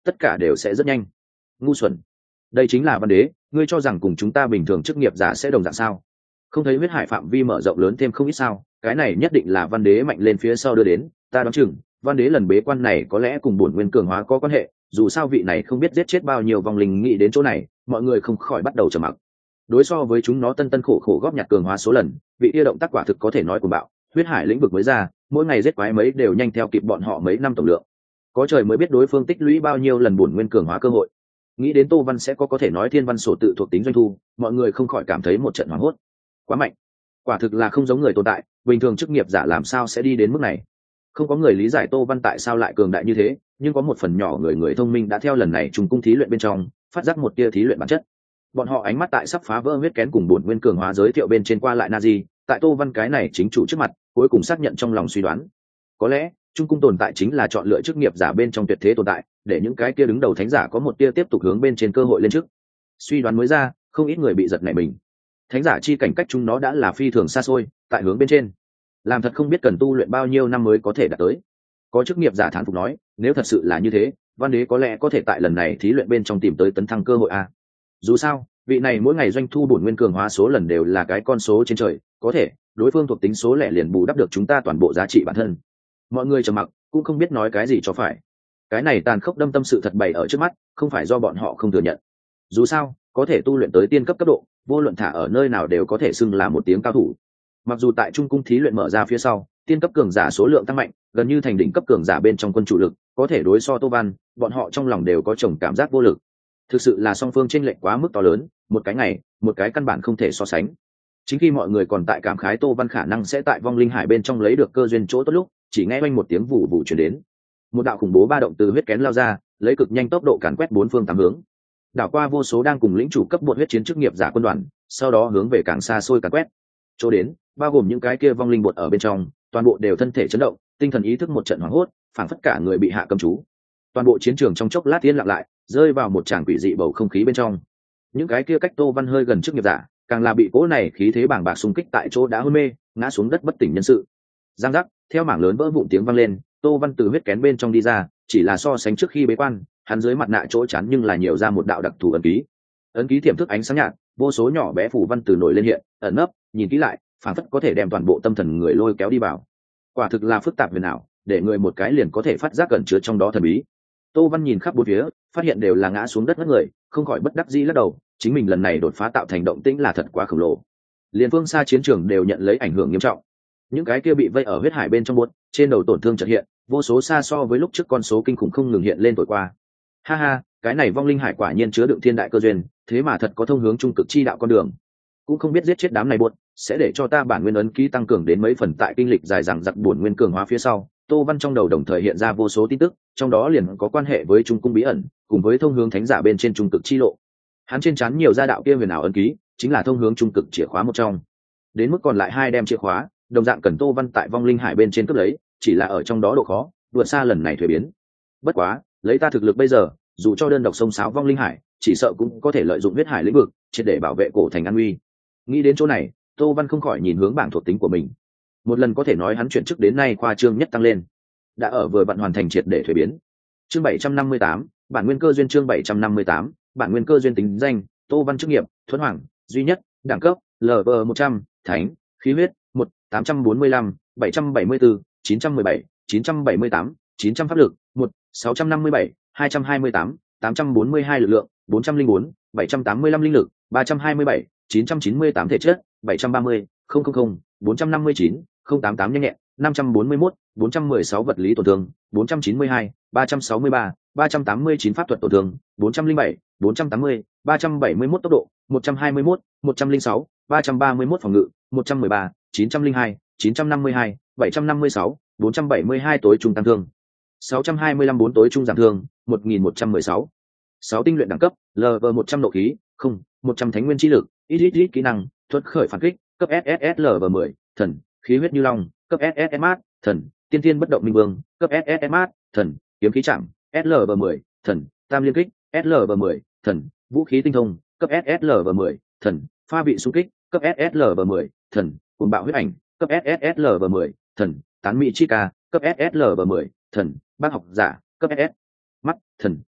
[SPEAKER 1] tất cả đều sẽ rất nhanh. Ngu xuẩn, đây chính là văn đế, ngươi cho rằng cùng chúng ta bình thường chức nghiệp giả sẽ đồng dạng sao? Không thấy huyết hải phạm vi mở rộng lớn thêm không ít sao? Cái này nhất định là văn đế mạnh lên phía sau đưa đến, ta đoán chừng văn đế lần bế quan này có lẽ cùng bổn nguyên cường hóa có quan hệ, dù sao vị này không biết giết chết bao nhiêu vong linh nghĩ đến chỗ này, mọi người không khỏi bắt đầu trầm mặc. Đối so với chúng nó tân tân khổ khổ góp nhặt cường hóa số lần, vị yêu động tác quả thực có thể nói cuồng bạo, huyết hải lĩnh vực mới ra, mỗi ngày giết quái mấy đều nhanh theo kịp bọn họ mấy năm tổng lượng. Có trời mới biết đối phương tích lũy bao nhiêu lần bổn nguyên cường hóa cơ hội. Nghĩ đến Tô Văn sẽ có có thể nói thiên văn sổ tự thuộc tính doanh thu, mọi người không khỏi cảm thấy một trận hoảng hốt. Quá mạnh, quả thực là không giống người tồn tại, bình thường chức nghiệp giả làm sao sẽ đi đến mức này. Không có người lý giải Tô Văn tại sao lại cường đại như thế, nhưng có một phần nhỏ người người thông minh đã theo lần này trùng cung thí luyện bên trong phát giác một tia thí luyện bản chất. Bọn họ ánh mắt tại sắp phá vỡ huyết kén cùng bổn nguyên cường hóa giới thiệu bên trên qua lại Nazi, tại Tô Văn cái này chính chủ trước mặt, cuối cùng xác nhận trong lòng suy đoán. Có lẽ trung cung tồn tại chính là chọn lựa chức nghiệp giả bên trong tuyệt thế tồn tại, để những cái kia đứng đầu thánh giả có một tia tiếp tục hướng bên trên cơ hội lên trước. Suy đoán mới ra, không ít người bị giật nảy mình. Thánh giả chi cảnh cách chúng nó đã là phi thường xa xôi, tại hướng bên trên, làm thật không biết cần tu luyện bao nhiêu năm mới có thể đạt tới. Có chức nghiệp giả thán phục nói, nếu thật sự là như thế, văn đế có lẽ có thể tại lần này thí luyện bên trong tìm tới tấn thăng cơ hội a. Dù sao, vị này mỗi ngày doanh thu bổn nguyên cường hóa số lần đều là cái con số trên trời, có thể đối phương thuộc tính số lẻ liền bù đắp được chúng ta toàn bộ giá trị bản thân. Mọi người trầm mặc, cũng không biết nói cái gì cho phải. Cái này tàn khốc đâm tâm sự thật bày ở trước mắt, không phải do bọn họ không thừa nhận. Dù sao, có thể tu luyện tới tiên cấp cấp độ, vô luận thả ở nơi nào đều có thể xưng là một tiếng cao thủ. Mặc dù tại trung cung thí luyện mở ra phía sau, tiên cấp cường giả số lượng tăng mạnh, gần như thành đỉnh cấp cường giả bên trong quân chủ lực, có thể đối so Tô Văn, bọn họ trong lòng đều có chồng cảm giác vô lực. Thực sự là song phương chênh lệch quá mức to lớn, một cái ngày, một cái căn bản không thể so sánh. Chính khi mọi người còn tại cảm khái Tô Văn khả năng sẽ tại vong linh hải bên trong lấy được cơ duyên chỗ tốt lúc, chỉ nghe oanh một tiếng vụ vụ truyền đến. Một đạo khủng bố ba động từ huyết kén lao ra, lấy cực nhanh tốc độ càn quét bốn phương tám hướng. Đảo qua vô số đang cùng lĩnh chủ cấp bột huyết chiến chức nghiệp giả quân đoàn, sau đó hướng về càng xa xôi càn quét. Chỗ đến, bao gồm những cái kia vong linh bột ở bên trong, toàn bộ đều thân thể chấn động, tinh thần ý thức một trận hoảng hốt, phảng phất cả người bị hạ cầm chú. Toàn bộ chiến trường trong chốc lát yên lặng lại, rơi vào một tràng quỷ dị bầu không khí bên trong. Những cái kia cách Tô Văn hơi gần chức nghiệp giả, càng là bị cỗ này khí thế bàng bạc xung kích tại chỗ đã hôn mê, ngã xuống đất bất tỉnh nhân sự. Giang giác, theo mảng lớn vỡ vụn tiếng vang lên, Tô Văn từ huyết kén bên trong đi ra, chỉ là so sánh trước khi bế quan, hắn dưới mặt nạ chỗ chắn nhưng là nhiều ra một đạo đặc thù ấn ký. Ấn ký tiềm thức ánh sáng nhạt, vô số nhỏ bé phù văn từ nổi lên hiện, ẩn nấp, nhìn kỹ lại, phảng phất có thể đem toàn bộ tâm thần người lôi kéo đi vào. Quả thực là phức tạp huyền ảo, để người một cái liền có thể phát giác cẩn chứa trong đó thần bí. Tô Văn nhìn khắp bốn phía, phát hiện đều là ngã xuống đất ngất người, không khỏi bất đắc dĩ lắc đầu, chính mình lần này đột phá tạo thành động tĩnh là thật quá khổng lồ. Liên phương xa chiến trường đều nhận lấy ảnh hưởng nghiêm trọng. Những cái kia bị vây ở huyết hải bên trong buốt, trên đầu tổn thương chợt hiện, vô số xa so với lúc trước con số kinh khủng không ngừng hiện lên tối qua. Ha ha, cái này vong linh hải quả nhiên chứa đựng thiên đại cơ duyên, thế mà thật có thông hướng trung cực chi đạo con đường. Cũng không biết giết chết đám này buốt, sẽ để cho ta bản nguyên ấn ký tăng cường đến mấy phần tại kinh lịch dài dằng dặc buồn nguyên cường hóa phía sau. Tô Văn trong đầu đồng thời hiện ra vô số tin tức, trong đó liền có quan hệ với trung cung bí ẩn, cùng với thông hướng thánh giả bên trên trung cực chi lộ. Hắn trên trán nhiều gia đạo kia huyền ảo ấn ký, chính là thông hướng trung cực chìa khóa một trong. Đến mức còn lại hai đem chìa khóa, đồng dạng cần Tô Văn tại vong linh hải bên trên cướp lấy, chỉ là ở trong đó độ khó vượt xa lần này thuế biến. Bất quá, lấy ta thực lực bây giờ, dù cho đơn độc sông sáo vong linh hải, chỉ sợ cũng có thể lợi dụng huyết hải lĩnh vực, triệt để bảo vệ cổ thành an uy. Nghĩ đến chỗ này, Tô Văn không khỏi nhìn hướng bảng thuộc tính của mình. Một lần có thể nói hắn chuyển chức đến nay khoa trương nhất tăng lên, đã ở vừa vặn hoàn thành triệt để thuế biến. Chương bảy trăm năm mươi tám, bản nguyên cơ duyên. Chương bảy trăm năm mươi tám, bản nguyên cơ duyên. Tính danh: Tô Văn. Chức nghiệp: Thuẫn Hoàng, duy nhất, đẳng cấp: L V một trăm, Thánh, khí huyết: một, tám trăm bốn mươi lăm, bảy trăm bảy mươi tư, chín trăm mười bảy, chín trăm bảy mươi tám, chín trăm pháp lực: một, sáu trăm năm mươi bảy, hai trăm hai mươi tám, tám trăm bốn mươi hai lực lượng: bốn trăm linh bốn, bảy trăm tám mươi lăm linh lực: ba trăm hai mươi bảy, chín trăm chín mươi tám thể chất: bảy trăm ba mươi, không không không, bốn trăm năm mươi chín, không tám tám nhanh nhẹn: năm trăm bốn mươi mốt, bốn trăm mười sáu vật lý tổn thương: bốn trăm chín mươi hai, ba trăm sáu mươi ba, ba trăm tám mươi chín pháp thuật tổn thương: bốn trăm linh bảy, bốn trăm tám mươi, ba trăm bảy mươi mốt tốc độ: một trăm hai mươi mốt, một trăm linh sáu, ba trăm ba mươi mốt phòng ngự: một trăm mười ba, chín trăm linh hai, chín trăm năm mươi hai, bảy trăm năm mươi sáu, bốn trăm bảy mươi hai tối trung tăng thương: sáu trăm hai mươi lăm bốn tối trung giảm thương: một nghìn một trăm mười sáu. sáu tinh luyện đẳng cấp: L V một trăm nộ khí, không, một trăm thánh nguyên chi lực, ít ít ít kỹ năng, thuật khởi phản kích, cấp S S S L V mười, thần, khí huyết như long, cấp S S S mát, thần, tiên tiên bất động minh vương, cấp S S S mát, thần, kiếm khí chạm, S L V mười, thần, tam liên kích, S L V mười, thần, vũ khí tinh thông, cấp S S L V mười, thần, pha vị xung kích, cấp S S L V mười, thần, cuồng bạo huyết ảnh, cấp S S S L V mười, thần, tán mỹ chi ca, cấp S S L V mười, thần, bác học giả, cấp S S mắt, thần,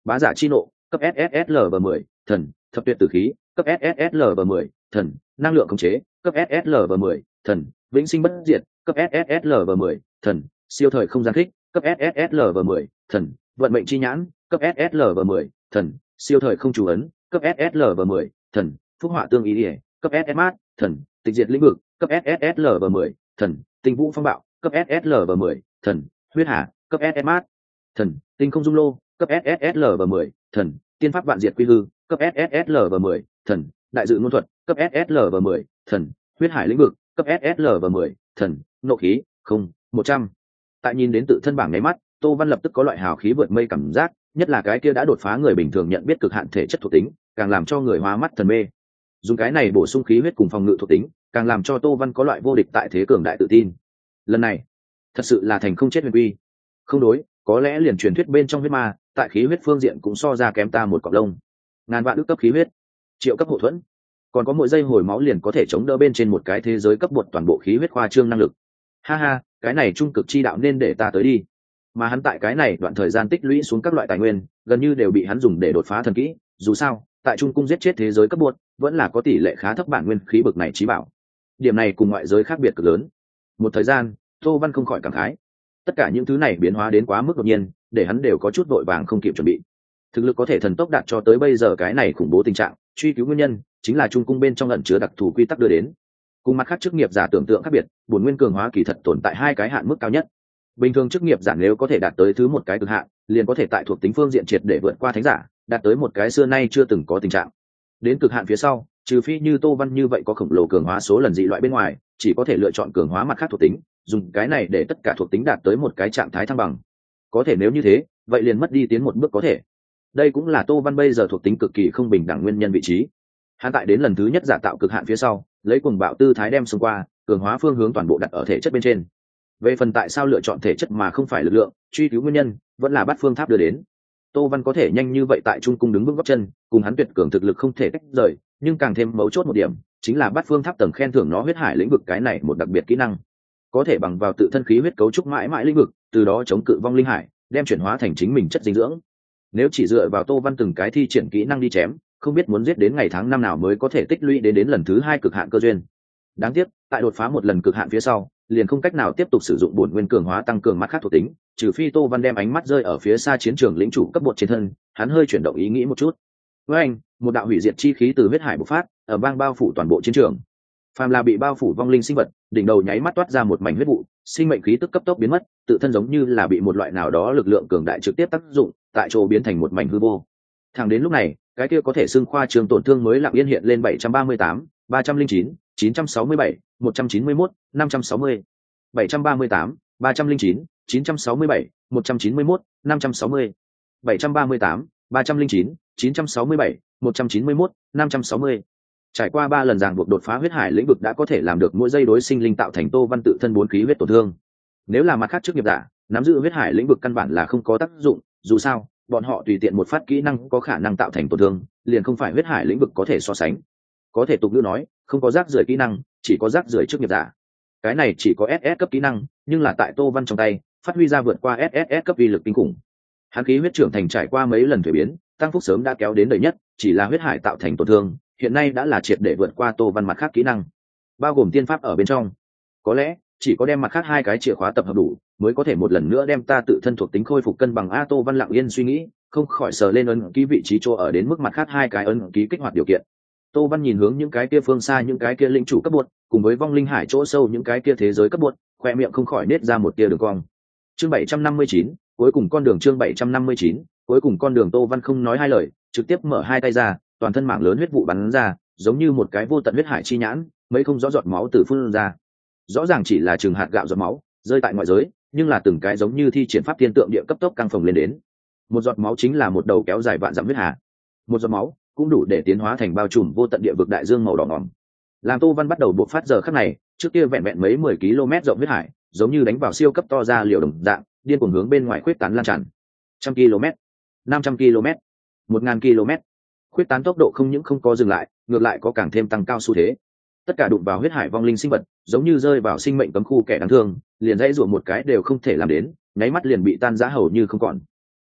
[SPEAKER 1] Bá giả chi nộ, cấp ét ét ét lv mười, thần, thập tuyệt tử khí, cấp ét ét ét lv mười, thần, năng lượng khống chế, cấp ét ét ét lv mười, thần, vĩnh sinh bất diệt, cấp ét ét ét lv mười, thần, siêu thời không gian thích, cấp ét ét ét lv mười, thần, vận mệnh chi nhãn, cấp ét ét ét lv mười, thần, siêu thời không chủ ấn, cấp ét ét ét lv mười, thần, phúc họa tương ý ỉa, cấp ét ét mát, thần, tịch diệt lĩnh vực, cấp ét ét ét lv mười, thần, tinh vũ phong bạo, cấp ét ét ét lv mười, thần, huyết hà, cấp ét ét mát, thần, tinh không dung lô, cấp ét ét ét lv mười, thần, tiên pháp vạn diệt quy hư, cấp ét ét ét lv mười, thần, đại dự ngôn thuật, cấp ét ét ét lv mười, thần, huyết hải lĩnh vực, cấp ét ét ét lv mười, thần, nộ khí, không, một trăm. Tại nhìn đến tự thân bảng nháy mắt, Tô Văn lập tức có loại hào khí vượt mây cảm giác, nhất là cái kia đã đột phá người bình thường nhận biết cực hạn thể chất thuộc tính, càng làm cho người hóa mắt thần mê. Dùng cái này bổ sung khí huyết cùng phòng ngự thuộc tính, càng làm cho Tô Văn có loại vô địch tại thế cường đại tự tin. Lần này, thật sự là thành không chết huyền quy. Không đối, có lẽ liền truyền thuyết bên trong huyết ma, tại khí huyết phương diện cũng so ra kém ta một cọng lông. Ngàn vạn ức cấp khí huyết, triệu cấp hộ thuẫn, còn có mỗi giây hồi máu liền có thể chống đỡ bên trên một cái thế giới cấp bột toàn bộ khí huyết khoa trương năng lực. Ha ha, cái này trung cực chi đạo nên để ta tới đi. Mà hắn tại cái này đoạn thời gian tích lũy xuống các loại tài nguyên, gần như đều bị hắn dùng để đột phá thần kỹ. Dù sao, tại trung cung giết chết thế giới cấp bột, vẫn là có tỷ lệ khá thấp bản nguyên khí bực này trí bảo. Điểm này cùng ngoại giới khác biệt cực lớn. Một thời gian, Tô Văn không khỏi cảm khái. Tất cả những thứ này biến hóa đến quá mức đột nhiên, để hắn đều có chút vội vàng không kịp chuẩn bị. Thực lực có thể thần tốc đạt cho tới bây giờ cái này khủng bố tình trạng, truy cứu nguyên nhân chính là trung cung bên trong ẩn chứa đặc thù quy tắc đưa đến. Cùng mặt khác chức nghiệp giả tưởng tượng khác biệt, bổn nguyên cường hóa kỳ thật tồn tại hai cái hạn mức cao nhất. Bình thường chức nghiệp giả nếu có thể đạt tới thứ một cái cực hạn, liền có thể tại thuộc tính phương diện triệt để vượt qua thánh giả, đạt tới một cái xưa nay chưa từng có tình trạng. Đến cực hạn phía sau, trừ phi như Tô Văn như vậy có khổng lồ cường hóa số lần dị loại bên ngoài, chỉ có thể lựa chọn cường hóa mặt khác thuộc tính, dùng cái này để tất cả thuộc tính đạt tới một cái trạng thái thăng bằng. Có thể nếu như thế, vậy liền mất đi tiến một bước có thể. Đây cũng là Tô Văn bây giờ thuộc tính cực kỳ không bình đẳng nguyên nhân vị trí. Hắn tại đến lần thứ nhất giả tạo cực hạn phía sau, lấy cuồng bạo tư thái đem xông qua, cường hóa phương hướng toàn bộ đặt ở thể chất bên trên. Về phần tại sao lựa chọn thể chất mà không phải lực lượng, truy cứu nguyên nhân vẫn là Bát Phương Tháp đưa đến. Tô Văn có thể nhanh như vậy tại trung cung đứng vững gót chân, cùng hắn tuyệt cường thực lực không thể tách rời, nhưng càng thêm mấu chốt một điểm, chính là Bát Phương Tháp tầng khen thưởng nó huyết hải lĩnh vực cái này một đặc biệt kỹ năng. Có thể bằng vào tự thân khí huyết cấu trúc mãi mãi lĩnh vực, từ đó chống cự vong linh hải, đem chuyển hóa thành chính mình chất dinh dưỡng. Nếu chỉ dựa vào Tô Văn từng cái thi triển kỹ năng đi chém, không biết muốn giết đến ngày tháng năm nào mới có thể tích lũy đến đến lần thứ hai cực hạn cơ duyên. Đáng tiếc, tại đột phá một lần cực hạn phía sau, liền không cách nào tiếp tục sử dụng bổn nguyên cường hóa tăng cường mắt khác thuộc tính, trừ phi Tô Văn đem ánh mắt rơi ở phía xa chiến trường lĩnh chủ cấp bột trên thân, hắn hơi chuyển động ý nghĩ một chút. Với anh, một đạo hủy diệt chi khí từ huyết hải bộc phát, ở bang bao phủ toàn bộ chiến trường. Phàm là bị bao phủ vong linh sinh vật, đỉnh đầu nháy mắt toát ra một mảnh huyết vụ, sinh mệnh khí tức cấp tốc biến mất, tự thân giống như là bị một loại nào đó lực lượng cường đại trực tiếp tác dụng, tại chỗ biến thành một mảnh hư vô. Thẳng đến lúc này, cái kia có thể xưng khoa trường tổn thương mới lặng yên hiện lên bảy trăm ba mươi tám, ba trăm linh chín, chín trăm sáu mươi bảy, một trăm chín mươi mốt, năm trăm sáu mươi. bảy trăm ba mươi tám, ba trăm linh chín, chín trăm sáu mươi bảy, một trăm chín mươi mốt, năm trăm sáu mươi. bảy trăm ba mươi tám, ba trăm linh chín, chín trăm sáu mươi bảy, một trăm chín mươi mốt, năm trăm sáu mươi. Trải qua ba lần ràng buộc đột phá huyết hải lĩnh vực đã có thể làm được mỗi giây đối sinh linh tạo thành Tô Văn tự thân bốn khí huyết tổn thương. Nếu là mặt khác chức nghiệp giả, nắm giữ huyết hải lĩnh vực căn bản là không có tác dụng, dù sao, bọn họ tùy tiện một phát kỹ năng có khả năng tạo thành tổn thương, liền không phải huyết hải lĩnh vực có thể so sánh. Có thể tục ngữ nói, không có rác rưởi kỹ năng, chỉ có rác rưởi chức nghiệp giả. Cái này chỉ có ét ét cấp kỹ năng, nhưng là tại Tô Văn trong tay, phát huy ra vượt qua ét ét ét cấp uy lực kinh khủng. Hắn khí huyết trưởng thành trải qua mấy lần thuế biến, tăng phúc sớm đã kéo đến đầy nhất, chỉ là huyết hải tạo thành tổn thương, hiện nay đã là triệt để vượt qua Tô Văn mặt khác kỹ năng, bao gồm tiên pháp ở bên trong. Có lẽ chỉ có đem mặt khác hai cái chìa khóa tập hợp đủ, mới có thể một lần nữa đem ta tự thân thuộc tính khôi phục cân bằng. A Tô Văn lặng yên suy nghĩ, không khỏi sờ lên ấn ký vị trí chỗ ở đến mức mặt khác hai cái ấn ký kích hoạt điều kiện. Tô Văn nhìn hướng những cái kia phương xa những cái kia lĩnh chủ cấp bột, cùng với vong linh hải chỗ sâu những cái kia thế giới cấp bột, khoe miệng không khỏi nết ra một tia đường cong. Chương bảy trăm năm mươi chín, cuối cùng con đường. Chương bảy trăm năm mươi chín, cuối cùng con đường. Tô Văn không nói hai lời, trực tiếp mở hai tay ra, toàn thân mảng lớn huyết vụ bắn ra, giống như một cái vô tận huyết hải chi nhãn, mấy không rõ giọt máu từ phun ra. Rõ ràng chỉ là chừng hạt gạo giọt máu, rơi tại ngoại giới, nhưng là từng cái giống như thi triển pháp thiên tượng địa cấp tốc căng phồng lên đến. Một giọt máu chính là một đầu kéo dài vạn dặm huyết hà. Một giọt máu cũng đủ để tiến hóa thành bao trùm vô tận địa vực đại dương màu đỏ ngòm. Làm Tô Văn bắt đầu bộc phát giờ khắc này, trước kia vẹn vẹn mấy mười ki lô mét rộng huyết hải, giống như đánh vào siêu cấp to ra liều đồng dạng, điên cuồng hướng bên ngoài khuyết tán lan tràn. Trăm ki lô mét, năm trăm ki lô mét, một ngàn ki lô mét. Khuyết tán tốc độ không những không có dừng lại, ngược lại có càng thêm tăng cao xu thế. Tất cả đụng vào huyết hải vong linh sinh vật, giống như rơi vào sinh mệnh cấm khu kẻ đáng thương, liền dãy rủa một cái đều không thể làm đến, nháy mắt liền bị tan rã hầu như không còn.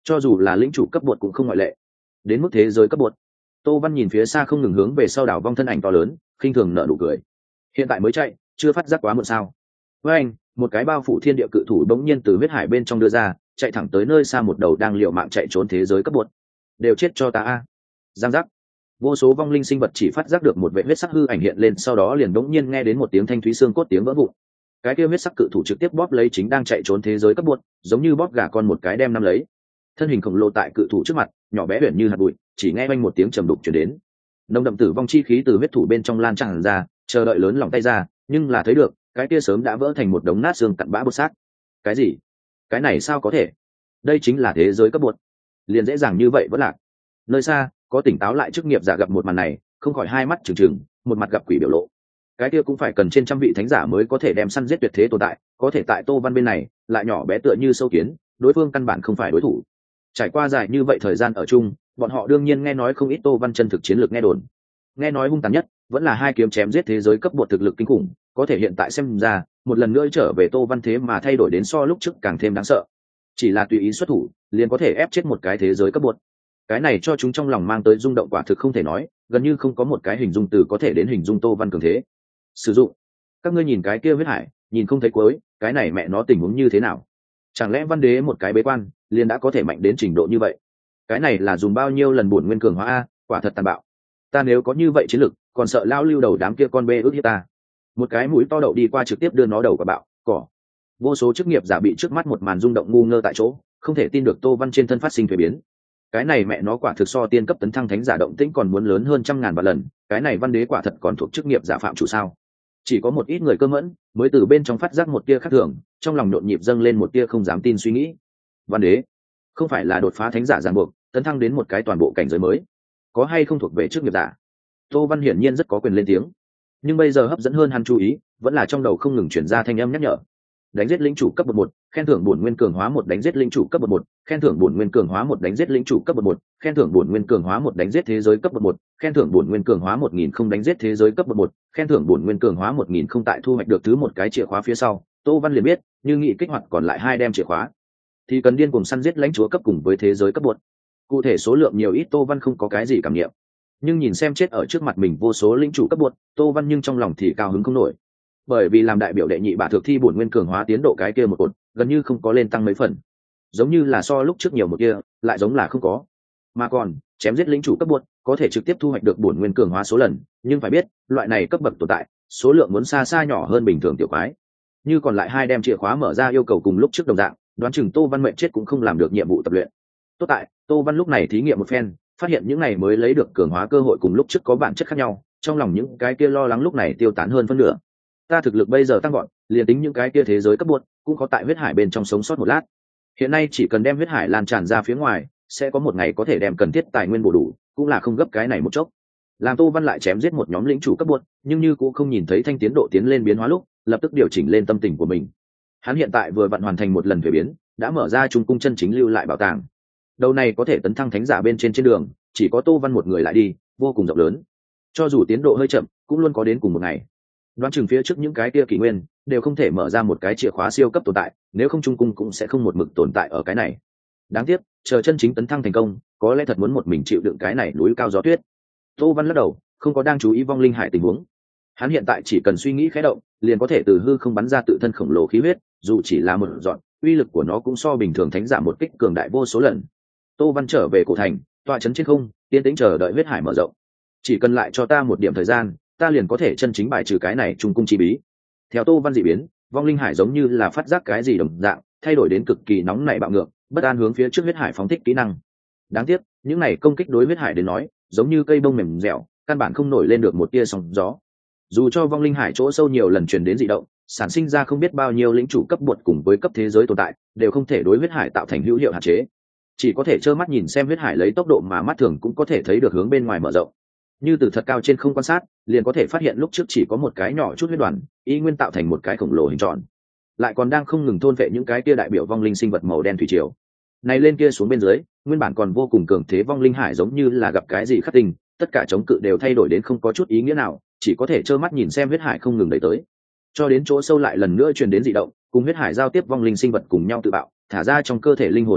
[SPEAKER 1] cho dù là lĩnh chủ cấp bột cũng không ngoại lệ. Đến mức thế giới cấp bột, Tô Văn nhìn phía xa không ngừng hướng về sau đảo vong thân ảnh to lớn, khinh thường nở nụ cười. Hiện tại mới chạy, chưa phát giác quá muộn sao? Với anh, một cái bao phủ thiên địa cự thủ bỗng nhiên từ huyết hải bên trong đưa ra, chạy thẳng tới nơi xa một đầu đang liều mạng chạy trốn thế giới cấp bột. Đều chết cho ta a! Giang giác. Vô số vong linh sinh vật chỉ phát giác được một vệ huyết sắc hư ảnh hiện lên, sau đó liền bỗng nhiên nghe đến một tiếng thanh thúy xương cốt tiếng vỡ vụn. Cái kia huyết sắc cự thủ trực tiếp bóp lấy chính đang chạy trốn thế giới cấp bột, giống như bóp gà con một cái đem nắm lấy. Thân hình khổng lồ tại cự thủ trước mặt, nhỏ bé huyền như hạt bụi, chỉ nghe vang một tiếng trầm đục truyền đến. Nồng đậm tử vong chi khí từ huyết thủ bên trong lan tràn ra, chờ đợi lớn lòng tay ra, nhưng là thấy được, cái kia sớm đã vỡ thành một đống nát xương cặn bã bột xác. Cái gì? Cái này sao có thể? Đây chính là thế giới cấp bột. Liền dễ dàng như vậy vẫn lạc. Nơi xa, có tỉnh táo lại chức nghiệp giả gặp một màn này, không khỏi hai mắt trừng trừng, một mặt gặp quỷ biểu lộ. Cái kia cũng phải cần trên trăm vị thánh giả mới có thể đem săn giết tuyệt thế tồn tại, có thể tại Tô Văn bên này, lại nhỏ bé tựa như sâu kiến, đối phương căn bản không phải đối thủ. Trải qua dài như vậy thời gian ở chung, bọn họ đương nhiên nghe nói không ít Tô Văn chân thực chiến lược nghe đồn. Nghe nói hung tàn nhất, vẫn là hai kiếm chém giết thế giới cấp bột thực lực kinh khủng, có thể hiện tại xem ra, một lần nữa trở về Tô Văn thế mà thay đổi đến so lúc trước càng thêm đáng sợ. Chỉ là tùy ý xuất thủ, liền có thể ép chết một cái thế giới cấp bột. Cái này cho chúng trong lòng mang tới rung động quả thực không thể nói, gần như không có một cái hình dung từ có thể đến hình dung Tô Văn cường thế. Sử dụng. Các ngươi nhìn cái kia huyết hải, nhìn không thấy cuối, cái này mẹ nó tình huống như thế nào? Chẳng lẽ Văn Đế một cái bế quan, liền đã có thể mạnh đến trình độ như vậy? Cái này là dùng bao nhiêu lần bổn nguyên cường hóa a, quả thật tàn bạo. Ta nếu có như vậy chiến lực, còn sợ lao lưu đầu đám kia con bê ước hiếp ta. Một cái mũi to đậu đi qua trực tiếp đưa nó đầu vào bạo cỏ. Vô số chức nghiệp giả bị trước mắt một màn rung động ngu ngơ tại chỗ, không thể tin được Tô Văn trên thân phát sinh thay biến. Cái này mẹ nó quả thực so tiên cấp tấn thăng thánh giả động tĩnh còn muốn lớn hơn trăm ngàn vạn lần, cái này Văn Đế quả thật còn thuộc chức nghiệp giả phạm chủ sao? Chỉ có một ít người cơ mẫn mới từ bên trong phát giác một tia khác thường, trong lòng nhộn nhịp dâng lên một tia không dám tin suy nghĩ. Văn Đế không phải là đột phá thánh giả ràng buộc, tấn thăng đến một cái toàn bộ cảnh giới mới, có hay không thuộc về chức nghiệp giả? Tô Văn hiển nhiên rất có quyền lên tiếng, nhưng bây giờ hấp dẫn hơn hắn chú ý vẫn là trong đầu không ngừng chuyển ra thanh âm nhắc nhở. Đánh giết lĩnh chủ cấp bậc một, khen thưởng bổn nguyên cường hóa một, đánh giết lĩnh chủ cấp bậc một, khen thưởng bổn nguyên cường hóa một, đánh giết lĩnh chủ cấp bậc một, khen thưởng bổn nguyên cường hóa một, đánh giết thế giới cấp bậc một, khen thưởng bổn nguyên cường hóa một nghìn không đánh giết thế giới cấp bậc một, khen thưởng bổn nguyên cường hóa một nghìn không. Tại thu hoạch được thứ một cái chìa khóa phía sau, Tô Văn liền biết, như nghị kích hoạt còn lại hai đem chìa khóa, thì cần điên cùng săn giết lãnh chúa cấp cùng với thế giới cấp bậc. Cụ thể số lượng nhiều ít Tô Văn không có cái gì cảm nghiệm, nhưng nhìn xem chết ở trước mặt mình vô số lĩnh chủ cấp bậc, Tô Văn nhưng trong lòng thì cao hứng không nổi. Bởi vì làm đại biểu đệ nhị bả thực thi bổn nguyên cường hóa tiến độ cái kia một cột, gần như không có lên tăng mấy phần, giống như là so lúc trước nhiều một kia, lại giống là không có. Mà còn chém giết lĩnh chủ cấp bậc có thể trực tiếp thu hoạch được bổn nguyên cường hóa số lần, nhưng phải biết loại này cấp bậc tồn tại số lượng muốn xa xa nhỏ hơn bình thường tiểu quái. Như còn lại hai đem chìa khóa mở ra yêu cầu cùng lúc trước đồng dạng, đoán chừng Tô Văn mệnh chết cũng không làm được nhiệm vụ tập luyện. Tốt tại Tô Văn lúc này thí nghiệm một phen, phát hiện những này mới lấy được cường hóa cơ hội cùng lúc trước có bản chất khác nhau, trong lòng những cái kia lo lắng lúc này tiêu tán hơn phân nửa. Ta thực lực bây giờ tăng gọn, liền tính những cái kia thế giới cấp bậc cũng có tại huyết hải bên trong sống sót một lát. Hiện nay chỉ cần đem huyết hải lan tràn ra phía ngoài, sẽ có một ngày có thể đem cần thiết tài nguyên bổ đủ, cũng là không gấp cái này một chốc. Làm Tô Văn lại chém giết một nhóm lĩnh chủ cấp bậc, nhưng như cũng không nhìn thấy thanh tiến độ tiến lên biến hóa lúc, lập tức điều chỉnh lên tâm tình của mình. Hắn hiện tại vừa vặn hoàn thành một lần thuế biến, đã mở ra trung cung chân chính lưu lại bảo tàng. Đầu này có thể tấn thăng thánh giả bên trên trên đường, chỉ có Tô Văn một người lại đi, vô cùng rộng lớn. Cho dù tiến độ hơi chậm, cũng luôn có đến cùng một ngày. Đoán chừng phía trước những cái kia kỷ nguyên đều không thể mở ra một cái chìa khóa siêu cấp tồn tại, nếu không trung cung cũng sẽ không một mực tồn tại ở cái này. Đáng tiếc, chờ chân chính tấn thăng thành công, có lẽ thật muốn một mình chịu đựng cái này núi cao gió tuyết. Tô Văn lắc đầu, không có đang chú ý vong linh hải tình huống. Hắn hiện tại chỉ cần suy nghĩ khẽ động, liền có thể từ hư không bắn ra tự thân khổng lồ khí huyết, dù chỉ là một dọn, uy lực của nó cũng so bình thường thánh giả một kích cường đại vô số lần. Tô Văn trở về cổ thành, tọa trấn trên không, yên tĩnh chờ đợi huyết hải mở rộng. Chỉ cần lại cho ta một điểm thời gian, ta liền có thể chân chính bài trừ cái này trung cung chi bí. Theo Tô Văn dị biến, vong linh hải giống như là phát giác cái gì đồng dạng, thay đổi đến cực kỳ nóng nảy bạo ngược, bất an hướng phía trước huyết hải phóng thích kỹ năng. Đáng tiếc, những này công kích đối huyết hải đến nói, giống như cây bông mềm dẻo, căn bản không nổi lên được một tia sóng gió. Dù cho vong linh hải chỗ sâu nhiều lần truyền đến dị động, sản sinh ra không biết bao nhiêu lĩnh chủ cấp bột cùng với cấp thế giới tồn tại, đều không thể đối huyết hải tạo thành hữu hiệu hạn chế. Chỉ có thể trơ mắt nhìn xem huyết hải lấy tốc độ mà mắt thường cũng có thể thấy được hướng bên ngoài mở rộng. Như từ thật cao trên không quan sát, liền có thể phát hiện lúc trước chỉ có một cái nhỏ chút huyết đoàn, y nguyên tạo thành một cái khổng lồ hình tròn, lại còn đang không ngừng thôn vệ những cái kia đại biểu vong linh sinh vật màu đen thủy triều. Này lên kia xuống bên dưới, nguyên bản còn vô cùng cường thế vong linh hải giống như là gặp cái gì khắc tinh, tất cả chống cự đều thay đổi đến không có chút ý nghĩa nào, chỉ có thể trơ mắt nhìn xem huyết hải không ngừng đẩy tới. Cho đến chỗ sâu lại lần nữa truyền đến dị động, cùng huyết hải giao tiếp vong linh sinh vật cùng nhau tự bạo, thả ra trong cơ thể linh hồn lực lượng,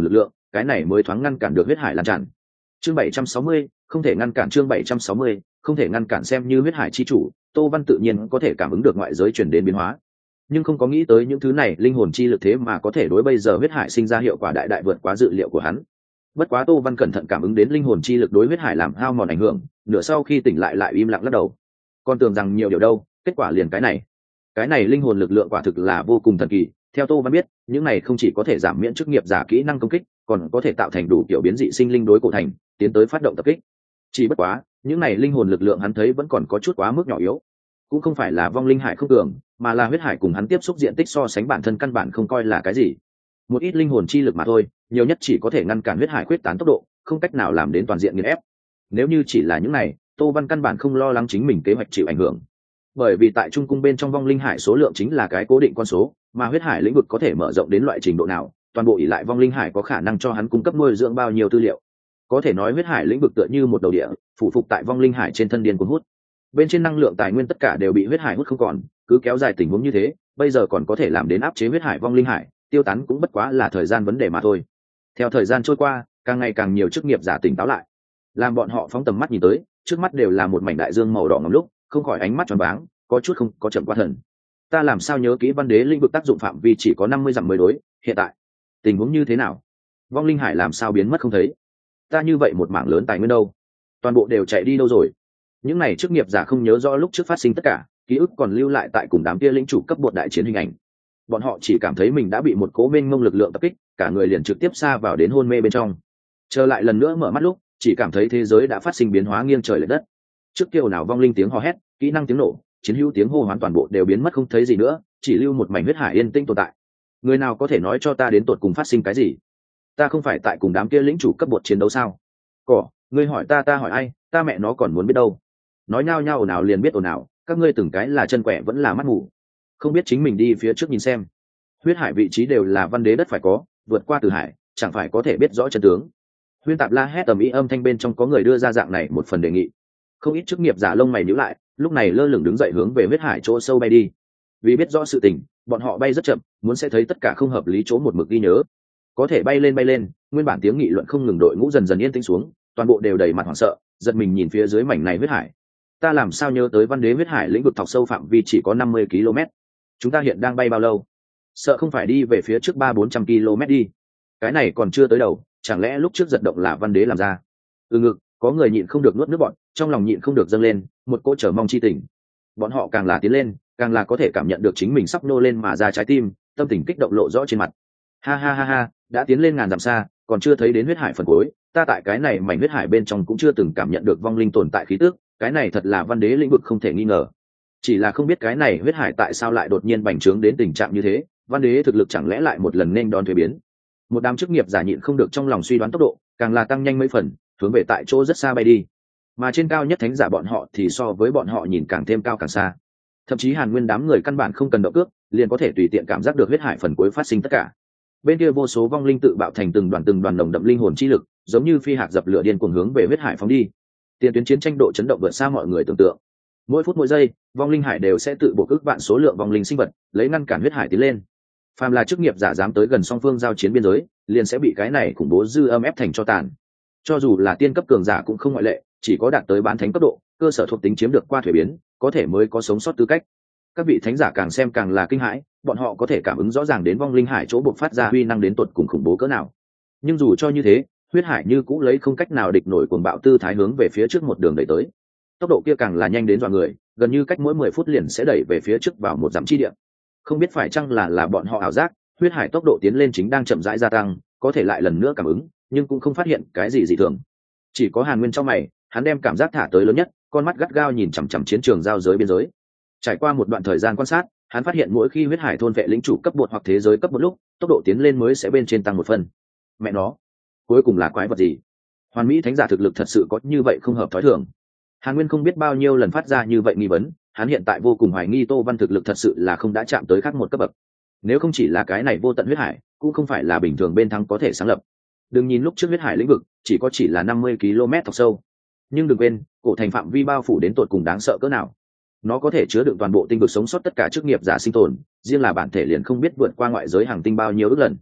[SPEAKER 1] cái này mới thoáng ngăn cản được huyết hải lan tràn. Chương bảy trăm sáu mươi, không thể ngăn cản. Chương bảy trăm sáu mươi, không thể ngăn cản. Xem như huyết hải chi chủ, Tô Văn tự nhiên có thể cảm ứng được ngoại giới chuyển đến biến hóa, nhưng không có nghĩ tới những thứ này linh hồn chi lực thế mà có thể đối bây giờ huyết hải sinh ra hiệu quả đại đại vượt quá dự liệu của hắn. Bất quá Tô Văn cẩn thận cảm ứng đến linh hồn chi lực đối huyết hải làm hao mòn ảnh hưởng, nửa sau khi tỉnh lại lại im lặng lắc đầu. Con tưởng rằng nhiều điều đâu, kết quả liền cái này. Cái này linh hồn lực lượng quả thực là vô cùng thần kỳ. Theo Tô Văn biết, những này không chỉ có thể giảm miễn chức nghiệp giả kỹ năng công kích, còn có thể tạo thành đủ kiểu biến dị sinh linh đối cổ thành, tiến tới phát động tập kích. Chỉ bất quá, những này linh hồn lực lượng hắn thấy vẫn còn có chút quá mức nhỏ yếu. Cũng không phải là vong linh hải không cường, mà là huyết hải cùng hắn tiếp xúc diện tích so sánh bản thân căn bản không coi là cái gì. Một ít linh hồn chi lực mà thôi, nhiều nhất chỉ có thể ngăn cản huyết hải quyết tán tốc độ, không cách nào làm đến toàn diện nghiền ép. Nếu như chỉ là những này, Tô Văn căn bản không lo lắng chính mình kế hoạch chịu ảnh hưởng. Bởi vì tại trung cung bên trong vong linh hải số lượng chính là cái cố định con số, mà huyết hải lĩnh vực có thể mở rộng đến loại trình độ nào, toàn bộ ỷ lại vong linh hải có khả năng cho hắn cung cấp nuôi dưỡng bao nhiêu tư liệu. Có thể nói huyết hải lĩnh vực tựa như một đầu địa, phụ phục tại vong linh hải trên thân điên cuốn hút. Bên trên năng lượng tài nguyên tất cả đều bị huyết hải hút không còn, cứ kéo dài tình huống như thế, bây giờ còn có thể làm đến áp chế huyết hải vong linh hải, tiêu tán cũng bất quá là thời gian vấn đề mà thôi. Theo thời gian trôi qua, càng ngày càng nhiều chức nghiệp giả tỉnh táo lại, làm bọn họ phóng tầm mắt nhìn tới, trước mắt đều là một mảnh đại dương màu đỏ ngầm lúc, không khỏi ánh mắt tròn váng, có chút không có chậm qua thần. Ta làm sao nhớ kỹ văn đế lĩnh vực tác dụng phạm vi chỉ có năm mươi dặm mới đối, hiện tại tình huống như thế nào? Vong linh hải làm sao biến mất không thấy? Ta như vậy một mảng lớn tài nguyên đâu? Toàn bộ đều chạy đi đâu rồi? Những này chức nghiệp giả không nhớ rõ lúc trước phát sinh tất cả, ký ức còn lưu lại tại cùng đám kia lĩnh chủ cấp bột đại chiến hình ảnh. Bọn họ chỉ cảm thấy mình đã bị một cố mênh mông lực lượng tập kích, cả người liền trực tiếp xa vào đến hôn mê bên trong. Trở lại lần nữa mở mắt lúc, chỉ cảm thấy thế giới đã phát sinh biến hóa nghiêng trời lệch đất. Trước kiều nào vong linh tiếng hò hét, kỹ năng tiếng nổ, chiến hữu tiếng hô hoán toàn bộ đều biến mất không thấy gì nữa, chỉ lưu một mảnh huyết hải yên tĩnh tồn tại. Người nào có thể nói cho ta đến tột cùng phát sinh cái gì? Ta không phải tại cùng đám kia lĩnh chủ cấp bột chiến đấu sao? Cỏ, ngươi hỏi ta ta hỏi ai, ta mẹ nó còn muốn biết đâu. Nói nhao nhao ồn ào liền biết ồn ào, các ngươi từng cái là chân quẻ vẫn là mắt mù, không biết chính mình đi phía trước nhìn xem. Huyết hải vị trí đều là văn đế đất phải có, vượt qua từ hải chẳng phải có thể biết rõ chân tướng. Huyên tạp la hét tầm ý âm thanh bên trong có người đưa ra dạng này một phần đề nghị. Không ít chức nghiệp giả lông mày nhíu lại, lúc này lơ lửng đứng dậy hướng về huyết hải chỗ sâu bay đi. Vì biết rõ sự tình, bọn họ bay rất chậm, muốn sẽ thấy tất cả không hợp lý chỗ một mực ghi nhớ. Có thể bay lên bay lên, nguyên bản tiếng nghị luận không ngừng, đội ngũ dần dần yên tĩnh xuống, toàn bộ đều đầy mặt hoảng sợ, giật mình nhìn phía dưới mảnh này huyết hải. Ta làm sao nhớ tới văn đế huyết hải lĩnh vực thọc sâu phạm vi chỉ có năm mươi ki lô mét. Chúng ta hiện đang bay bao lâu? Sợ không phải đi về phía trước ba bốn trăm ki lô mét đi. Cái này còn chưa tới đầu, chẳng lẽ lúc trước giật động là văn đế làm ra? Ừ ngực, có người nhịn không được nuốt nước bọt, trong lòng nhịn không được dâng lên một cỗ chờ mong chi tình. Bọn họ càng là tiến lên, càng là có thể cảm nhận được chính mình sắp nô lên mà ra trái tim, tâm tình kích động lộ rõ trên mặt. Ha ha ha ha, đã tiến lên ngàn dặm xa, còn chưa thấy đến huyết hải phần cuối, ta tại cái này mảnh huyết hải bên trong cũng chưa từng cảm nhận được vong linh tồn tại khí tức, cái này thật là văn đế lĩnh vực không thể nghi ngờ. Chỉ là không biết cái này huyết hải tại sao lại đột nhiên bành trướng đến tình trạng như thế, văn đế thực lực chẳng lẽ lại một lần nên đón thuế biến. Một đám chức nghiệp giả nhịn không được trong lòng suy đoán tốc độ, càng là tăng nhanh mấy phần, hướng về tại chỗ rất xa bay đi. Mà trên cao nhất thánh giả bọn họ thì so với bọn họ nhìn càng thêm cao càng xa. Thậm chí Hàn Nguyên đám người căn bản không cần động cước, liền có thể tùy tiện cảm giác được huyết hải phần cuối phát sinh tất cả. Bên kia vô số vong linh tự bạo thành từng đoàn từng đoàn nồng đậm linh hồn chi lực, giống như phi hạt dập lửa điên cuồng hướng về huyết hải phóng đi. Tiền tuyến chiến tranh độ chấn động vượt xa mọi người tưởng tượng. Mỗi phút mỗi giây, vong linh hải đều sẽ tự bộc ức vạn số lượng vong linh sinh vật, lấy ngăn cản huyết hải tiến lên. Phàm là chức nghiệp giả dám tới gần song phương giao chiến biên giới, liền sẽ bị cái này khủng bố dư âm ép thành cho tàn. Cho dù là tiên cấp cường giả cũng không ngoại lệ, chỉ có đạt tới bán thánh cấp độ, cơ sở thuộc tính chiếm được qua thuế biến, có thể mới có sống sót tư cách. Các vị thánh giả càng xem càng là kinh hãi, bọn họ có thể cảm ứng rõ ràng đến vong linh hải chỗ bộc phát ra uy năng đến tột cùng khủng bố cỡ nào. Nhưng dù cho như thế, huyết hải như cũng lấy không cách nào địch nổi cuồng bạo tư thái hướng về phía trước một đường đẩy tới. Tốc độ kia càng là nhanh đến dọa người, gần như cách mỗi mười phút liền sẽ đẩy về phía trước vào một dặm chi địa. Không biết phải chăng là là bọn họ ảo giác, huyết hải tốc độ tiến lên chính đang chậm rãi gia tăng, có thể lại lần nữa cảm ứng, nhưng cũng không phát hiện cái gì dị thường. Chỉ có Hàn Nguyên trong mày, hắn đem cảm giác thả tới lớn nhất, con mắt gắt gao nhìn chằm chằm chiến trường giao giới biên giới. Trải qua một đoạn thời gian quan sát, hắn phát hiện mỗi khi huyết hải thôn vệ lĩnh chủ cấp bột hoặc thế giới cấp một lúc, tốc độ tiến lên mới sẽ bên trên tăng một phần. Mẹ nó, cuối cùng là quái vật gì? Hoàn Mỹ thánh giả thực lực thật sự có như vậy không hợp thói thường? Hàn Nguyên không biết bao nhiêu lần phát ra như vậy nghi vấn, hắn hiện tại vô cùng hoài nghi Tô Văn thực lực thật sự là không đã chạm tới khác một cấp bậc. Nếu không chỉ là cái này vô tận huyết hải, cũng không phải là bình thường bên thắng có thể sáng lập. Đừng nhìn lúc trước huyết hải lĩnh vực chỉ có chỉ là năm mươi ki lô mét thọc sâu, nhưng đừng quên, cổ thành phạm vi bao phủ đến tột cùng đáng sợ cỡ nào. Nó có thể chứa đựng toàn bộ tinh vực sống sót tất cả chức nghiệp giả sinh tồn, riêng là bản thể liền không biết vượt qua ngoại giới hàng tinh bao nhiêu ước lần.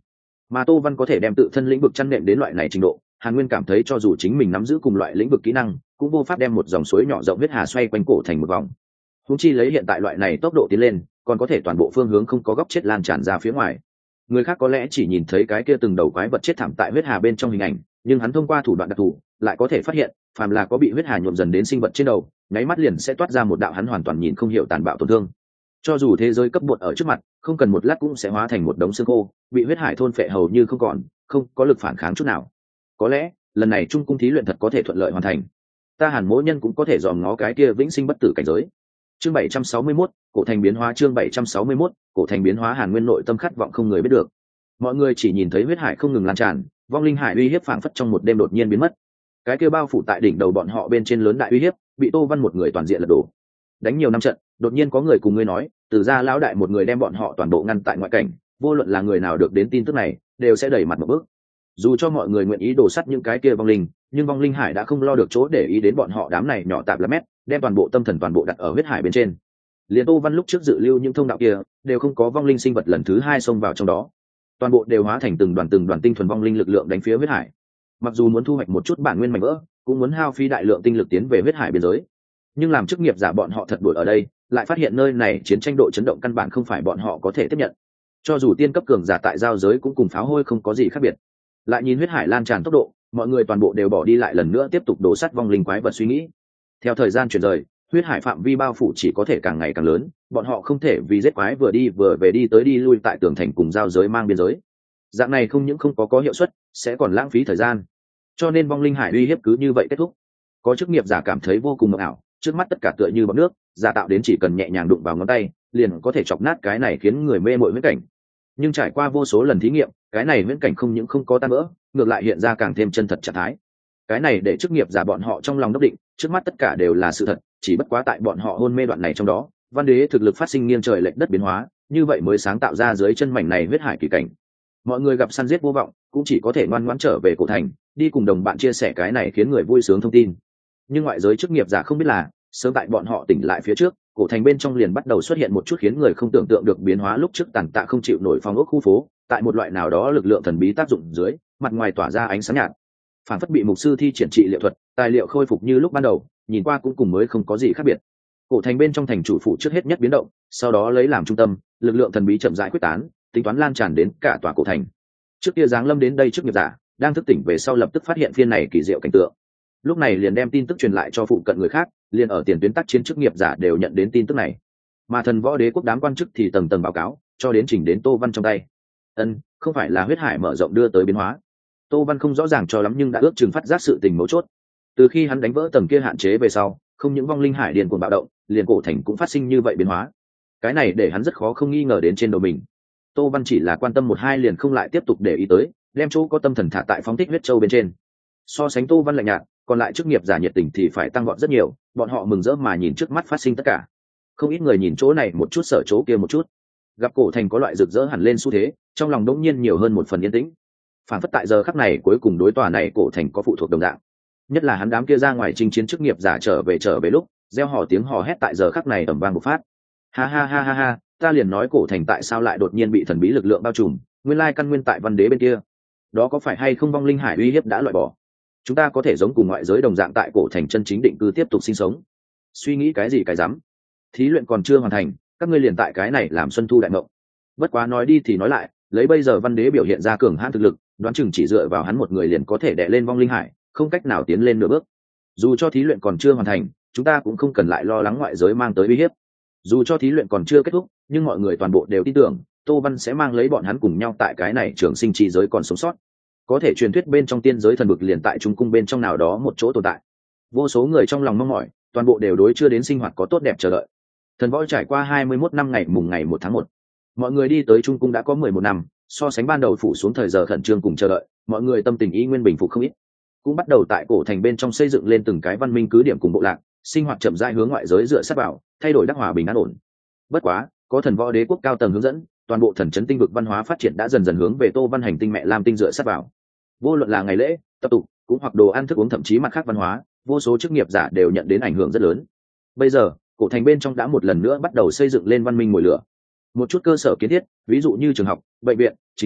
[SPEAKER 1] Mà Tô Văn có thể đem tự thân lĩnh vực chăn nệm đến loại này trình độ, Hàn Nguyên cảm thấy cho dù chính mình nắm giữ cùng loại lĩnh vực kỹ năng, cũng vô pháp đem một dòng suối nhỏ rộng huyết hà xoay quanh cổ thành một vòng. Huống chi lấy hiện tại loại này tốc độ tiến lên, còn có thể toàn bộ phương hướng không có góc chết lan tràn ra phía ngoài. Người khác có lẽ chỉ nhìn thấy cái kia từng đầu quái vật chết thảm tại huyết hà bên trong hình ảnh, nhưng hắn thông qua thủ đoạn đặc thù, lại có thể phát hiện, phàm là có bị huyết hà nhuộm dần đến sinh vật trên đầu, nháy mắt liền sẽ toát ra một đạo hắn hoàn toàn nhìn không hiểu tàn bạo tổn thương. Cho dù thế giới cấp bột ở trước mặt, không cần một lát cũng sẽ hóa thành một đống xương khô, bị huyết hải thôn phệ hầu như không còn, không có lực phản kháng chút nào. Có lẽ, lần này trung cung thí luyện thật có thể thuận lợi hoàn thành. Ta Hàn Mỗ Nhân cũng có thể dòm ngó cái kia vĩnh sinh bất tử cảnh giới. Chương bảy trăm sáu mươi mốt, cổ thành biến hóa chương bảy trăm sáu mươi mốt, cổ thành biến hóa Hàn Nguyên nội tâm khát vọng không người biết được. Mọi người chỉ nhìn thấy huyết hải không ngừng lan tràn, vong linh hải uy hiếp phảng phất trong một đêm đột nhiên biến mất. Cái kia bao phủ tại đỉnh đầu bọn họ bên trên lớn đại uy hiếp, bị Tô Văn một người toàn diện lật đổ. Đánh nhiều năm trận, đột nhiên có người cùng ngươi nói, từ ra lão đại một người đem bọn họ toàn bộ ngăn tại ngoại cảnh, vô luận là người nào được đến tin tức này, đều sẽ đẩy mặt một bước. Dù cho mọi người nguyện ý đổ sắt những cái kia vong linh, nhưng vong linh hải đã không lo được chỗ để ý đến bọn họ đám này nhỏ tạp là mét, đem toàn bộ tâm thần toàn bộ đặt ở huyết hải bên trên. Liên Tô Văn lúc trước dự lưu những thông đạo kia, đều không có vong linh sinh vật lần thứ hai xông vào trong đó, toàn bộ đều hóa thành từng đoàn từng đoàn tinh thuần vong linh lực lượng đánh phía huyết hải. Mặc dù muốn thu hoạch một chút bản nguyên mảnh vỡ, cũng muốn hao phí đại lượng tinh lực tiến về huyết hải biên giới, nhưng làm chức nghiệp giả bọn họ thật đuổi ở đây, lại phát hiện nơi này chiến tranh độ chấn động căn bản không phải bọn họ có thể tiếp nhận. Cho dù tiên cấp cường giả tại giao giới cũng cùng pháo hôi không có gì khác biệt. Lại nhìn huyết hải lan tràn tốc độ, mọi người toàn bộ đều bỏ đi lại lần nữa tiếp tục đổ sắt vong linh quái vật suy nghĩ. Theo thời gian chuyển rời, huyết hải phạm vi bao phủ chỉ có thể càng ngày càng lớn, bọn họ không thể vì giết quái vừa đi vừa về đi tới đi lui tại tường thành cùng giao giới mang biên giới. Dạng này không những không có có hiệu suất, sẽ còn lãng phí thời gian. Cho nên vong linh hải uy hiếp cứ như vậy kết thúc. Có chức nghiệp giả cảm thấy vô cùng mộng ảo, trước mắt tất cả tựa như bọt nước, giả tạo đến chỉ cần nhẹ nhàng đụng vào ngón tay, liền có thể chọc nát cái này khiến người mê mội huyễn cảnh. Nhưng trải qua vô số lần thí nghiệm, cái này huyễn cảnh không những không có tan vỡ, ngược lại hiện ra càng thêm chân thật trạng thái. Cái này để chức nghiệp giả bọn họ trong lòng đốc định, trước mắt tất cả đều là sự thật, chỉ bất quá tại bọn họ hôn mê đoạn này trong đó, văn đế thực lực phát sinh nghiêng trời lệch đất biến hóa, như vậy mới sáng tạo ra dưới chân mảnh này huyết hải kỳ cảnh. Mọi người gặp săn giết vô vọng, cũng chỉ có thể ngoan ngoãn trở về cổ thành, đi cùng đồng bạn chia sẻ cái này khiến người vui sướng thông tin. Nhưng ngoại giới chức nghiệp giả không biết là, sớm tại bọn họ tỉnh lại phía trước, cổ thành bên trong liền bắt đầu xuất hiện một chút khiến người không tưởng tượng được biến hóa. Lúc trước tàn tạ không chịu nổi phong ốc khu phố, tại một loại nào đó lực lượng thần bí tác dụng dưới, mặt ngoài tỏa ra ánh sáng nhạt, phản phất bị mục sư thi triển trị liệu thuật, tài liệu khôi phục như lúc ban đầu, nhìn qua cũng cùng mới không có gì khác biệt. Cổ thành bên trong thành chủ phủ trước hết nhất biến động, sau đó lấy làm trung tâm, lực lượng thần bí chậm rãi quyết tán, tính toán lan tràn đến cả tòa cổ thành. Trước kia giáng lâm đến đây trước nghiệp giả, đang thức tỉnh về sau lập tức phát hiện phiên này kỳ diệu cảnh tượng. Lúc này liền đem tin tức truyền lại cho phụ cận người khác, liền ở tiền tuyến tác chiến chức nghiệp giả đều nhận đến tin tức này. Mà thần võ đế quốc đám quan chức thì tầng tầng báo cáo, cho đến trình đến Tô Văn trong tay. Ân, không phải là huyết hải mở rộng đưa tới biến hóa. Tô Văn không rõ ràng cho lắm nhưng đã ước chừng phát giác sự tình mấu chốt. Từ khi hắn đánh vỡ tầng kia hạn chế về sau, không những vong linh hải điên cuồng bạo động, liền cổ thành cũng phát sinh như vậy biến hóa. Cái này để hắn rất khó không nghi ngờ đến trên đầu mình. Tô Văn chỉ là quan tâm một hai liền không lại tiếp tục để ý tới, đem chỗ có tâm thần thả tại phóng thích huyết châu bên trên. So sánh Tô Văn lạnh nhạt, còn lại chức nghiệp giả nhiệt tình thì phải tăng vọt rất nhiều, bọn họ mừng rỡ mà nhìn trước mắt phát sinh tất cả. Không ít người nhìn chỗ này một chút sợ chỗ kia một chút, gặp cổ thành có loại rực rỡ hẳn lên xu thế, trong lòng đống nhiên nhiều hơn một phần yên tĩnh. Phản phất tại giờ khắc này cuối cùng đối tòa này cổ thành có phụ thuộc đồng dạng. Nhất là hắn đám kia ra ngoài chinh chiến chức nghiệp giả trở về trở về lúc, gieo hò tiếng hò hét tại giờ khắc này ầm vang bộc phát. Ha ha ha ha ha, ta liền nói cổ thành tại sao lại đột nhiên bị thần bí lực lượng bao trùm, nguyên lai căn nguyên tại văn đế bên kia. Đó có phải hay không vong linh hải uy hiếp đã loại bỏ? Chúng ta có thể giống cùng ngoại giới đồng dạng tại cổ thành chân chính định cư tiếp tục sinh sống. Suy nghĩ cái gì cái dám? Thí luyện còn chưa hoàn thành, các ngươi liền tại cái này làm xuân thu đại mộng. Bất quá nói đi thì nói lại, lấy bây giờ văn đế biểu hiện ra cường hãn thực lực, đoán chừng chỉ dựa vào hắn một người liền có thể đè lên vong linh hải, không cách nào tiến lên nửa bước. Dù cho thí luyện còn chưa hoàn thành, chúng ta cũng không cần lại lo lắng ngoại giới mang tới uy hiếp. Dù cho thí luyện còn chưa kết thúc, nhưng mọi người toàn bộ đều tin tưởng Tô Văn sẽ mang lấy bọn hắn cùng nhau tại cái này trường sinh chi giới còn sống sót. Có thể truyền thuyết bên trong tiên giới thần vực liền tại trung cung bên trong nào đó một chỗ tồn tại. Vô số người trong lòng mong mỏi, toàn bộ đều đối chưa đến sinh hoạt có tốt đẹp chờ đợi. Thần võ trải qua hai mươi mốt năm ngày mùng ngày một tháng một, mọi người đi tới trung cung đã có mười một năm, so sánh ban đầu phủ xuống thời giờ khẩn trương cùng chờ đợi, mọi người tâm tình y nguyên bình phục không ít. Cũng bắt đầu tại cổ thành bên trong xây dựng lên từng cái văn minh cứ điểm cùng bộ lạc, sinh hoạt chậm rãi hướng ngoại giới dựa sát vào, thay đổi đắc hòa bình an ổn. Bất quá, có thần võ đế quốc cao tầng hướng dẫn, toàn bộ thần trấn tinh vực văn hóa phát triển đã dần dần hướng về Tô Văn hành tinh mẹ Lam tinh dựa sát vào. Vô luận là ngày lễ, tập tục, cũng hoặc đồ ăn thức uống thậm chí mặt khác văn hóa, vô số chức nghiệp giả đều nhận đến ảnh hưởng rất lớn. Bây giờ, cổ thành bên trong đã một lần nữa bắt đầu xây dựng lên văn minh mồi lửa. Một chút cơ sở kiến thiết, ví dụ như trường học, bệnh viện, chính phủ,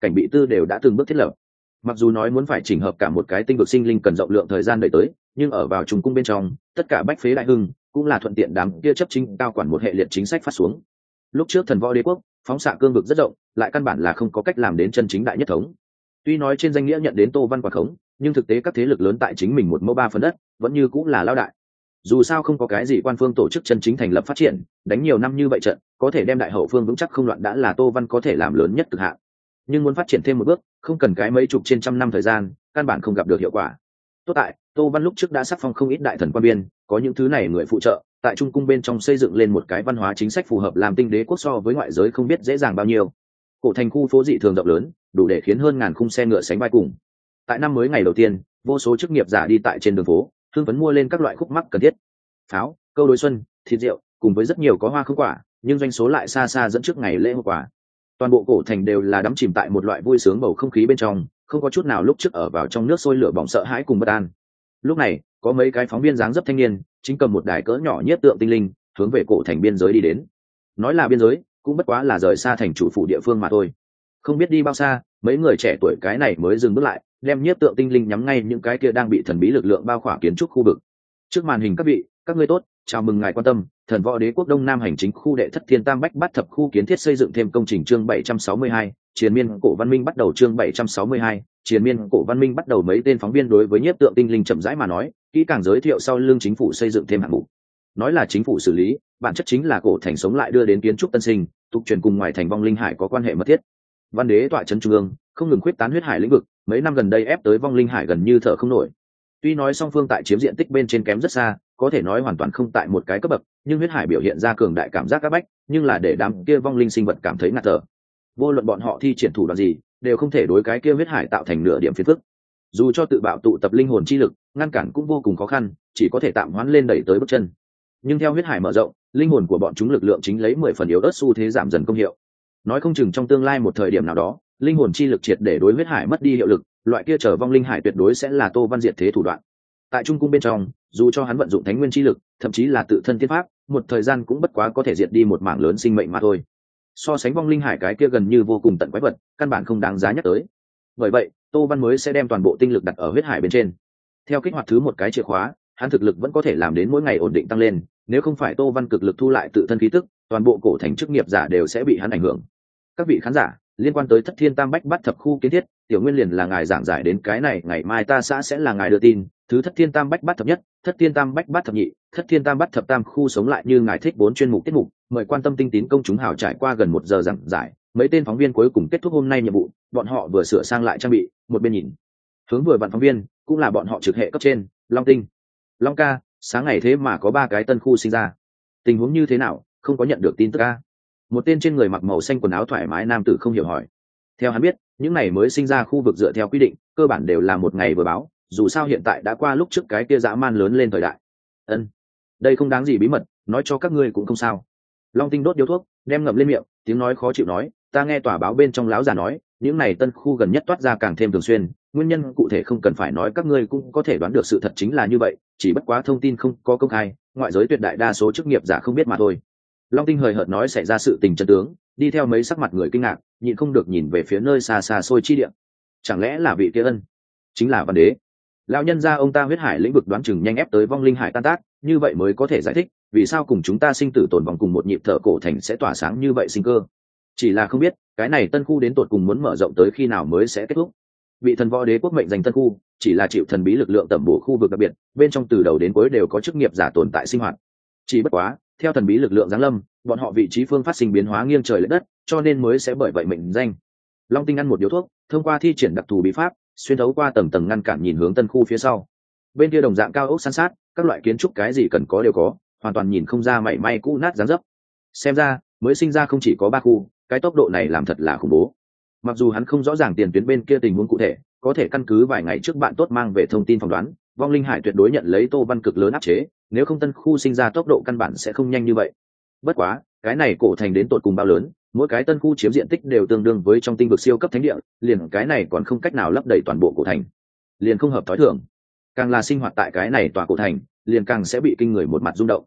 [SPEAKER 1] cảnh bị tư đều đã từng bước thiết lập. Mặc dù nói muốn phải chỉnh hợp cả một cái tinh vực sinh linh cần rộng lượng thời gian đợi tới, nhưng ở vào trùng cung bên trong, tất cả bách phế đại hưng cũng là thuận tiện đám kia chấp chính cao quản một hệ liệt chính sách phát xuống. Lúc trước thần võ đế quốc phóng xạ cương vực rất rộng, lại căn bản là không có cách làm đến chân chính đại nhất thống. Tuy nói trên danh nghĩa nhận đến Tô Văn quả khống, nhưng thực tế các thế lực lớn tại chính mình một mẫu ba phần đất vẫn như cũng là lao đại. Dù sao không có cái gì quan phương tổ chức chân chính thành lập phát triển, đánh nhiều năm như vậy trận có thể đem đại hậu phương vững chắc không loạn đã là Tô Văn có thể làm lớn nhất cực hạn. Nhưng muốn phát triển thêm một bước, không cần cái mấy chục trên trăm năm thời gian, căn bản không gặp được hiệu quả. Tốt tại Tô Văn lúc trước đã sắc phong không ít đại thần quan biên, có những thứ này người phụ trợ, tại trung cung bên trong xây dựng lên một cái văn hóa chính sách phù hợp làm tinh đế quốc so với ngoại giới không biết dễ dàng bao nhiêu. Cổ thành khu phố dị thường rộng lớn, đủ để khiến hơn ngàn khung xe ngựa sánh vai cùng. Tại năm mới ngày đầu tiên, vô số chức nghiệp giả đi tại trên đường phố, thương vấn mua lên các loại khúc mắc cần thiết, pháo, câu đối xuân, thịt rượu, cùng với rất nhiều có hoa không quả, nhưng doanh số lại xa xa dẫn trước ngày lễ hoa quả. Toàn bộ cổ thành đều là đắm chìm tại một loại vui sướng bầu không khí bên trong, không có chút nào lúc trước ở vào trong nước sôi lửa bỏng sợ hãi cùng bất an. Lúc này, có mấy cái phóng viên dáng dấp thanh niên, chính cầm một đài cỡ nhỏ nhiếp tượng tinh linh, hướng về cổ thành biên giới đi đến. Nói là biên giới, cũng bất quá là rời xa thành chủ phủ địa phương mà thôi. Không biết đi bao xa, mấy người trẻ tuổi cái này mới dừng bước lại, đem nhiếp tượng tinh linh nhắm ngay những cái kia đang bị thần bí lực lượng bao khỏa kiến trúc khu vực. Trước màn hình các vị, các ngươi tốt, chào mừng ngài quan tâm, thần võ đế quốc đông nam hành chính khu đệ thất thiên tam bách bát thập khu kiến thiết xây dựng thêm công trình chương bảy trăm sáu mươi hai, triền miên cổ văn minh bắt đầu chương bảy trăm sáu mươi hai, triền miên cổ văn minh bắt đầu. Mấy tên phóng viên đối với nhiếp tượng tinh linh chậm rãi mà nói, kỹ càng giới thiệu sau lưng chính phủ xây dựng thêm hạng mục. Nói là chính phủ xử lý, bản chất chính là cổ thành sống lại đưa đến kiến trúc tân sinh, tục truyền cùng ngoài thành vong linh hải có quan hệ mật thiết. Văn đế tọa trấn trung ương, không ngừng khuyết tán huyết hải lĩnh vực, mấy năm gần đây ép tới vong linh hải gần như thở không nổi. Tuy nói song phương tại chiếm diện tích bên trên kém rất xa, có thể nói hoàn toàn không tại một cái cấp bậc, nhưng huyết hải biểu hiện ra cường đại cảm giác áp bách, nhưng là để đám kia vong linh sinh vật cảm thấy ngạt thở. Vô luận bọn họ thi triển thủ đoạn gì, đều không thể đối cái kia huyết hải tạo thành nửa điểm phiền phức. Dù cho tự bạo tụ tập linh hồn chi lực, ngăn cản cũng vô cùng khó khăn, chỉ có thể tạm hoãn lên đẩy tới bước chân. Nhưng theo huyết hải mở rộng, linh hồn của bọn chúng lực lượng chính lấy mười phần yếu ớt xu thế giảm dần công hiệu. Nói không chừng trong tương lai một thời điểm nào đó, linh hồn chi lực triệt để đối huyết hải mất đi hiệu lực, loại kia trở vong linh hải tuyệt đối sẽ là Tô Văn diệt thế thủ đoạn. Tại trung cung bên trong, dù cho hắn vận dụng thánh nguyên chi lực, thậm chí là tự thân tiên pháp, một thời gian cũng bất quá có thể diệt đi một mảng lớn sinh mệnh mà thôi. So sánh vong linh hải cái kia gần như vô cùng tận quái vật, căn bản không đáng giá nhắc tới. Bởi vậy, Tô Văn mới sẽ đem toàn bộ tinh lực đặt ở huyết hải bên trên. Theo kích hoạt thứ một cái chìa khóa, hắn thực lực vẫn có thể làm đến mỗi ngày ổn định tăng lên, nếu không phải Tô Văn cực lực thu lại tự thân khí tức, toàn bộ cổ thành chức nghiệp giả đều sẽ bị hắn ảnh hưởng. Các vị khán giả, liên quan tới thất thiên tam bách bát thập khu kiến thiết, tiểu nguyên liền là ngài giảng giải đến cái này, ngày mai ta xã sẽ là ngài đưa tin thứ thất thiên tam bách bát thập nhất, thất thiên tam bách bát thập nhị, thất thiên tam bát thập tam khu sống lại như ngài thích bốn chuyên mục tiết mục. Mời quan tâm tinh tín công chúng hào. Trải qua gần một giờ giảng giải, mấy tên phóng viên cuối cùng kết thúc hôm nay nhiệm vụ, bọn họ vừa sửa sang lại trang bị, một bên nhìn hướng vừa vặn phóng viên cũng là bọn họ trực hệ cấp trên, Long Tinh. Long ca, sáng ngày thế mà có ba cái tân khu sinh ra, tình huống như thế nào, không có nhận được tin tức ca? Một tên trên người mặc màu xanh quần áo thoải mái nam tử không hiểu hỏi. Theo hắn biết, những này mới sinh ra khu vực dựa theo quy định, cơ bản đều là một ngày vừa báo, dù sao hiện tại đã qua lúc trước cái kia dã man lớn lên thời đại. Ân, đây không đáng gì bí mật, nói cho các ngươi cũng không sao. Long Tinh đốt điếu thuốc, đem ngậm lên miệng, tiếng nói khó chịu nói, ta nghe tòa báo bên trong láo già nói, những này tân khu gần nhất toát ra càng thêm thường xuyên, nguyên nhân cụ thể không cần phải nói, các ngươi cũng có thể đoán được sự thật chính là như vậy, chỉ bất quá thông tin không có công khai, ngoại giới tuyệt đại đa số chức nghiệp giả không biết mà thôi. Long Tinh hời hợt nói xảy ra sự tình chân tướng, đi theo mấy sắc mặt người kinh ngạc, nhịn không được nhìn về phía nơi xa xa xôi chi địa. Chẳng lẽ là vị kia Ân, chính là Văn Đế? Lão nhân gia ông ta huyết hải lĩnh vực đoán chừng nhanh ép tới vong linh hải tan tác, như vậy mới có thể giải thích vì sao cùng chúng ta sinh tử tồn vong cùng một nhịp thở cổ thành sẽ tỏa sáng như vậy sinh cơ. Chỉ là không biết cái này tân khu đến tột cùng muốn mở rộng tới khi nào mới sẽ kết thúc. Vị thần võ đế quốc mệnh danh tân khu, chỉ là chịu thần bí lực lượng tẩm bổ khu vực đặc biệt, bên trong từ đầu đến cuối đều có chức nghiệp giả tồn tại sinh hoạt. Chỉ bất quá, theo thần bí lực lượng giáng lâm, bọn họ vị trí phương phát sinh biến hóa nghiêng trời lệch đất, cho nên mới sẽ bởi vậy mệnh danh. Long Tinh ăn một điếu thuốc, thông qua thi triển đặc thù bí pháp, xuyên thấu qua tầng tầng ngăn cản nhìn hướng tân khu phía sau. Bên kia đồng dạng cao ốc san sát, các loại kiến trúc cái gì cần có đều có, hoàn toàn nhìn không ra mảy may cũ nát dáng dấp. Xem ra, mới sinh ra không chỉ có ba khu, cái tốc độ này làm thật là khủng bố. Mặc dù hắn không rõ ràng tiền tuyến bên kia tình huống cụ thể, có thể căn cứ vài ngày trước bạn tốt mang về thông tin phỏng đoán, vong linh hải tuyệt đối nhận lấy Tô Văn cực lớn áp chế, nếu không tân khu sinh ra tốc độ căn bản sẽ không nhanh như vậy. Bất quá, cái này cổ thành đến tột cùng bao lớn, mỗi cái tân khu chiếm diện tích đều tương đương với trong tinh vực siêu cấp thánh địa, liền cái này còn không cách nào lấp đầy toàn bộ cổ thành, liền không hợp thói thường. Càng là sinh hoạt tại cái này tòa cổ thành, liền càng sẽ bị kinh người một mặt rung động.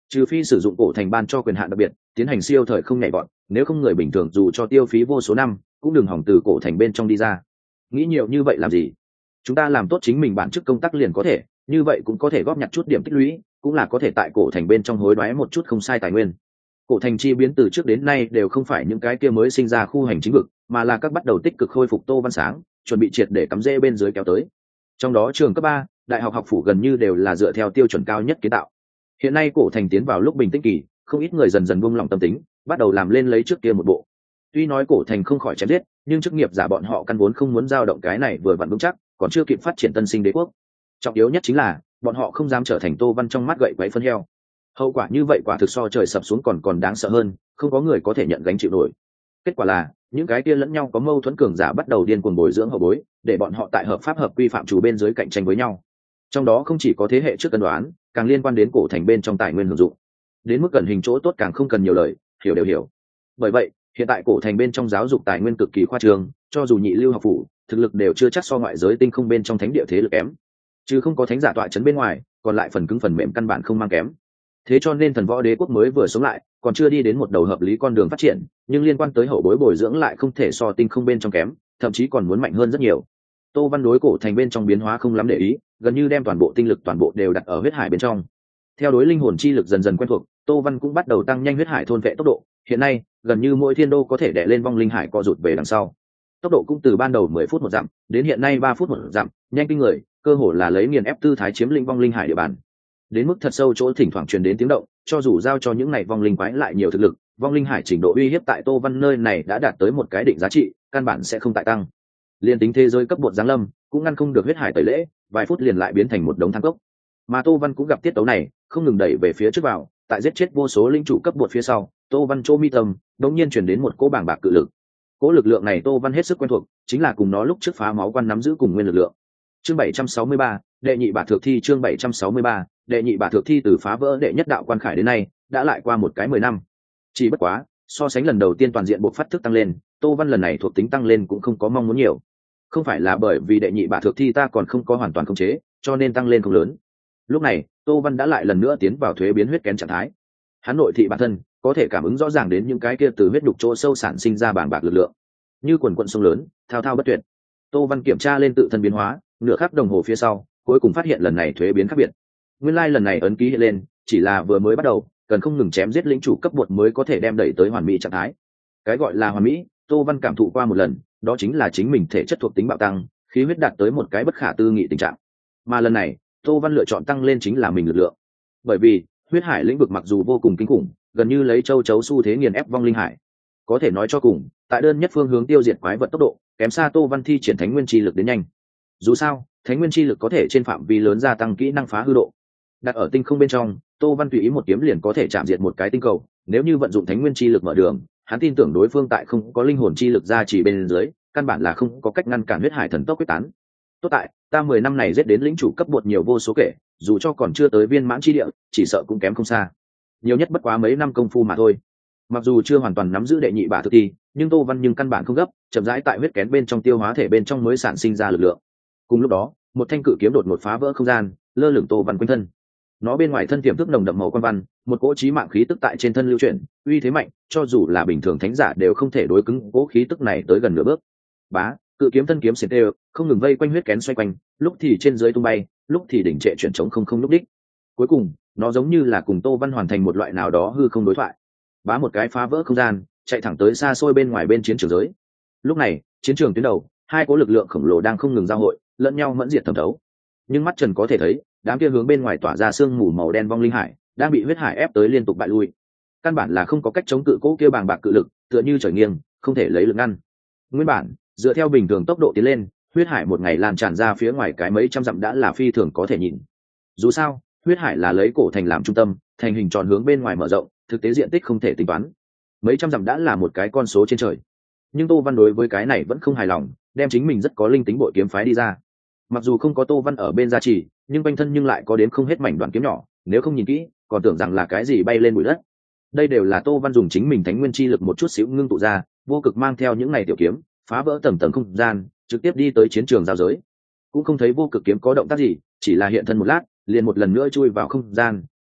[SPEAKER 1] trừ phi sử dụng cổ thành ban cho quyền hạn đặc biệt tiến hành siêu thời không nhảy vọt, nếu không người bình thường dù cho tiêu phí vô số năm cũng đừng hỏng từ cổ thành bên trong đi ra. Nghĩ nhiều như vậy làm gì? Chúng ta làm tốt chính mình bản chức công tác liền có thể, như vậy cũng có thể góp nhặt chút điểm tích lũy, cũng là có thể tại cổ thành bên trong hối đoái một chút không sai tài nguyên. Cổ thành chi biến từ trước đến nay đều không phải những cái kia mới sinh ra khu hành chính vực, mà là các bắt đầu tích cực khôi phục Tô Văn Sáng, chuẩn bị triệt để cắm rễ bên dưới kéo tới. Trong đó trường cấp ba, đại học học phủ gần như đều là dựa theo tiêu chuẩn cao nhất kiến tạo. Hiện nay cổ thành tiến vào lúc bình tĩnh kỳ, không ít người dần dần buông lòng tâm tính, bắt đầu làm lên lấy trước kia một bộ. Tuy nói cổ thành không khỏi chém giết, nhưng chức nghiệp giả bọn họ căn vốn không muốn dao động cái này vừa vặn vững chắc, còn chưa kịp phát triển tân sinh đế quốc. Trọng yếu nhất chính là bọn họ không dám trở thành Tô Văn trong mắt gậy quấy phân heo. Hậu quả như vậy quả thực so trời sập xuống còn còn đáng sợ hơn, không có người có thể nhận gánh chịu nổi. Kết quả là những cái kia lẫn nhau có mâu thuẫn cường giả bắt đầu điên cuồng bồi dưỡng hậu bối, để bọn họ tại hợp pháp hợp quy phạm chủ bên dưới cạnh tranh với nhau. Trong đó không chỉ có thế hệ trước cân đoán, càng liên quan đến cổ thành bên trong tài nguyên hưởng dụng, đến mức cần hình chỗ tốt càng không cần nhiều lời, hiểu đều hiểu. Bởi vậy hiện tại cổ thành bên trong giáo dục tài nguyên cực kỳ khoa trương, cho dù nhị lưu học phủ thực lực đều chưa chắc so ngoại giới tinh không bên trong thánh địa thế lực kém, chứ không có thánh giả tọa chấn bên ngoài, còn lại phần cứng phần mềm căn bản không mang kém. Thế cho nên thần võ đế quốc mới vừa sống lại, còn chưa đi đến một đầu hợp lý con đường phát triển, nhưng liên quan tới hậu bối bồi dưỡng lại không thể so tinh không bên trong kém, thậm chí còn muốn mạnh hơn rất nhiều. Tô Văn đối cổ thành bên trong biến hóa không lắm để ý, gần như đem toàn bộ tinh lực toàn bộ đều đặt ở huyết hải bên trong. Theo đối linh hồn chi lực dần dần quen thuộc, Tô Văn cũng bắt đầu tăng nhanh huyết hải thôn vệ tốc độ, hiện nay gần như mỗi thiên đô có thể đè lên vong linh hải co rụt về đằng sau. Tốc độ cũng từ ban đầu mười phút một dặm đến hiện nay ba phút một dặm, nhanh kinh người, cơ hồ là lấy nghiền ép tư thái chiếm lĩnh vong linh hải địa bàn. Đến mức thật sâu chỗ thỉnh thoảng truyền đến tiếng động, cho dù giao cho những này vong linh quái lại nhiều thực lực, vong linh hải trình độ uy hiếp tại Tô Văn nơi này đã đạt tới một cái định giá trị, căn bản sẽ không tại tăng. Liên tính thế giới cấp bột giáng lâm, cũng ngăn không được huyết hải tẩy lễ, vài phút liền lại biến thành một đống than cốc. Mà Tô Văn cũng gặp tiết tấu này, không ngừng đẩy về phía trước vào, tại giết chết vô số linh chủ cấp bột phía sau, Tô Văn chỗ mi tâm đột nhiên truyền đến một cỗ bảng bạc cự lực. Cỗ lực lượng này Tô Văn hết sức quen thuộc, chính là cùng nó lúc trước phá máu quan nắm giữ cùng nguyên lực lượng. Chương bảy trăm sáu mươi ba, đệ nhị bả thược thi. Chương bảy trăm sáu mươi ba, đệ nhị bả thược thi. Từ phá vỡ đệ nhất đạo quan khải đến nay đã lại qua một cái mười năm. Chỉ bất quá so sánh lần đầu tiên toàn diện buộc phát thức tăng lên, Tô Văn lần này thuộc tính tăng lên cũng không có mong muốn nhiều. Không phải là bởi vì đệ nhị bả thược thi ta còn không có hoàn toàn khống chế, cho nên tăng lên không lớn. Lúc này Tô Văn đã lại lần nữa tiến vào thuế biến huyết kén trạng thái. Hắn nội thị bản thân có thể cảm ứng rõ ràng đến những cái kia từ huyết đục chỗ sâu sản sinh ra bàng bạc lực lượng, như quần quận sông lớn thao thao bất tuyệt. Tô Văn kiểm tra lên tự thân biến hóa, nửa khắc đồng hồ phía sau cuối cùng phát hiện lần này thuế biến khác biệt. Nguyên lai lần này ấn ký hiện lên chỉ là vừa mới bắt đầu, cần không ngừng chém giết lĩnh chủ cấp bột mới có thể đem đẩy tới hoàn mỹ trạng thái. Cái gọi là hoàn mỹ, Tô Văn cảm thụ qua một lần, đó chính là chính mình thể chất thuộc tính bạo tăng, khí huyết đạt tới một cái bất khả tư nghị tình trạng. Mà lần này Tô Văn lựa chọn tăng lên chính là mình lực lượng, bởi vì huyết hải lĩnh vực mặc dù vô cùng kinh khủng, gần như lấy châu chấu xu thế nghiền ép vong linh hải, có thể nói cho cùng tại đơn nhất phương hướng tiêu diệt quái vật tốc độ kém xa Tô Văn thi triển thánh nguyên chi lực đến nhanh. Dù sao thánh nguyên chi lực có thể trên phạm vi lớn gia tăng kỹ năng phá hư độ. Đặt ở tinh không bên trong, Tô Văn tùy ý một kiếm liền có thể chạm diệt một cái tinh cầu, nếu như vận dụng thánh nguyên chi lực mở đường, hắn tin tưởng đối phương tại không có linh hồn chi lực gia trì bên dưới, căn bản là không có cách ngăn cản huyết hải thần tốc quyết tán. Tốt tại ta mười năm này giết đến lĩnh chủ cấp bột nhiều vô số kể, dù cho còn chưa tới viên mãn chi địa, chỉ sợ cũng kém không xa, nhiều nhất bất quá mấy năm công phu mà thôi. Mặc dù chưa hoàn toàn nắm giữ đệ nhị bả thực thi, nhưng Tô Văn nhưng căn bản không gấp, chậm rãi tại huyết kén bên trong tiêu hóa thể bên trong mới sản sinh ra lực lượng. Cùng lúc đó một thanh cự kiếm đột ngột phá vỡ không gian, lơ lửng Tô Văn quanh thân. Nó bên ngoài thân tiềm thức nồng đậm màu quan văn, một cỗ chí mạng khí tức tại trên thân lưu chuyển, uy thế mạnh, cho dù là bình thường thánh giả đều không thể đối cứng cỗ khí tức này tới gần nửa bước. Bá, cự kiếm thân kiếm xiển tê, không ngừng vây quanh huyết kén xoay quanh, lúc thì trên dưới tung bay, lúc thì đỉnh trệ chuyển trống không không lúc đích. Cuối cùng nó giống như là cùng Tô Văn hoàn thành một loại nào đó hư không đối thoại. Bá một cái phá vỡ không gian, chạy thẳng tới xa xôi bên ngoài bên chiến trường giới. Lúc này chiến trường tuyến đầu, hai cỗ lực lượng khổng lồ đang không ngừng giao hội, lẫn nhau mẫn diệt thẩm thấu. Nhưng mắt trần có thể thấy, đám kia hướng bên ngoài tỏa ra sương mù màu đen vong linh hải đang bị huyết hải ép tới liên tục bại lui, căn bản là không có cách chống cự cỗ kia bàng bạc cự lực, tựa như trời nghiêng không thể lấy lực ngăn. Nguyên bản dựa theo bình thường tốc độ tiến lên, huyết hải một ngày lan tràn ra phía ngoài cái mấy trăm dặm đã là phi thường có thể nhìn. Dù sao huyết hải là lấy cổ thành làm trung tâm, thành hình tròn hướng bên ngoài mở rộng, thực tế diện tích không thể tính toán, mấy trăm dặm đã là một cái con số trên trời. Nhưng Tô Văn đối với cái này vẫn không hài lòng, đem chính mình rất có linh tính bội kiếm phái đi ra. Mặc dù không có Tô Văn ở bên gia trì, nhưng quanh thân nhưng lại có đến không hết mảnh đoạn kiếm nhỏ, nếu không nhìn kỹ còn tưởng rằng là cái gì bay lên bụi đất. Đây đều là Tô Văn dùng chính mình thánh nguyên chi lực một chút xíu ngưng tụ ra, vô cực mang theo những này tiểu kiếm phá vỡ tầng tầng không gian, trực tiếp đi tới chiến trường giao giới. Cũng không thấy vô cực kiếm có động tác gì, chỉ là hiện thân một lát liền một lần nữa chui vào không gian,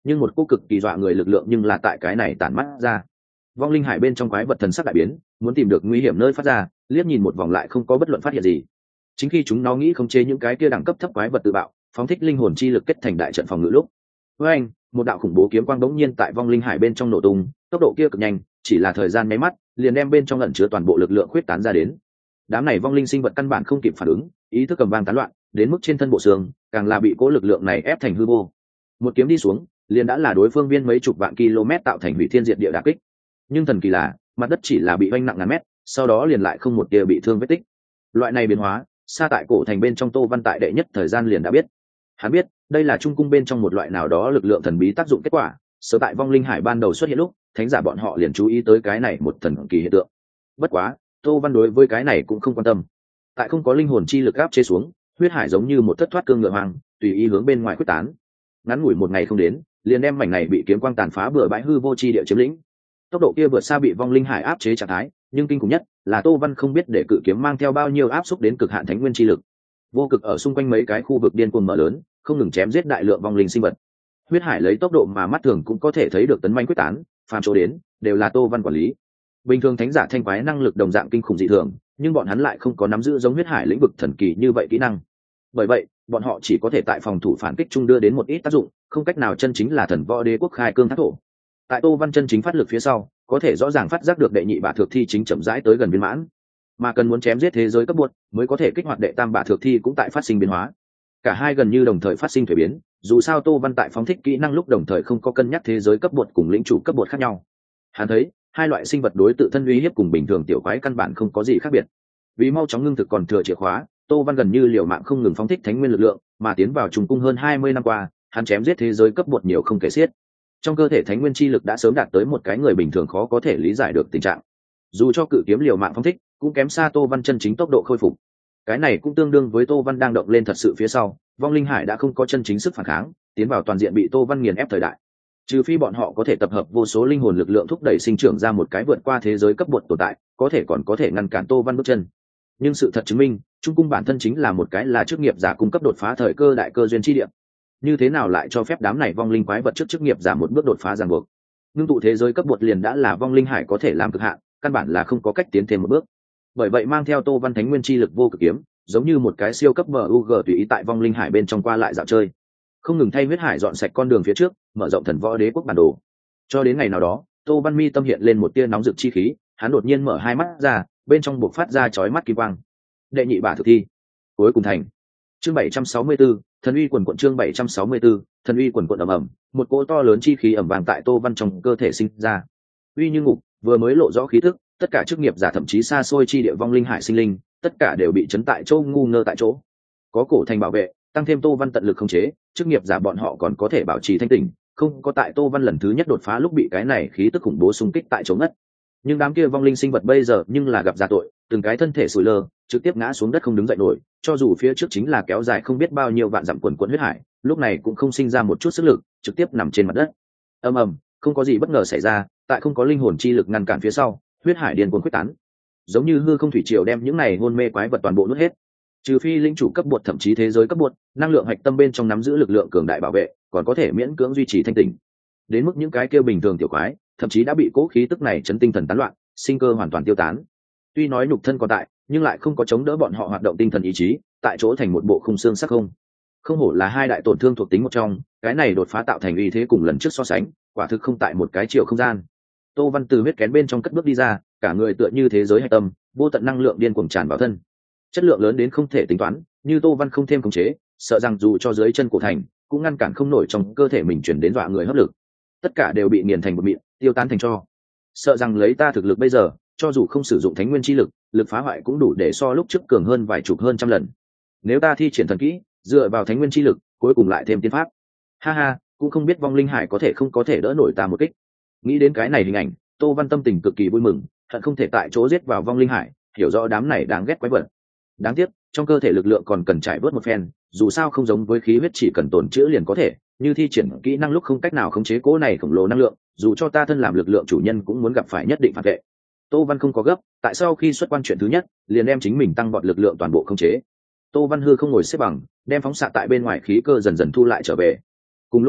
[SPEAKER 1] nhưng một cô cực kỳ dọa người lực lượng nhưng là tại cái này tản mắt ra. Vong linh hải bên trong quái vật thần sắc đại biến, muốn tìm được nguy hiểm nơi phát ra, liếc nhìn một vòng lại không có bất luận phát hiện gì. Chính khi chúng nó nghĩ khống chế những cái kia đẳng cấp thấp quái vật tự bạo, phóng thích linh hồn chi lực kết thành đại trận phòng ngự lúc, với anh, một đạo khủng bố kiếm quang bỗng nhiên tại vong linh hải bên trong nổ tung, tốc độ kia cực nhanh, chỉ là thời gian nháy mắt, liền đem bên trong ẩn chứa toàn bộ lực lượng khuyết tán ra đến. Đám này vong linh sinh vật căn bản không kịp phản ứng, ý thức cầm vang tán loạn, đến mức trên thân bộ xương, càng là bị cố lực lượng này ép thành hư vô. Một kiếm đi xuống, liền đã là đối phương viên mấy chục vạn km tạo thành hủy thiên diệt địa đả kích. Nhưng thần kỳ là, mặt đất chỉ là bị vênh nặng ngàn mét, sau đó liền lại không một tia bị thương vết tích. Loại này biến hóa, xa tại cổ thành bên trong Tô Văn tại đệ nhất thời gian liền đã biết. Hắn biết, đây là trung cung bên trong một loại nào đó lực lượng thần bí tác dụng kết quả, sớm tại vong linh hải ban đầu xuất hiện lúc, thánh giả bọn họ liền chú ý tới cái này một thần kỳ hiện tượng. Bất quá, Tô Văn đối với cái này cũng không quan tâm. Tại không có linh hồn chi lực áp chế xuống, huyết hải giống như một thất thoát cương ngựa hoang, tùy ý hướng bên ngoài khuếch tán. Ngắn ngủi một ngày không đến, liền đem mảnh này bị kiếm quang tàn phá bừa bãi hư vô chi địa chiếm lĩnh. Tốc độ kia vượt xa bị vong linh hải áp chế trạng thái, nhưng kinh khủng nhất là Tô Văn không biết để cự kiếm mang theo bao nhiêu áp xúc đến cực hạn thánh nguyên chi lực. Vô cực ở xung quanh mấy cái khu vực điên cuồng mở lớn, không ngừng chém giết đại lượng vong linh sinh vật. Huyết hải lấy tốc độ mà mắt thường cũng có thể thấy được tấn manh quyết tán, phàm chỗ đến đều là Tô Văn quản lý. Bình thường thánh giả thanh quái năng lực đồng dạng kinh khủng dị thường, nhưng bọn hắn lại không có nắm giữ giống huyết hải lĩnh vực thần kỳ như vậy kỹ năng. Bởi vậy, bọn họ chỉ có thể tại phòng thủ phản kích chung đưa đến một ít tác dụng, không cách nào chân chính là thần võ đế quốc khai cương thác thổ. Tại Tô Văn chân chính phát lực phía sau, có thể rõ ràng phát giác được đệ nhị bả thược thi chính chậm rãi tới gần viên mãn, mà cần muốn chém giết thế giới cấp bột mới có thể kích hoạt đệ tam bả thược thi cũng tại phát sinh biến hóa. Cả hai gần như đồng thời phát sinh thuế biến, dù sao Tô Văn tại phóng thích kỹ năng lúc đồng thời không có cân nhắc thế giới cấp bột cùng lĩnh chủ cấp bột khác nhau. Hắn thấy hai loại sinh vật đối tự thân uy hiếp cùng bình thường tiểu quái căn bản không có gì khác biệt. Vì mau chóng ngưng thực còn thừa chìa khóa, Tô Văn gần như liều mạng không ngừng phóng thích thánh nguyên lực lượng, mà tiến vào trùng cung hơn hai mươi năm qua, hắn chém giết thế giới cấp bột nhiều không kể xiết. Trong cơ thể thánh nguyên chi lực đã sớm đạt tới một cái người bình thường khó có thể lý giải được tình trạng. Dù cho cự kiếm liều mạng phóng thích, cũng kém xa Tô Văn chân chính tốc độ khôi phục. Cái này cũng tương đương với Tô Văn đang động lên thật sự phía sau, vong linh hải đã không có chân chính sức phản kháng, tiến vào toàn diện bị Tô Văn nghiền ép thời đại. Trừ phi bọn họ có thể tập hợp vô số linh hồn lực lượng thúc đẩy sinh trưởng ra một cái vượt qua thế giới cấp bột tồn tại, có thể còn có thể ngăn cản Tô Văn bước chân. Nhưng sự thật chứng minh, trung cung bản thân chính là một cái là chức nghiệp giả cung cấp đột phá thời cơ đại cơ duyên chi địa. Như thế nào lại cho phép đám này vong linh quái vật trước chức nghiệp giả một bước đột phá ràng buộc? Ngưng tụ thế giới cấp bột liền đã là vong linh hải có thể làm cực hạn, căn bản là không có cách tiến thêm một bước. Bởi vậy mang theo Tô Văn thánh nguyên chi lực vô cực kiếm, giống như một cái siêu cấp bug tùy ý tại vong linh hải bên trong qua lại dạo chơi, không ngừng thay huyết hải dọn sạch con đường phía trước, mở rộng thần võ đế quốc bản đồ. Cho đến ngày nào đó, Tô Văn mi tâm hiện lên một tia nóng rực chi khí, hắn đột nhiên mở hai mắt ra, bên trong buộc phát ra chói mắt kim quang. Đệ nhị bả thực thi cuối cùng thành. Chương bảy trăm sáu mươi 74, thần uy quần quận. Chương bảy trăm sáu mươi 74, thần uy quần quận ầm ầm, một cỗ to lớn chi khí ầm vang tại Tô Văn trong cơ thể sinh ra. Uy như ngục, vừa mới lộ rõ khí tức, tất cả chức nghiệp giả thậm chí xa xôi chi địa vong linh hải sinh linh, tất cả đều bị chấn tại chỗ ngu ngơ tại chỗ. Có cổ thành bảo vệ, tăng thêm Tô Văn tận lực khống chế, chức nghiệp giả bọn họ còn có thể bảo trì thanh tỉnh, không có tại Tô Văn lần thứ nhất đột phá lúc bị cái này khí tức khủng bố xung kích tại chỗ ngất. Nhưng đám kia vong linh sinh vật bây giờ nhưng là gặp ra tội, từng cái thân thể sủi lơ, trực tiếp ngã xuống đất không đứng dậy nổi, cho dù phía trước chính là kéo dài không biết bao nhiêu vạn dặm quần quần huyết hải, lúc này cũng không sinh ra một chút sức lực, trực tiếp nằm trên mặt đất. Ầm ầm, không có gì bất ngờ xảy ra, tại không có linh hồn chi lực ngăn cản phía sau, huyết hải điên cuồng khuếch tán, giống như hư không thủy triều đem những này hôn mê quái vật toàn bộ nuốt hết. Trừ phi linh chủ cấp bột thậm chí thế giới cấp bột, năng lượng hạch tâm bên trong nắm giữ lực lượng cường đại bảo vệ, còn có thể miễn cưỡng duy trì thanh tỉnh. Đến mức những cái kia bình thường tiểu quái, thậm chí đã bị cố khí tức này chấn tinh thần tán loạn, sinh cơ hoàn toàn tiêu tán. Tuy nói nhục thân còn tại, nhưng lại không có chống đỡ bọn họ hoạt động tinh thần ý chí, tại chỗ thành một bộ khung xương sắc không. Không hổ là hai đại tổn thương thuộc tính một trong, cái này đột phá tạo thành uy thế cùng lần trước so sánh, quả thực không tại một cái chiều không gian. Tô Văn từ huyết kén bên trong cất bước đi ra, cả người tựa như thế giới hạch tâm, vô tận năng lượng điên cuồng tràn vào thân. Chất lượng lớn đến không thể tính toán, như Tô Văn không thêm khống chế, sợ rằng dù cho dưới chân cổ thành, cũng ngăn cản không nổi trong cơ thể mình chuyển đến dọa người hấp lực. Tất cả đều bị nghiền thành một mịn, tiêu tán thành tro. Sợ rằng lấy ta thực lực bây giờ, cho dù không sử dụng thánh nguyên chi lực, lực phá hoại cũng đủ để so lúc trước cường hơn vài chục hơn trăm lần. Nếu ta thi triển thần kỹ, dựa vào thánh nguyên chi lực, cuối cùng lại thêm tiên pháp, ha ha, cũng không biết vong linh hải có thể không có thể đỡ nổi ta một kích. Nghĩ đến cái này hình ảnh, Tô Văn tâm tình cực kỳ vui mừng, hận không thể tại chỗ giết vào vong linh hải, hiểu rõ đám này đáng ghét quái vật. Đáng tiếc, trong cơ thể lực lượng còn cần trải bớt một phen, dù sao không giống với khí huyết chỉ cần tổn chữa liền có thể, như thi triển kỹ năng lúc không cách nào khống chế cố này khổng lồ năng lượng, dù cho ta thân làm lực lượng chủ nhân cũng muốn gặp phải nhất định phản vệ. Tô Văn không có gấp, tại sau khi xuất quan chuyện thứ nhất, liền đem chính mình tăng vọt lực lượng toàn bộ khống chế. Tô Văn hư không ngồi xếp bằng, đem phóng xạ tại bên ngoài khí cơ dần dần thu lại trở về. Cùng lúc đó,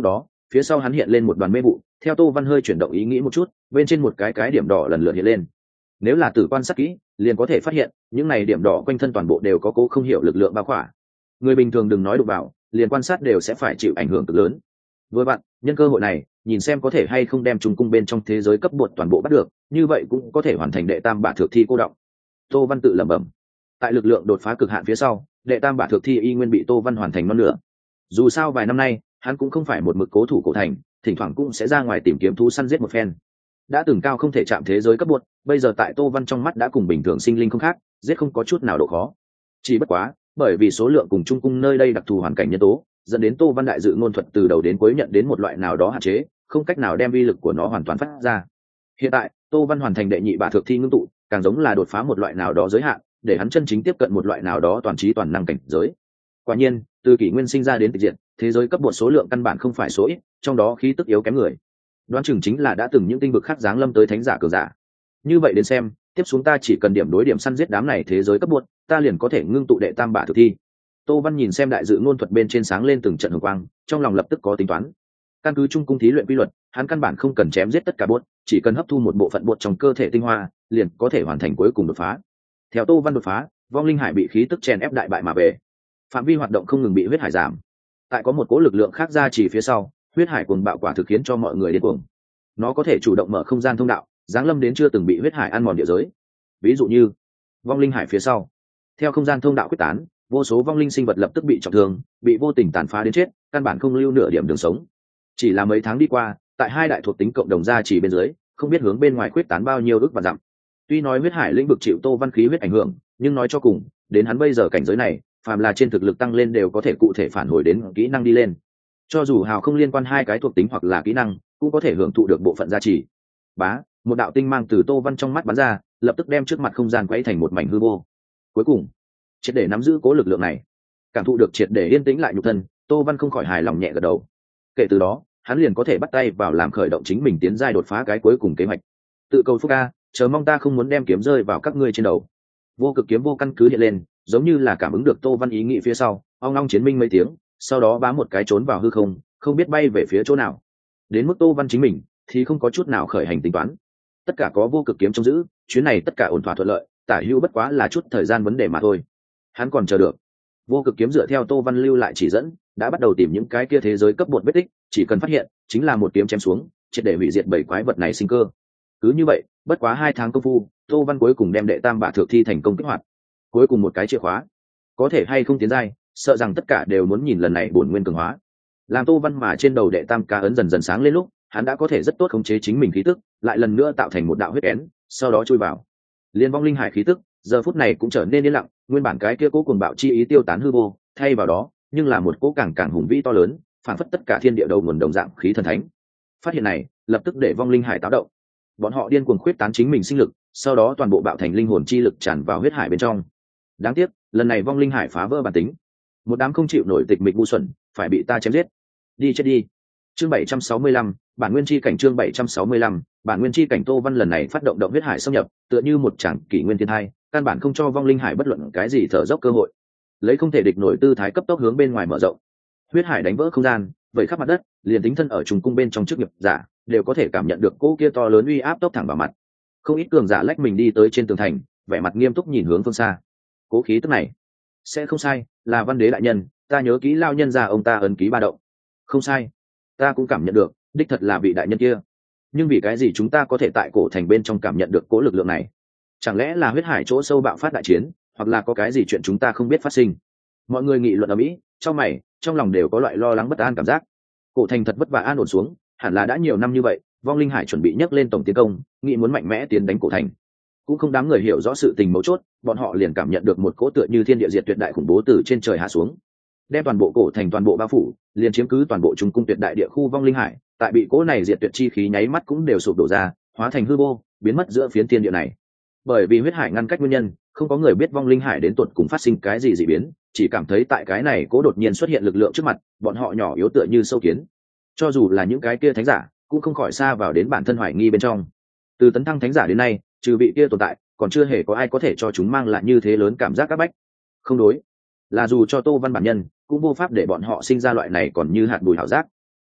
[SPEAKER 1] phía sau hắn hiện lên một đoàn mê vụ, theo Tô Văn hơi chuyển động ý nghĩ một chút, bên trên một cái cái điểm đỏ lần lượt hiện lên. Nếu là tử quan sát kỹ, liền có thể phát hiện những này điểm đỏ quanh thân toàn bộ đều có cố không hiểu lực lượng bao khỏa. Người bình thường đừng nói đụng vào, liền quan sát đều sẽ phải chịu ảnh hưởng cực lớn. Với bạn, nhân cơ hội này, nhìn xem có thể hay không đem trùng cung bên trong thế giới cấp bột toàn bộ bắt được, như vậy cũng có thể hoàn thành đệ tam bả thượng thi cô động. Tô Văn tự lẩm bẩm. Tại lực lượng đột phá cực hạn phía sau, đệ tam bả thượng thi y nguyên bị Tô Văn hoàn thành non nửa. Dù sao vài năm nay, hắn cũng không phải một mực cố thủ cổ thành, thỉnh thoảng cũng sẽ ra ngoài tìm kiếm thú săn giết một phen. Đã từng cao không thể chạm thế giới cấp bột, bây giờ tại Tô Văn trong mắt đã cùng bình thường sinh linh không khác, giết không có chút nào độ khó. Chỉ bất quá, bởi vì số lượng cùng trung cung nơi đây đặc thù hoàn cảnh nhân tố, dẫn đến Tô Văn đại dự ngôn thuật từ đầu đến cuối nhận đến một loại nào đó hạn chế, không cách nào đem vi lực của nó hoàn toàn phát ra. Hiện tại, Tô Văn hoàn thành đệ nhị bả thượng thi ngưng tụ, càng giống là đột phá một loại nào đó giới hạn, để hắn chân chính tiếp cận một loại nào đó toàn trí toàn năng cảnh giới. Quả nhiên, từ kỷ nguyên sinh ra đến tịch diệt, thế giới cấp bột số lượng căn bản không phải số ít, trong đó khí tức yếu kém người. Đoán chừng chính là đã từng những tinh vực khác giáng lâm tới thánh giả cường giả. Như vậy đến xem, tiếp xuống ta chỉ cần điểm đối điểm săn giết đám này thế giới cấp bột, ta liền có thể ngưng tụ đệ tam bả thực thi. Tô Văn nhìn xem đại dự ngôn thuật bên trên sáng lên từng trận hồng quang, trong lòng lập tức có tính toán. Căn cứ trung cung thí luyện quy luật, hắn căn bản không cần chém giết tất cả bột, chỉ cần hấp thu một bộ phận bột trong cơ thể tinh hoa, liền có thể hoàn thành cuối cùng đột phá. Theo Tô Văn đột phá, vong linh hải bị khí tức chèn ép đại bại mà về. Phạm vi hoạt động không ngừng bị huyết hải giảm. Tại có một cỗ lực lượng khác ra chỉ phía sau, huyết hải cuồng bạo quả thực khiến cho mọi người điên cuồng. Nó có thể chủ động mở không gian thông đạo, giáng lâm đến chưa từng bị huyết hải ăn mòn địa giới. Ví dụ như vong linh hải phía sau, theo không gian thông đạo quyết tán, vô số vong linh sinh vật lập tức bị trọng thương, bị vô tình tàn phá đến chết, căn bản không lưu nửa điểm đường sống. Chỉ là mấy tháng đi qua, tại hai đại thuộc tính cộng đồng ra chỉ bên dưới, không biết hướng bên ngoài quyết tán bao nhiêu ức và dặm. Tuy nói huyết hải lĩnh vực chịu Tô Văn khí huyết ảnh hưởng, nhưng nói cho cùng, đến hắn bây giờ cảnh giới này, phàm là trên thực lực tăng lên đều có thể cụ thể phản hồi đến kỹ năng đi lên. Cho dù hào không liên quan hai cái thuộc tính hoặc là kỹ năng, cũng có thể hưởng thụ được bộ phận gia trì. Bá, một đạo tinh mang từ Tô Văn trong mắt bắn ra, lập tức đem trước mặt không gian quấy thành một mảnh hư vô. Cuối cùng, triệt để nắm giữ cố lực lượng này, cảm thụ được triệt để yên tĩnh lại nhục thân, Tô Văn không khỏi hài lòng nhẹ gật đầu. Kể từ đó, hắn liền có thể bắt tay vào làm khởi động chính mình tiến giai đột phá cái cuối cùng kế hoạch. Tự cầu phúc a, chờ mong ta không muốn đem kiếm rơi vào các ngươi trên đầu. Vô cực kiếm vô căn cứ hiện lên, giống như là cảm ứng được Tô Văn ý nghĩ phía sau, ong ong chiến minh mấy tiếng, sau đó bám một cái trốn vào hư không, không biết bay về phía chỗ nào. Đến mức Tô Văn chính mình thì không có chút nào khởi hành tính toán. Tất cả có vô cực kiếm trông giữ, chuyến này tất cả ổn thỏa thuận lợi, tả hữu bất quá là chút thời gian vấn đề mà thôi. Hắn còn chờ được. Vô cực kiếm dựa theo Tô Văn lưu lại chỉ dẫn, đã bắt đầu tìm những cái kia thế giới cấp bột vết tích, chỉ cần phát hiện, chính là một kiếm chém xuống, triệt để hủy diệt bảy quái vật này sinh cơ. Cứ như vậy, bất quá hai tháng công phu, Tô Văn cuối cùng đem đệ tam bả thượng thi thành công kích hoạt. Cuối cùng một cái chìa khóa, có thể hay không tiến giai, sợ rằng tất cả đều muốn nhìn lần này bổn nguyên cường hóa. Làm Tô Văn mà trên đầu đệ tam cá ấn dần dần sáng lên lúc, hắn đã có thể rất tốt khống chế chính mình khí tức, lại lần nữa tạo thành một đạo huyết kén, sau đó chui vào. Liên vong linh hải khí tức, giờ phút này cũng trở nên yên lặng, nguyên bản cái kia cố cuồng bạo chi ý tiêu tán hư vô, thay vào đó, nhưng là một cố càng càng hùng vĩ to lớn, phản phất tất cả thiên địa đầu nguồn đồng dạng khí thần thánh. Phát hiện này, lập tức để vong linh hải táo động. Bọn họ điên cuồng khuyết tán chính mình sinh lực, sau đó toàn bộ bạo thành linh hồn chi lực tràn vào huyết hải bên trong. Đáng tiếc, lần này vong linh hải phá vỡ bản tính, một đám không chịu nổi tịch mịch ngu xuẩn, phải bị ta chém giết. Đi chết đi. Chương bảy trăm sáu mươi lăm, bản nguyên chi cảnh chương bảy trăm sáu mươi lăm, bản nguyên chi cảnh. Tô Văn lần này phát động động huyết hải xâm nhập, tựa như một tràng kỷ nguyên thiên thai, căn bản không cho vong linh hải bất luận cái gì thở dốc cơ hội. Lấy không thể địch nổi tư thái cấp tốc hướng bên ngoài mở rộng. Huyết hải đánh vỡ không gian, vẩy khắp mặt đất, liền tính thân ở trùng cung bên trong chức nghiệp giả, đều có thể cảm nhận được cỗ kia to lớn uy áp tốc thẳng vào mặt. Không ít cường giả lách mình đi tới trên tường thành, vẻ mặt nghiêm túc nhìn hướng phương xa. Cố khí tức này, sẽ không sai, là Văn Đế đại nhân, ta nhớ kỹ lao nhân gia ông ta ấn ký ba động. Không sai, ta cũng cảm nhận được, đích thật là vị đại nhân kia. Nhưng vì cái gì chúng ta có thể tại cổ thành bên trong cảm nhận được cố lực lượng này? Chẳng lẽ là huyết hải chỗ sâu bạo phát đại chiến, hoặc là có cái gì chuyện chúng ta không biết phát sinh? Mọi người nghị luận ở mỹ, trong mày, trong lòng đều có loại lo lắng bất an cảm giác. Cổ thành thật vất vả an ổn xuống, hẳn là đã nhiều năm như vậy, vong linh hải chuẩn bị nhấc lên tổng tiến công, nghĩ muốn mạnh mẽ tiến đánh cổ thành. Cũng không đám người hiểu rõ sự tình mấu chốt, bọn họ liền cảm nhận được một cỗ tựa như thiên địa diệt tuyệt đại khủng bố từ trên trời hạ xuống, đem toàn bộ cổ thành toàn bộ bao phủ, liền chiếm cứ toàn bộ trung cung tuyệt đại địa khu vong linh hải. Tại bị cỗ này diệt tuyệt chi khí nháy mắt cũng đều sụp đổ ra, hóa thành hư vô, biến mất giữa phiến thiên địa này. Bởi vì huyết hải ngăn cách nguyên nhân, không có người biết vong linh hải đến tuột cùng phát sinh cái gì dị biến, chỉ cảm thấy tại cái này cố đột nhiên xuất hiện lực lượng trước mặt, bọn họ nhỏ yếu tựa như sâu kiến. Cho dù là những cái kia thánh giả, cũng không khỏi xa vào đến bản thân hoài nghi bên trong. Từ tấn thăng thánh giả đến nay, trừ vị kia tồn tại, còn chưa hề có ai có thể cho chúng mang lại như thế lớn cảm giác áp bách. Không đối, là dù cho Tô Văn bản nhân, cũng vô pháp để bọn họ sinh ra loại này còn như hạt bụi hảo giác.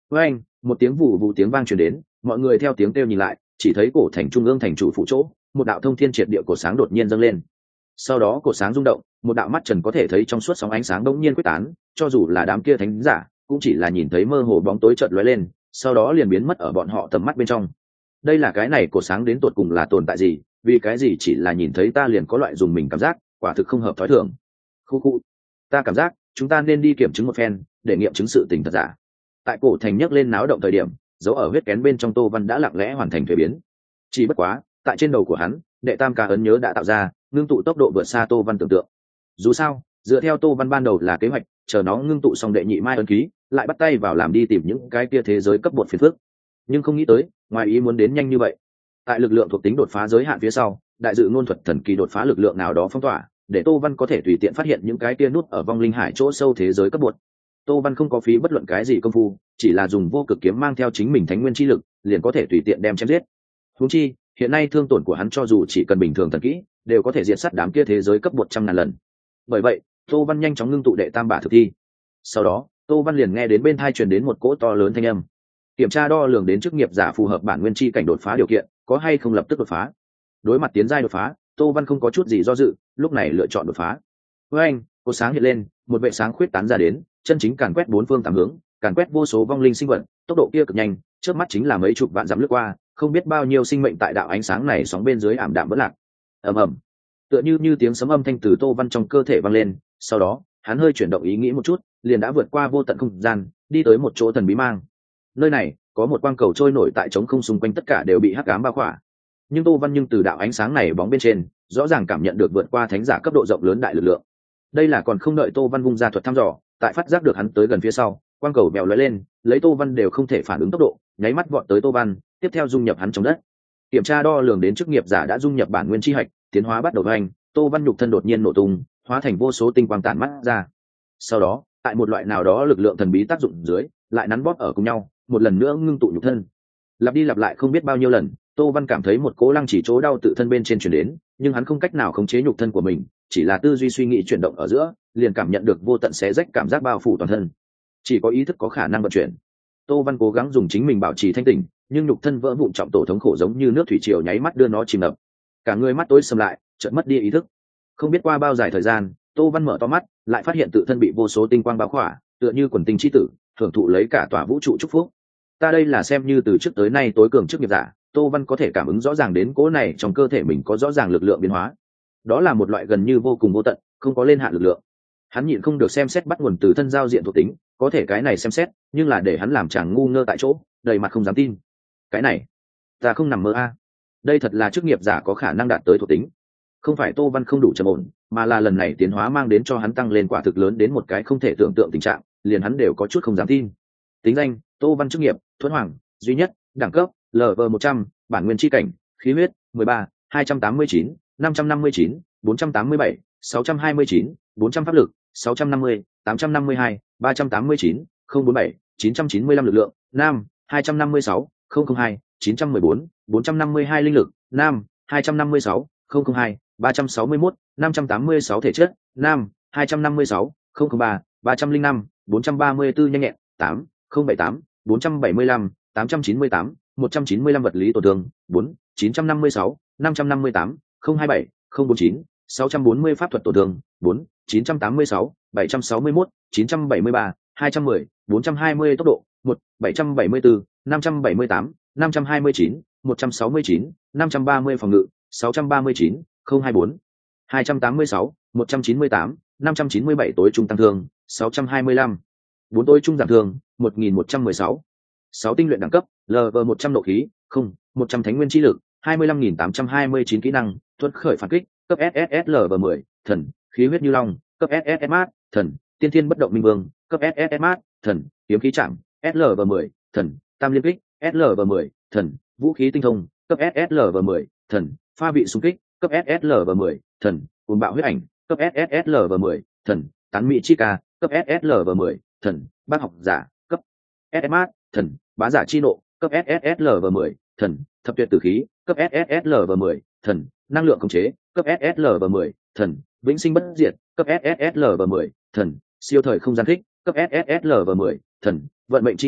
[SPEAKER 1] với anh một tiếng vụ vụ tiếng vang truyền đến, mọi người theo tiếng kêu nhìn lại, chỉ thấy cổ thành trung ương thành chủ phụ chỗ một đạo thông thiên triệt địa cổ sáng đột nhiên dâng lên. Sau đó cổ sáng rung động, một đạo mắt trần có thể thấy trong suốt sóng ánh sáng đống nhiên quyết tán, cho dù là đám kia thánh giả cũng chỉ là nhìn thấy mơ hồ bóng tối chợt lóe lên, sau đó liền biến mất ở bọn họ tầm mắt bên trong. Đây là cái này cổ sáng đến tột cùng là tồn tại gì? Vì cái gì chỉ là nhìn thấy ta liền có loại dùng mình cảm giác, quả thực không hợp thói thường. Khu khu, ta cảm giác chúng ta nên đi kiểm chứng một phen, để nghiệm chứng sự tình thật giả. Tại cổ thành nhấc lên náo động thời điểm, dấu ở huyết kén bên trong Tô Văn đã lặng lẽ hoàn thành thuế biến. Chỉ bất quá, tại trên đầu của hắn, đệ tam ca ấn nhớ đã tạo ra, ngưng tụ tốc độ vượt xa Tô Văn tưởng tượng. Dù sao, dựa theo Tô Văn ban đầu là kế hoạch, chờ nó ngưng tụ xong đệ nhị mai ấn ký, lại bắt tay vào làm đi tìm những cái kia thế giới cấp bột phiền phức. Nhưng không nghĩ tới, ngoài ý muốn đến nhanh như vậy. Tại lực lượng thuộc tính đột phá giới hạn phía sau, đại dự ngôn thuật thần kỳ đột phá lực lượng nào đó phong tỏa, để Tô Văn có thể tùy tiện phát hiện những cái kia nút ở vong linh hải chỗ sâu thế giới cấp bột. Tô Văn không có phí bất luận cái gì công phu, chỉ là dùng vô cực kiếm mang theo chính mình thánh nguyên chi lực, liền có thể tùy tiện đem chém giết. Huống chi, hiện nay thương tổn của hắn cho dù chỉ cần bình thường thần kỹ, đều có thể diệt sát đám kia thế giới cấp một trăm ngàn lần. Bởi vậy, Tô Văn nhanh chóng ngưng tụ đệ tam bả thực thi. Sau đó, Tô Văn liền nghe đến bên tai truyền đến một cỗ to lớn thanh âm. Kiểm tra đo lường đến chức nghiệp giả phù hợp bản nguyên chi cảnh đột phá điều kiện, có hay không lập tức đột phá. Đối mặt tiến giai đột phá, Tô Văn không có chút gì do dự, lúc này lựa chọn đột phá. Với anh, cột sáng hiện lên, một vệ sáng khuyết tán ra đến, chân chính càn quét bốn phương tám hướng, càn quét vô số vong linh sinh vật, tốc độ kia cực nhanh, trước mắt chính là mấy chục vạn dặm lướt qua, không biết bao nhiêu sinh mệnh tại đạo ánh sáng này sóng bên dưới ảm đạm vỡ lạc. Ầm ầm, tựa như như tiếng sấm âm thanh từ Tô Văn trong cơ thể vang lên, sau đó, hắn hơi chuyển động ý nghĩ một chút, liền đã vượt qua vô tận không gian, đi tới một chỗ thần bí mang. Nơi này, có một quang cầu trôi nổi tại trống không, xung quanh tất cả đều bị hắc ám bao khỏa. Nhưng Tô Văn nhưng từ đạo ánh sáng này bóng bên trên, rõ ràng cảm nhận được vượt qua thánh giả cấp độ rộng lớn đại lực lượng. Đây là còn không đợi Tô Văn vung ra thuật thăm dò, tại phát giác được hắn tới gần phía sau, quang cầu bèo lóe lên, lấy Tô Văn đều không thể phản ứng tốc độ, nháy mắt vọt tới Tô Văn, tiếp theo dung nhập hắn trong đất. Kiểm tra đo lường đến chức nghiệp giả đã dung nhập bản nguyên chi hạch, tiến hóa bắt đầu hoành, Tô Văn nhục thân đột nhiên nổ tung, hóa thành vô số tinh quang tản mắt ra. Sau đó, tại một loại nào đó lực lượng thần bí tác dụng dưới, lại nắn bóp ở cùng nhau, một lần nữa ngưng tụ nhục thân. Lặp đi lặp lại không biết bao nhiêu lần, Tô Văn cảm thấy một cố lăng chỉ chỗ đau tự thân bên trên truyền đến, nhưng hắn không cách nào khống chế nhục thân của mình, chỉ là tư duy suy nghĩ chuyển động ở giữa, liền cảm nhận được vô tận xé rách cảm giác bao phủ toàn thân. Chỉ có ý thức có khả năng vận chuyển. Tô Văn cố gắng dùng chính mình bảo trì thanh tỉnh, nhưng nhục thân vỡ vụn trọng tổ thống khổ giống như nước thủy triều nháy mắt đưa nó chìm ngập. Cả người mắt tối sầm lại, chợt mất đi ý thức. Không biết qua bao dài thời gian, Tô Văn mở to mắt, lại phát hiện tự thân bị vô số tinh quang bao khỏa, tựa như quần tinh chi tử, thưởng thụ lấy cả tòa vũ trụ chúc phúc. Ta đây là xem như từ trước tới nay tối cường chức nghiệp giả, Tô Văn có thể cảm ứng rõ ràng đến cỗ này trong cơ thể mình có rõ ràng lực lượng biến hóa. Đó là một loại gần như vô cùng vô tận, không có lên hạn lực lượng. Hắn nhịn không được xem xét bắt nguồn từ thân giao diện thuộc tính, có thể cái này xem xét, nhưng là để hắn làm chàng ngu ngơ tại chỗ, đầy mặt không dám tin. Cái này, ta không nằm mơ a. Đây thật là chức nghiệp giả có khả năng đạt tới thuộc tính. Không phải Tô Văn không đủ trầm ổn, mà là lần này tiến hóa mang đến cho hắn tăng lên quả thực lớn đến một cái không thể tưởng tượng tình trạng, liền hắn đều có chút không dám tin. Tính danh: Tô Văn, chức nghiệp: Thuẫn Hoàng, duy nhất, đẳng cấp: lờ vê một trăm, bản nguyên chi cảnh, khí huyết: mười ba, hai trăm tám mươi chín, năm trăm năm mươi chín, bốn trăm tám mươi bảy, sáu trăm hai mươi chín, bốn trăm pháp lực, sáu trăm năm mươi, tám trăm năm mươi hai, ba trăm tám mươi chín, không bốn bảy, chín trăm chín mươi lăm lực lượng, nam, hai trăm năm mươi sáu, không không hai, chín trăm mười bốn, bốn trăm năm mươi hai linh lực, nam, hai trăm năm mươi sáu, không không hai, ba trăm sáu mươi mốt, năm trăm tám mươi sáu thể chất, nam, hai trăm năm mươi sáu, không không ba, ba trăm linh năm, bốn trăm ba mươi tư nhanh nhẹn, tám, không bảy tám, bốn trăm bảy mươi lăm, tám trăm chín mươi tám, một trăm chín mươi lăm vật lý tổn thương, bốn, chín trăm năm mươi sáu, năm trăm năm mươi tám, không hai bảy, không bốn chín, sáu trăm bốn mươi pháp thuật tổn thương, bốn, chín trăm tám mươi sáu, bảy trăm sáu mươi mốt, chín trăm bảy mươi ba, hai trăm mười, bốn trăm hai mươi tốc độ, một, bảy trăm bảy mươi tư, năm trăm bảy mươi tám, năm trăm hai mươi chín, một trăm sáu mươi chín, năm trăm ba mươi phòng ngự, sáu trăm ba mươi chín, không hai bốn, hai trăm tám mươi sáu, một trăm chín mươi tám, năm trăm chín mươi bảy tối trung tăng thương, sáu trăm hai mươi lăm, bốn tối trung giảm thương, một nghìn một trăm mười sáu, sáu tinh luyện đẳng cấp, lờ vê một trăm nộ khí, không, một trăm thánh nguyên chi lực, hai mươi lăm nghìn tám trăm hai mươi chín kỹ năng, thuật khởi phản kích, cấp ét ét ét lờ vê mười, thần, khí huyết như long, cấp ét ét ét mát, thần, tiên thiên bất động minh vương, cấp ét ét ét mát, thần, kiếm khí chạm, ét lờ vê mười, thần, tam liên kích, ét lờ vê mười, thần, vũ khí tinh thông, cấp ét ét lờ vê mười, thần, pha vị xung kích, cấp ét ét lờ vê mười, thần, cuồng bạo huyết ảnh, cấp ét ét ét lờ vê mười, thần, tán mỹ chi ca, cấp ét ét lờ vê mười, thần, bác học giả, cấp ét ét mát, thần, bá giả chi nộ, cấp ét ét ét lờ mười, thần, thập tuyệt tử khí, cấp ét ét ét lờ mười, thần, năng lượng khống chế, cấp ét ét lờ mười, thần, vĩnh sinh bất diệt, cấp ét ét ét lờ mười, thần, siêu thời không gian thích, cấp ét ét ét lờ mười, thần, vận mệnh chi nhãn,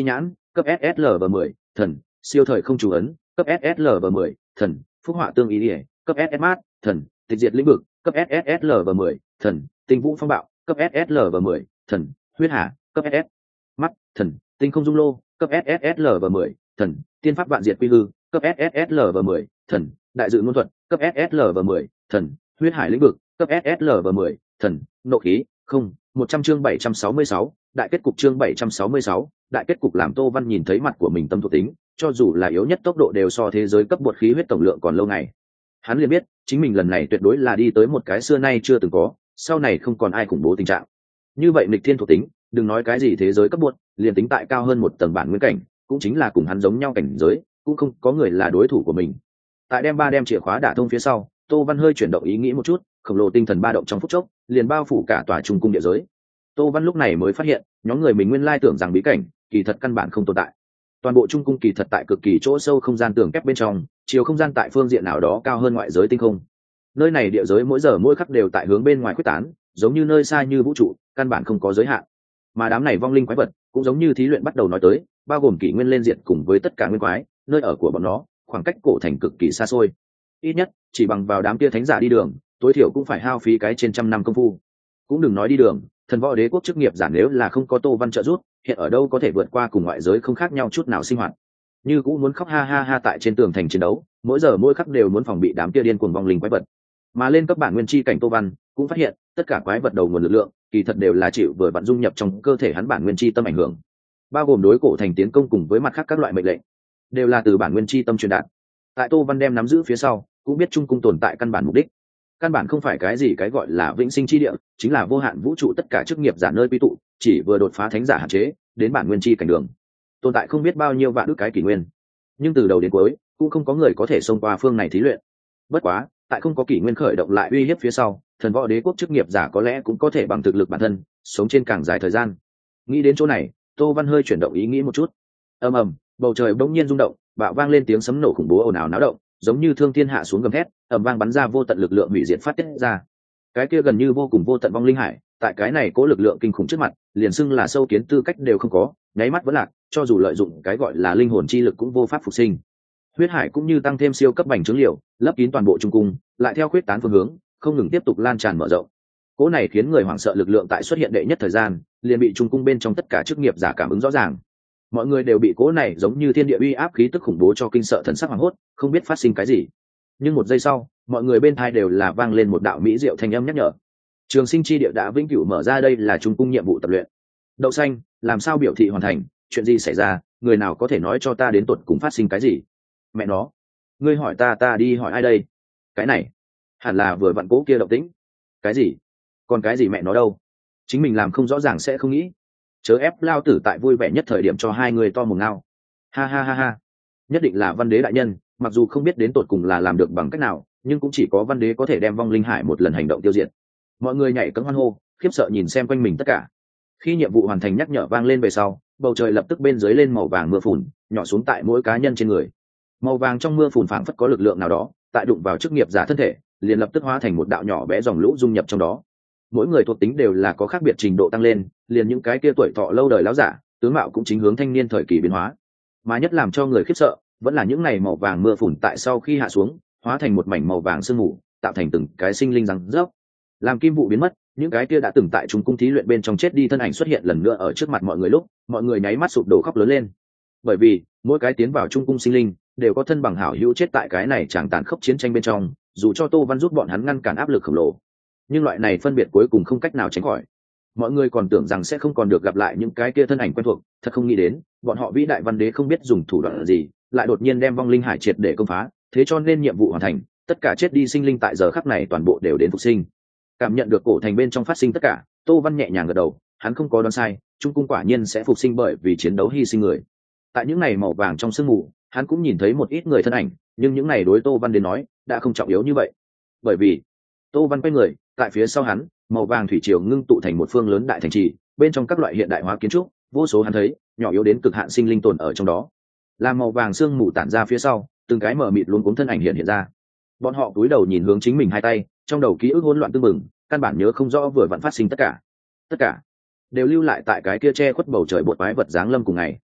[SPEAKER 1] cấp ét ét lờ mười, thần, siêu thời không chủ ấn, cấp ét ét lờ mười, thần, phúc họa tương ý ỉa, cấp ét ét mát, thần, tịch diệt lĩnh vực, cấp ét ét lờ mười, thần, tinh vũ phong bạo, cấp ét ét lờ mười, thần, huyết hà, cấp ét ét mắt, thần, tinh không dung lô, cấp ét ét lờ mười, thần, tiên pháp vạn diệt quy hư, cấp ét ét lờ mười, thần, đại dự ngôn thuật, cấp ét ét lờ mười, thần, huyết hải lĩnh vực, cấp ét ét lờ mười, thần, nộ khí, không, một trăm chương bảy trăm sáu mươi sáu, đại kết cục chương bảy trăm sáu mươi sáu, đại kết cục làm Tô Văn nhìn thấy mặt của mình tâm thuộc tính, cho dù là yếu nhất tốc độ đều so thế giới cấp bột khí huyết tổng lượng còn lâu ngày. Hắn liền biết, chính mình lần này tuyệt đối là đi tới một cái xưa nay chưa từng có, sau này không còn ai khủng bố tình trạng. Như vậy nghịch thiên thuộc tính, đừng nói cái gì thế giới cấp bột, liền tính tại cao hơn một tầng bản nguyên cảnh, cũng chính là cùng hắn giống nhau cảnh giới, cũng không có người là đối thủ của mình. Tại đem ba đem chìa khóa đả thông phía sau, Tô Văn hơi chuyển động ý nghĩ một chút, khổng lồ tinh thần ba động trong phút chốc, liền bao phủ cả tòa trung cung địa giới. Tô Văn lúc này mới phát hiện, nhóm người mình nguyên lai tưởng rằng bí cảnh, kỳ thật căn bản không tồn tại. Toàn bộ trung cung kỳ thật tại cực kỳ chỗ sâu không gian tường kép bên trong, chiều không gian tại phương diện nào đó cao hơn ngoại giới tinh không. Nơi này địa giới mỗi giờ mỗi khắc đều tại hướng bên ngoài quyết tán, giống như nơi xa như vũ trụ, căn bản không có giới hạn. Mà đám này vong linh quái vật, cũng giống như thí luyện bắt đầu nói tới, bao gồm kỷ nguyên lên diện cùng với tất cả nguyên quái, nơi ở của bọn nó, khoảng cách cổ thành cực kỳ xa xôi. Ít nhất, chỉ bằng vào đám kia thánh giả đi đường, tối thiểu cũng phải hao phí cái trên trăm năm công phu. Cũng đừng nói đi đường, thần võ đế quốc chức nghiệp giả nếu là không có Tô Văn trợ giúp, hiện ở đâu có thể vượt qua cùng ngoại giới không khác nhau chút nào sinh hoạt. Như cũng muốn khóc ha ha ha tại trên tường thành chiến đấu, mỗi giờ mỗi khắc đều muốn phòng bị đám kia điên cuồng vong linh quái vật. Mà lên cấp bản nguyên chi cảnh Tô Văn, cũng phát hiện, tất cả quái vật đầu nguồn lực lượng, kỳ thật đều là chịu vừa vặn dung nhập trong cơ thể hắn bản nguyên chi tâm ảnh hưởng. Bao gồm đối cổ thành tiến công cùng với mặt khác các loại mệnh lệnh, đều là từ bản nguyên chi tâm truyền đạt. Tại Tô Văn đem nắm giữ phía sau, cũng biết trung cung tồn tại căn bản mục đích. Căn bản không phải cái gì cái gọi là vĩnh sinh chi địa, chính là vô hạn vũ trụ tất cả chức nghiệp giả nơi quy tụ, chỉ vừa đột phá thánh giả hạn chế, đến bản nguyên chi cảnh đường. Tồn tại không biết bao nhiêu vạn ức cái kỷ nguyên, nhưng từ đầu đến cuối, cũng không có người có thể xông qua phương này thí luyện. Bất quá, tại không có kỷ nguyên khởi động lại uy hiếp phía sau, thần võ đế quốc chức nghiệp giả có lẽ cũng có thể bằng thực lực bản thân, sống trên càng dài thời gian. Nghĩ đến chỗ này, Tô Văn hơi chuyển động ý nghĩ một chút. Ầm ầm, bầu trời bỗng nhiên rung động, bạo vang lên tiếng sấm nổ khủng bố ồn ào náo động, giống như thương thiên hạ xuống gầm thét, ầm vang bắn ra vô tận lực lượng hủy diệt phát tiết ra. Cái kia gần như vô cùng vô tận vong linh hải, tại cái này cố lực lượng kinh khủng trước mặt, liền xưng là sâu kiến tư cách đều không có, nháy mắt vẫn lạc, cho dù lợi dụng cái gọi là linh hồn chi lực cũng vô pháp phục sinh. Huyết hải cũng như tăng thêm siêu cấp bành trướng liều, lấp kín toàn bộ trung cung, lại theo khuyết tán phương hướng, không ngừng tiếp tục lan tràn mở rộng. Cố này khiến người hoảng sợ lực lượng tại xuất hiện đệ nhất thời gian, liền bị trung cung bên trong tất cả chức nghiệp giả cảm ứng rõ ràng. Mọi người đều bị cố này giống như thiên địa uy áp khí tức khủng bố cho kinh sợ thần sắc hoảng hốt, không biết phát sinh cái gì. Nhưng một giây sau, mọi người bên tai đều là vang lên một đạo mỹ diệu thanh âm nhắc nhở. Trường sinh chi địa đã vĩnh cửu mở ra, đây là trung cung nhiệm vụ tập luyện. Đậu xanh, làm sao biểu thị hoàn thành, chuyện gì xảy ra, người nào có thể nói cho ta đến tột cùng phát sinh cái gì? Mẹ nó, ngươi hỏi ta ta đi hỏi ai đây? Cái này, hẳn là vừa vặn cố kia động tĩnh. Cái gì? Còn cái gì mẹ nó đâu? Chính mình làm không rõ ràng sẽ không nghĩ. Chớ ép lao tử tại vui vẻ nhất thời điểm cho hai người to mồm ngao. Ha ha ha ha. Nhất định là văn đế đại nhân, mặc dù không biết đến tột cùng là làm được bằng cách nào, nhưng cũng chỉ có văn đế có thể đem vong linh hải một lần hành động tiêu diệt. Mọi người nhảy cẫng hoan hô, khiếp sợ nhìn xem quanh mình tất cả. Khi nhiệm vụ hoàn thành nhắc nhở vang lên về sau, bầu trời lập tức bên dưới lên màu vàng mưa phùn, nhỏ xuống tại mỗi cá nhân trên người. Màu vàng trong mưa phùn phảng phất có lực lượng nào đó, tại đụng vào chức nghiệp giả thân thể, liền lập tức hóa thành một đạo nhỏ bé dòng lũ dung nhập trong đó. Mỗi người thuộc tính đều là có khác biệt trình độ tăng lên, liền những cái kia tuổi thọ lâu đời láo giả, tướng mạo cũng chính hướng thanh niên thời kỳ biến hóa. Mà nhất làm cho người khiếp sợ, vẫn là những này màu vàng mưa phùn tại sau khi hạ xuống, hóa thành một mảnh màu vàng sương mù, tạo thành từng cái sinh linh răng rớp. Làm kim vụ biến mất, những cái kia đã từng tại trung cung thí luyện bên trong chết đi thân ảnh xuất hiện lần nữa ở trước mặt mọi người lúc, mọi người nháy mắt sụp đổ khóc lớn lên. Bởi vì, mỗi cái tiến vào trung cung sinh linh, đều có thân bằng hảo hữu chết tại cái này chẳng tàn khốc chiến tranh bên trong, dù cho Tô Văn giúp bọn hắn ngăn cản áp lực khổng lồ. Nhưng loại này phân biệt cuối cùng không cách nào tránh khỏi. Mọi người còn tưởng rằng sẽ không còn được gặp lại những cái kia thân ảnh quen thuộc, thật không nghĩ đến, bọn họ vĩ đại văn đế không biết dùng thủ đoạn gì, lại đột nhiên đem vong linh hải triệt để công phá, thế cho nên nhiệm vụ hoàn thành, tất cả chết đi sinh linh tại giờ khắc này toàn bộ đều đến phục sinh. Cảm nhận được cổ thành bên trong phát sinh tất cả, Tô Văn nhẹ nhàng gật đầu, hắn không có đoán sai, trung cung quả nhiên sẽ phục sinh bởi vì chiến đấu hy sinh người. Tại những này màu vàng trong sương mù, hắn cũng nhìn thấy một ít người thân ảnh, nhưng những này đối Tô Văn đến nói, đã không trọng yếu như vậy. Bởi vì, Tô Văn quay người, tại phía sau hắn, màu vàng thủy triều ngưng tụ thành một phương lớn đại thành trì, bên trong các loại hiện đại hóa kiến trúc, vô số hắn thấy, nhỏ yếu đến cực hạn sinh linh tồn ở trong đó. Làm màu vàng sương mù tản ra phía sau, từng cái mở mịt luống cuống thân ảnh hiện hiện ra. Bọn họ cúi đầu nhìn hướng chính mình hai tay, trong đầu ký ức hỗn loạn tương mừng, căn bản nhớ không rõ vừa vặn phát sinh tất cả. Tất cả đều lưu lại tại cái kia che khuất bầu trời bột quái vật giáng lâm cùng ngày.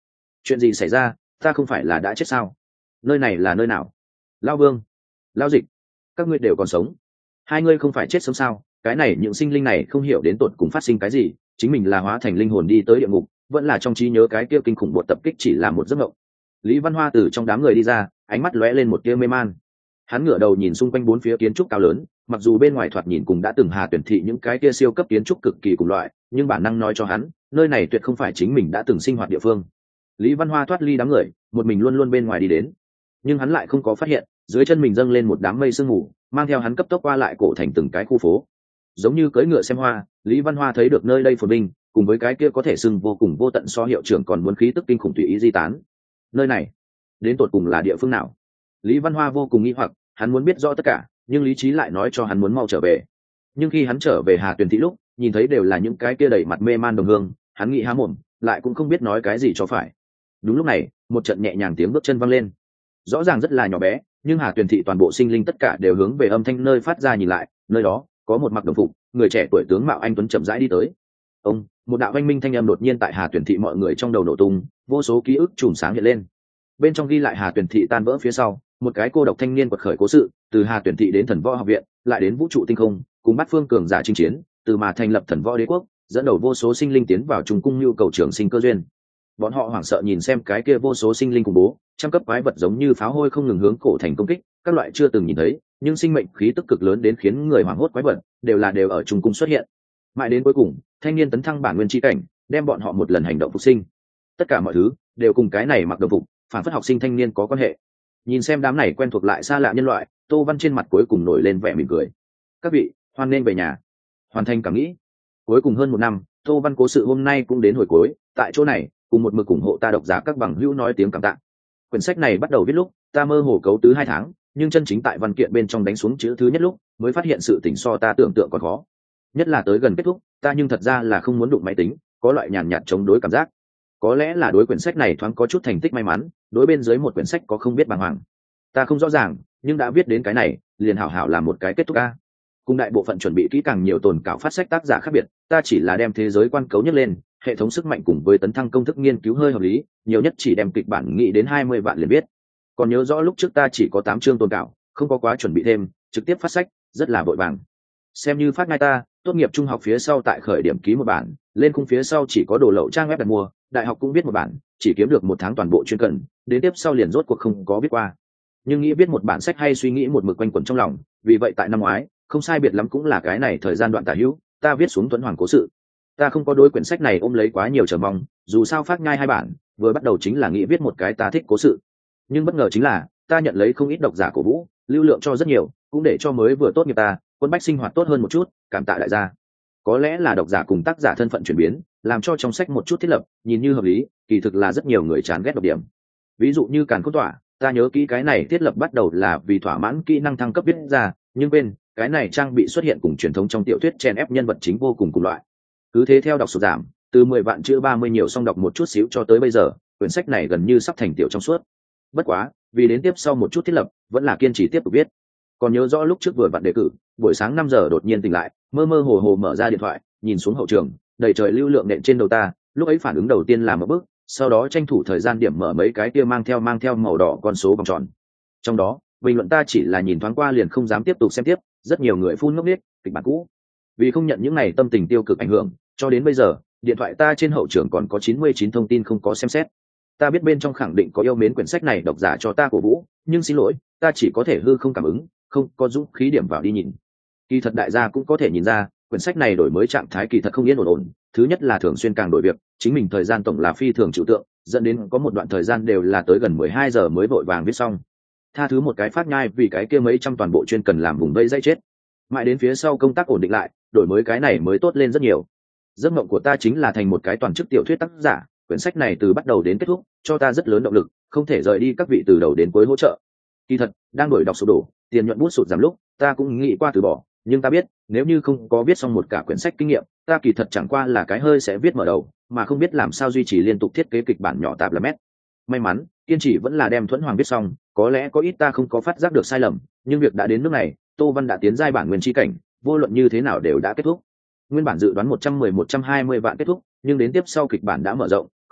[SPEAKER 1] chuyện gì xảy ra, ta không phải là đã chết sao? Nơi này là nơi nào? Lao Vương, Lao Dịch, các ngươi đều còn sống, hai ngươi không phải chết sống sao? Cái này những sinh linh này không hiểu đến tột cùng phát sinh cái gì, chính mình là hóa thành linh hồn đi tới địa ngục, vẫn là trong trí nhớ cái kia kinh khủng bột tập kích chỉ là một giấc mộng. Lý Văn Hoa từ trong đám người đi ra, ánh mắt lóe lên một tia mê man. Hắn ngửa đầu nhìn xung quanh bốn phía kiến trúc cao lớn, mặc dù bên ngoài thoạt nhìn cùng đã từng Hà Tuyển thị những cái kia siêu cấp kiến trúc cực kỳ cùng loại, nhưng bản năng nói cho hắn, nơi này tuyệt không phải chính mình đã từng sinh hoạt địa phương. Lý Văn Hoa thoát ly đám người, một mình luôn luôn bên ngoài đi đến, nhưng hắn lại không có phát hiện, dưới chân mình dâng lên một đám mây sương mù, mang theo hắn cấp tốc qua lại cổ thành từng cái khu phố. Giống như cưỡi ngựa xem hoa, Lý Văn Hoa thấy được nơi đây phồn vinh, cùng với cái kia có thể xưng vô cùng vô tận so hiệu trưởng còn muốn khí tức kinh khủng tùy ý di tán. Nơi này, đến tột cùng là địa phương nào? Lý Văn Hoa vô cùng nghi hoặc, hắn muốn biết rõ tất cả, nhưng lý trí lại nói cho hắn muốn mau trở về. Nhưng khi hắn trở về Hà Tuyền thị lúc, nhìn thấy đều là những cái kia đầy mặt mê man đồng hương, hắn nghĩ há mồm, lại cũng không biết nói cái gì cho phải. Đúng lúc này, một trận nhẹ nhàng tiếng bước chân vang lên. Rõ ràng rất là nhỏ bé, nhưng Hà Tuyền thị toàn bộ sinh linh tất cả đều hướng về âm thanh nơi phát ra nhìn lại, nơi đó có một mặc đồng phục, người trẻ tuổi tướng mạo anh tuấn chậm rãi đi tới. Ông, một đạo oanh minh thanh âm đột nhiên tại Hà Tuyền thị mọi người trong đầu nổ tung, vô số ký ức chùm sáng hiện lên. Bên trong ghi lại Hà Tuyền thị tan vỡ phía sau, một cái cô độc thanh niên quật khởi cố sự, từ Hà Tuyền thị đến Thần Võ học viện, lại đến vũ trụ tinh không, cùng bắt phương cường giả chinh chiến, từ mà thành lập Thần Võ đế quốc, dẫn đầu vô số sinh linh tiến vào trùng cung nhu cầu trường sinh cơ duyên. Bọn họ hoảng sợ nhìn xem cái kia vô số sinh linh khủng bố, trăm cấp quái vật giống như pháo hôi không ngừng hướng cổ thành công kích, các loại chưa từng nhìn thấy, nhưng sinh mệnh khí tức cực lớn đến khiến người hoảng hốt quái vật, đều là đều ở trùng cung xuất hiện. Mãi đến cuối cùng, thanh niên tấn thăng bản nguyên chi cảnh, đem bọn họ một lần hành động phục sinh. Tất cả mọi thứ đều cùng cái này mặc đồng phục, phản phất học sinh thanh niên có quan hệ. Nhìn xem đám này quen thuộc lại xa lạ nhân loại, Tô Văn trên mặt cuối cùng nổi lên vẻ mỉm cười. Các vị, hoan nên về nhà, hoàn thành cảm nghĩ. Cuối cùng hơn một năm, Tô Văn cố sự hôm nay cũng đến hồi cuối. Tại chỗ này, cùng một mực ủng hộ ta độc giả các bằng hữu nói tiếng cảm tạ. Quyển sách này bắt đầu viết lúc, ta mơ hồ cấu tứ hai tháng, nhưng chân chính tại văn kiện bên trong đánh xuống chữ thứ nhất lúc, mới phát hiện sự tỉnh so ta tưởng tượng còn khó. Nhất là tới gần kết thúc, ta nhưng thật ra là không muốn đụng máy tính, có loại nhàn nhạt chống đối cảm giác. Có lẽ là đối quyển sách này thoáng có chút thành tích may mắn, đối bên dưới một quyển sách có không biết bàng hoàng. Ta không rõ ràng, nhưng đã viết đến cái này, liền hảo hảo làm một cái kết thúc a. Cùng đại bộ phận chuẩn bị kỹ càng nhiều tồn cảo phát sách tác giả khác biệt, ta chỉ là đem thế giới quan cấu nhất lên, hệ thống sức mạnh cùng với tấn thăng công thức nghiên cứu hơi hợp lý, nhiều nhất chỉ đem kịch bản nghĩ đến hai mươi vạn liền viết. Còn nhớ rõ lúc trước ta chỉ có tám chương tồn cảo, không có quá chuẩn bị thêm, trực tiếp phát sách, rất là vội vàng. Xem như phát ngay ta, tốt nghiệp trung học phía sau tại khởi điểm ký một bản, lên khung phía sau chỉ có đồ lậu trang web đặt mua, đại học cũng viết một bản, chỉ kiếm được một tháng toàn bộ chuyên cần, đến tiếp sau liền rốt cuộc không có viết qua. Nhưng nghĩ viết một bản sách hay suy nghĩ một mực quanh quẩn trong lòng, vì vậy tại năm ngoái, không sai biệt lắm cũng là cái này thời gian đoạn tả hữu, ta viết xuống Tuấn Hoàng cố sự. Ta không có đối quyển sách này ôm lấy quá nhiều chờ mong, dù sao phát nhai hai bản, vừa bắt đầu chính là nghĩ viết một cái ta thích cố sự. Nhưng bất ngờ chính là, ta nhận lấy không ít độc giả cổ vũ, lưu lượng cho rất nhiều, cũng để cho mới vừa tốt nghiệp ta, quân bách sinh hoạt tốt hơn một chút, cảm tạ đại gia. Có lẽ là độc giả cùng tác giả thân phận chuyển biến, làm cho trong sách một chút thiết lập nhìn như hợp lý, kỳ thực là rất nhiều người chán ghét độc điểm. Ví dụ như Càn Khôn Tỏa, ta nhớ kỹ cái này thiết lập bắt đầu là vì thỏa mãn kỹ năng thăng cấp viết ra, nhưng bên cái này trang bị xuất hiện cùng truyền thống trong tiểu thuyết chen ép nhân vật chính vô cùng cùng loại. Cứ thế theo đọc sụt giảm, từ mười vạn chữ ba mươi nhiều xong đọc một chút xíu cho tới bây giờ, quyển sách này gần như sắp thành tiểu trong suốt. Bất quá, vì đến tiếp sau một chút thiết lập, vẫn là kiên trì tiếp tục viết. Còn nhớ rõ lúc trước vừa vặn đề cử, buổi sáng năm giờ đột nhiên tỉnh lại, mơ mơ hồ hồ mở ra điện thoại, nhìn xuống hậu trường, đầy trời lưu lượng nện trên đầu ta, lúc ấy phản ứng đầu tiên là một bước, sau đó tranh thủ thời gian điểm mở mấy cái kia mang theo mang theo màu đỏ con số vòng tròn. Trong đó, bình luận ta chỉ là nhìn thoáng qua liền không dám tiếp tục xem tiếp, rất nhiều người phun ngốc nghếch, kịch bản cũ. Vì không nhận những này tâm tình tiêu cực ảnh hưởng, cho đến bây giờ, điện thoại ta trên hậu trường còn có chín mươi chín thông tin không có xem xét. Ta biết bên trong khẳng định có yêu mến quyển sách này độc giả cho ta cổ vũ, nhưng xin lỗi, ta chỉ có thể hư không cảm ứng, không có dũng khí điểm vào đi nhìn. Kỳ thật đại gia cũng có thể nhìn ra, quyển sách này đổi mới trạng thái kỳ thật không yên ổn ổn. Thứ nhất là thường xuyên càng đổi việc, chính mình thời gian tổng là phi thường trừu tượng, dẫn đến có một đoạn thời gian đều là tới gần mười hai giờ mới vội vàng viết xong. Tha thứ một cái phát nhai vì cái kia mấy trăm toàn bộ chuyên cần làm vùng vây dây chết. Mãi đến phía sau công tác ổn định lại, đổi mới cái này mới tốt lên rất nhiều. Giấc mộng của ta chính là thành một cái toàn chức tiểu thuyết tác giả, quyển sách này từ bắt đầu đến kết thúc, cho ta rất lớn động lực, không thể rời đi các vị từ đầu đến cuối hỗ trợ. Kỳ thật, đang đổi đọc sụp đổ, tiền nhuận bút sụt giảm lúc, ta cũng nghĩ qua từ bỏ, nhưng ta biết, nếu như không có viết xong một cả quyển sách kinh nghiệm, ta kỳ thật chẳng qua là cái hơi sẽ viết mở đầu, mà không biết làm sao duy trì liên tục thiết kế kịch bản nhỏ tạp là mét. May mắn, kiên trì vẫn là đem Thuẫn Hoàng viết xong, có lẽ có ít ta không có phát giác được sai lầm, nhưng việc đã đến nước này, Tô Văn đã tiến giai bản nguyên chi cảnh, vô luận như thế nào đều đã kết thúc. Nguyên bản dự đoán một trăm mười một trăm hai mươi vạn kết thúc, nhưng đến tiếp sau kịch bản đã mở rộng,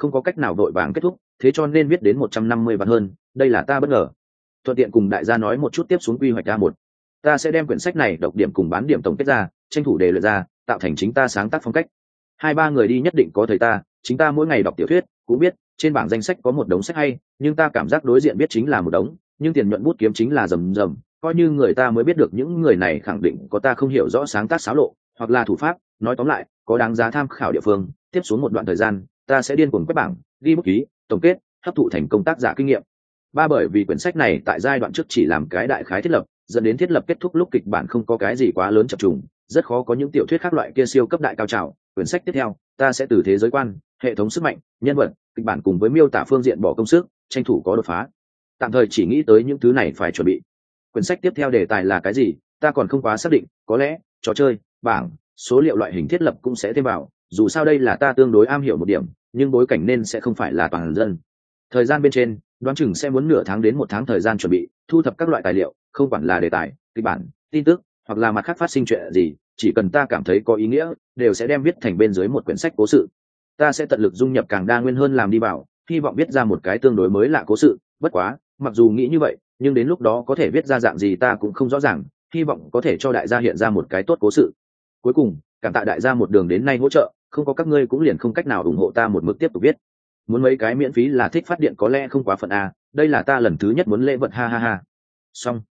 [SPEAKER 1] không có cách nào vội vàng kết thúc, thế cho nên viết đến một trăm năm mươi vạn hơn, đây là ta bất ngờ. Thuận tiện cùng đại gia nói một chút tiếp xuống quy hoạch a một. Ta sẽ đem quyển sách này độc điểm cùng bán điểm tổng kết ra, tranh thủ đề luyện ra, tạo thành chính ta sáng tác phong cách. Hai ba người đi nhất định có thầy ta, chính ta mỗi ngày đọc tiểu thuyết, cũng biết, trên bảng danh sách có một đống sách hay, nhưng ta cảm giác đối diện biết chính là một đống, nhưng tiền nhuận bút kiếm chính là rầm rầm, coi như người ta mới biết được những người này khẳng định có ta không hiểu rõ sáng tác xáo lộ, hoặc là thủ pháp, nói tóm lại, có đáng giá tham khảo địa phương. Tiếp xuống một đoạn thời gian, ta sẽ điên cuồng quét bảng, ghi bút ký, tổng kết, hấp thụ thành công tác giả kinh nghiệm. Ba bởi vì quyển sách này tại giai đoạn trước chỉ làm cái đại khái thiết lập, dẫn đến thiết lập kết thúc lúc kịch bản không có cái gì quá lớn chập trùng, rất khó có những tiểu thuyết khác loại kia siêu cấp đại cao trào. Quyển sách tiếp theo, ta sẽ từ thế giới quan, hệ thống sức mạnh, nhân vật, kịch bản cùng với miêu tả phương diện bỏ công sức, tranh thủ có đột phá. Tạm thời chỉ nghĩ tới những thứ này phải chuẩn bị. Quyển sách tiếp theo đề tài là cái gì, ta còn không quá xác định, có lẽ trò chơi, bảng, số liệu loại hình thiết lập cũng sẽ thêm vào, dù sao đây là ta tương đối am hiểu một điểm, nhưng bối cảnh nên sẽ không phải là toàn dân. Thời gian bên trên, đoán chừng sẽ muốn nửa tháng đến một tháng thời gian chuẩn bị, thu thập các loại tài liệu, không quản là đề tài, kịch bản, tin tức, hoặc là mặt khác phát sinh chuyện gì, chỉ cần ta cảm thấy có ý nghĩa, đều sẽ đem viết thành bên dưới một quyển sách cố sự. Ta sẽ tận lực dung nhập càng đa nguyên hơn làm đi vào, hy vọng viết ra một cái tương đối mới lạ cố sự. Bất quá, mặc dù nghĩ như vậy, nhưng đến lúc đó có thể viết ra dạng gì ta cũng không rõ ràng, hy vọng có thể cho đại gia hiện ra một cái tốt cố sự. Cuối cùng, cảm tạ đại gia một đường đến nay hỗ trợ, không có các ngươi cũng liền không cách nào ủng hộ ta một mực tiếp tục viết. Muốn mấy cái miễn phí là thích phát điện có lẽ không quá phận a, đây là ta lần thứ nhất muốn lễ vật ha ha ha. Xong.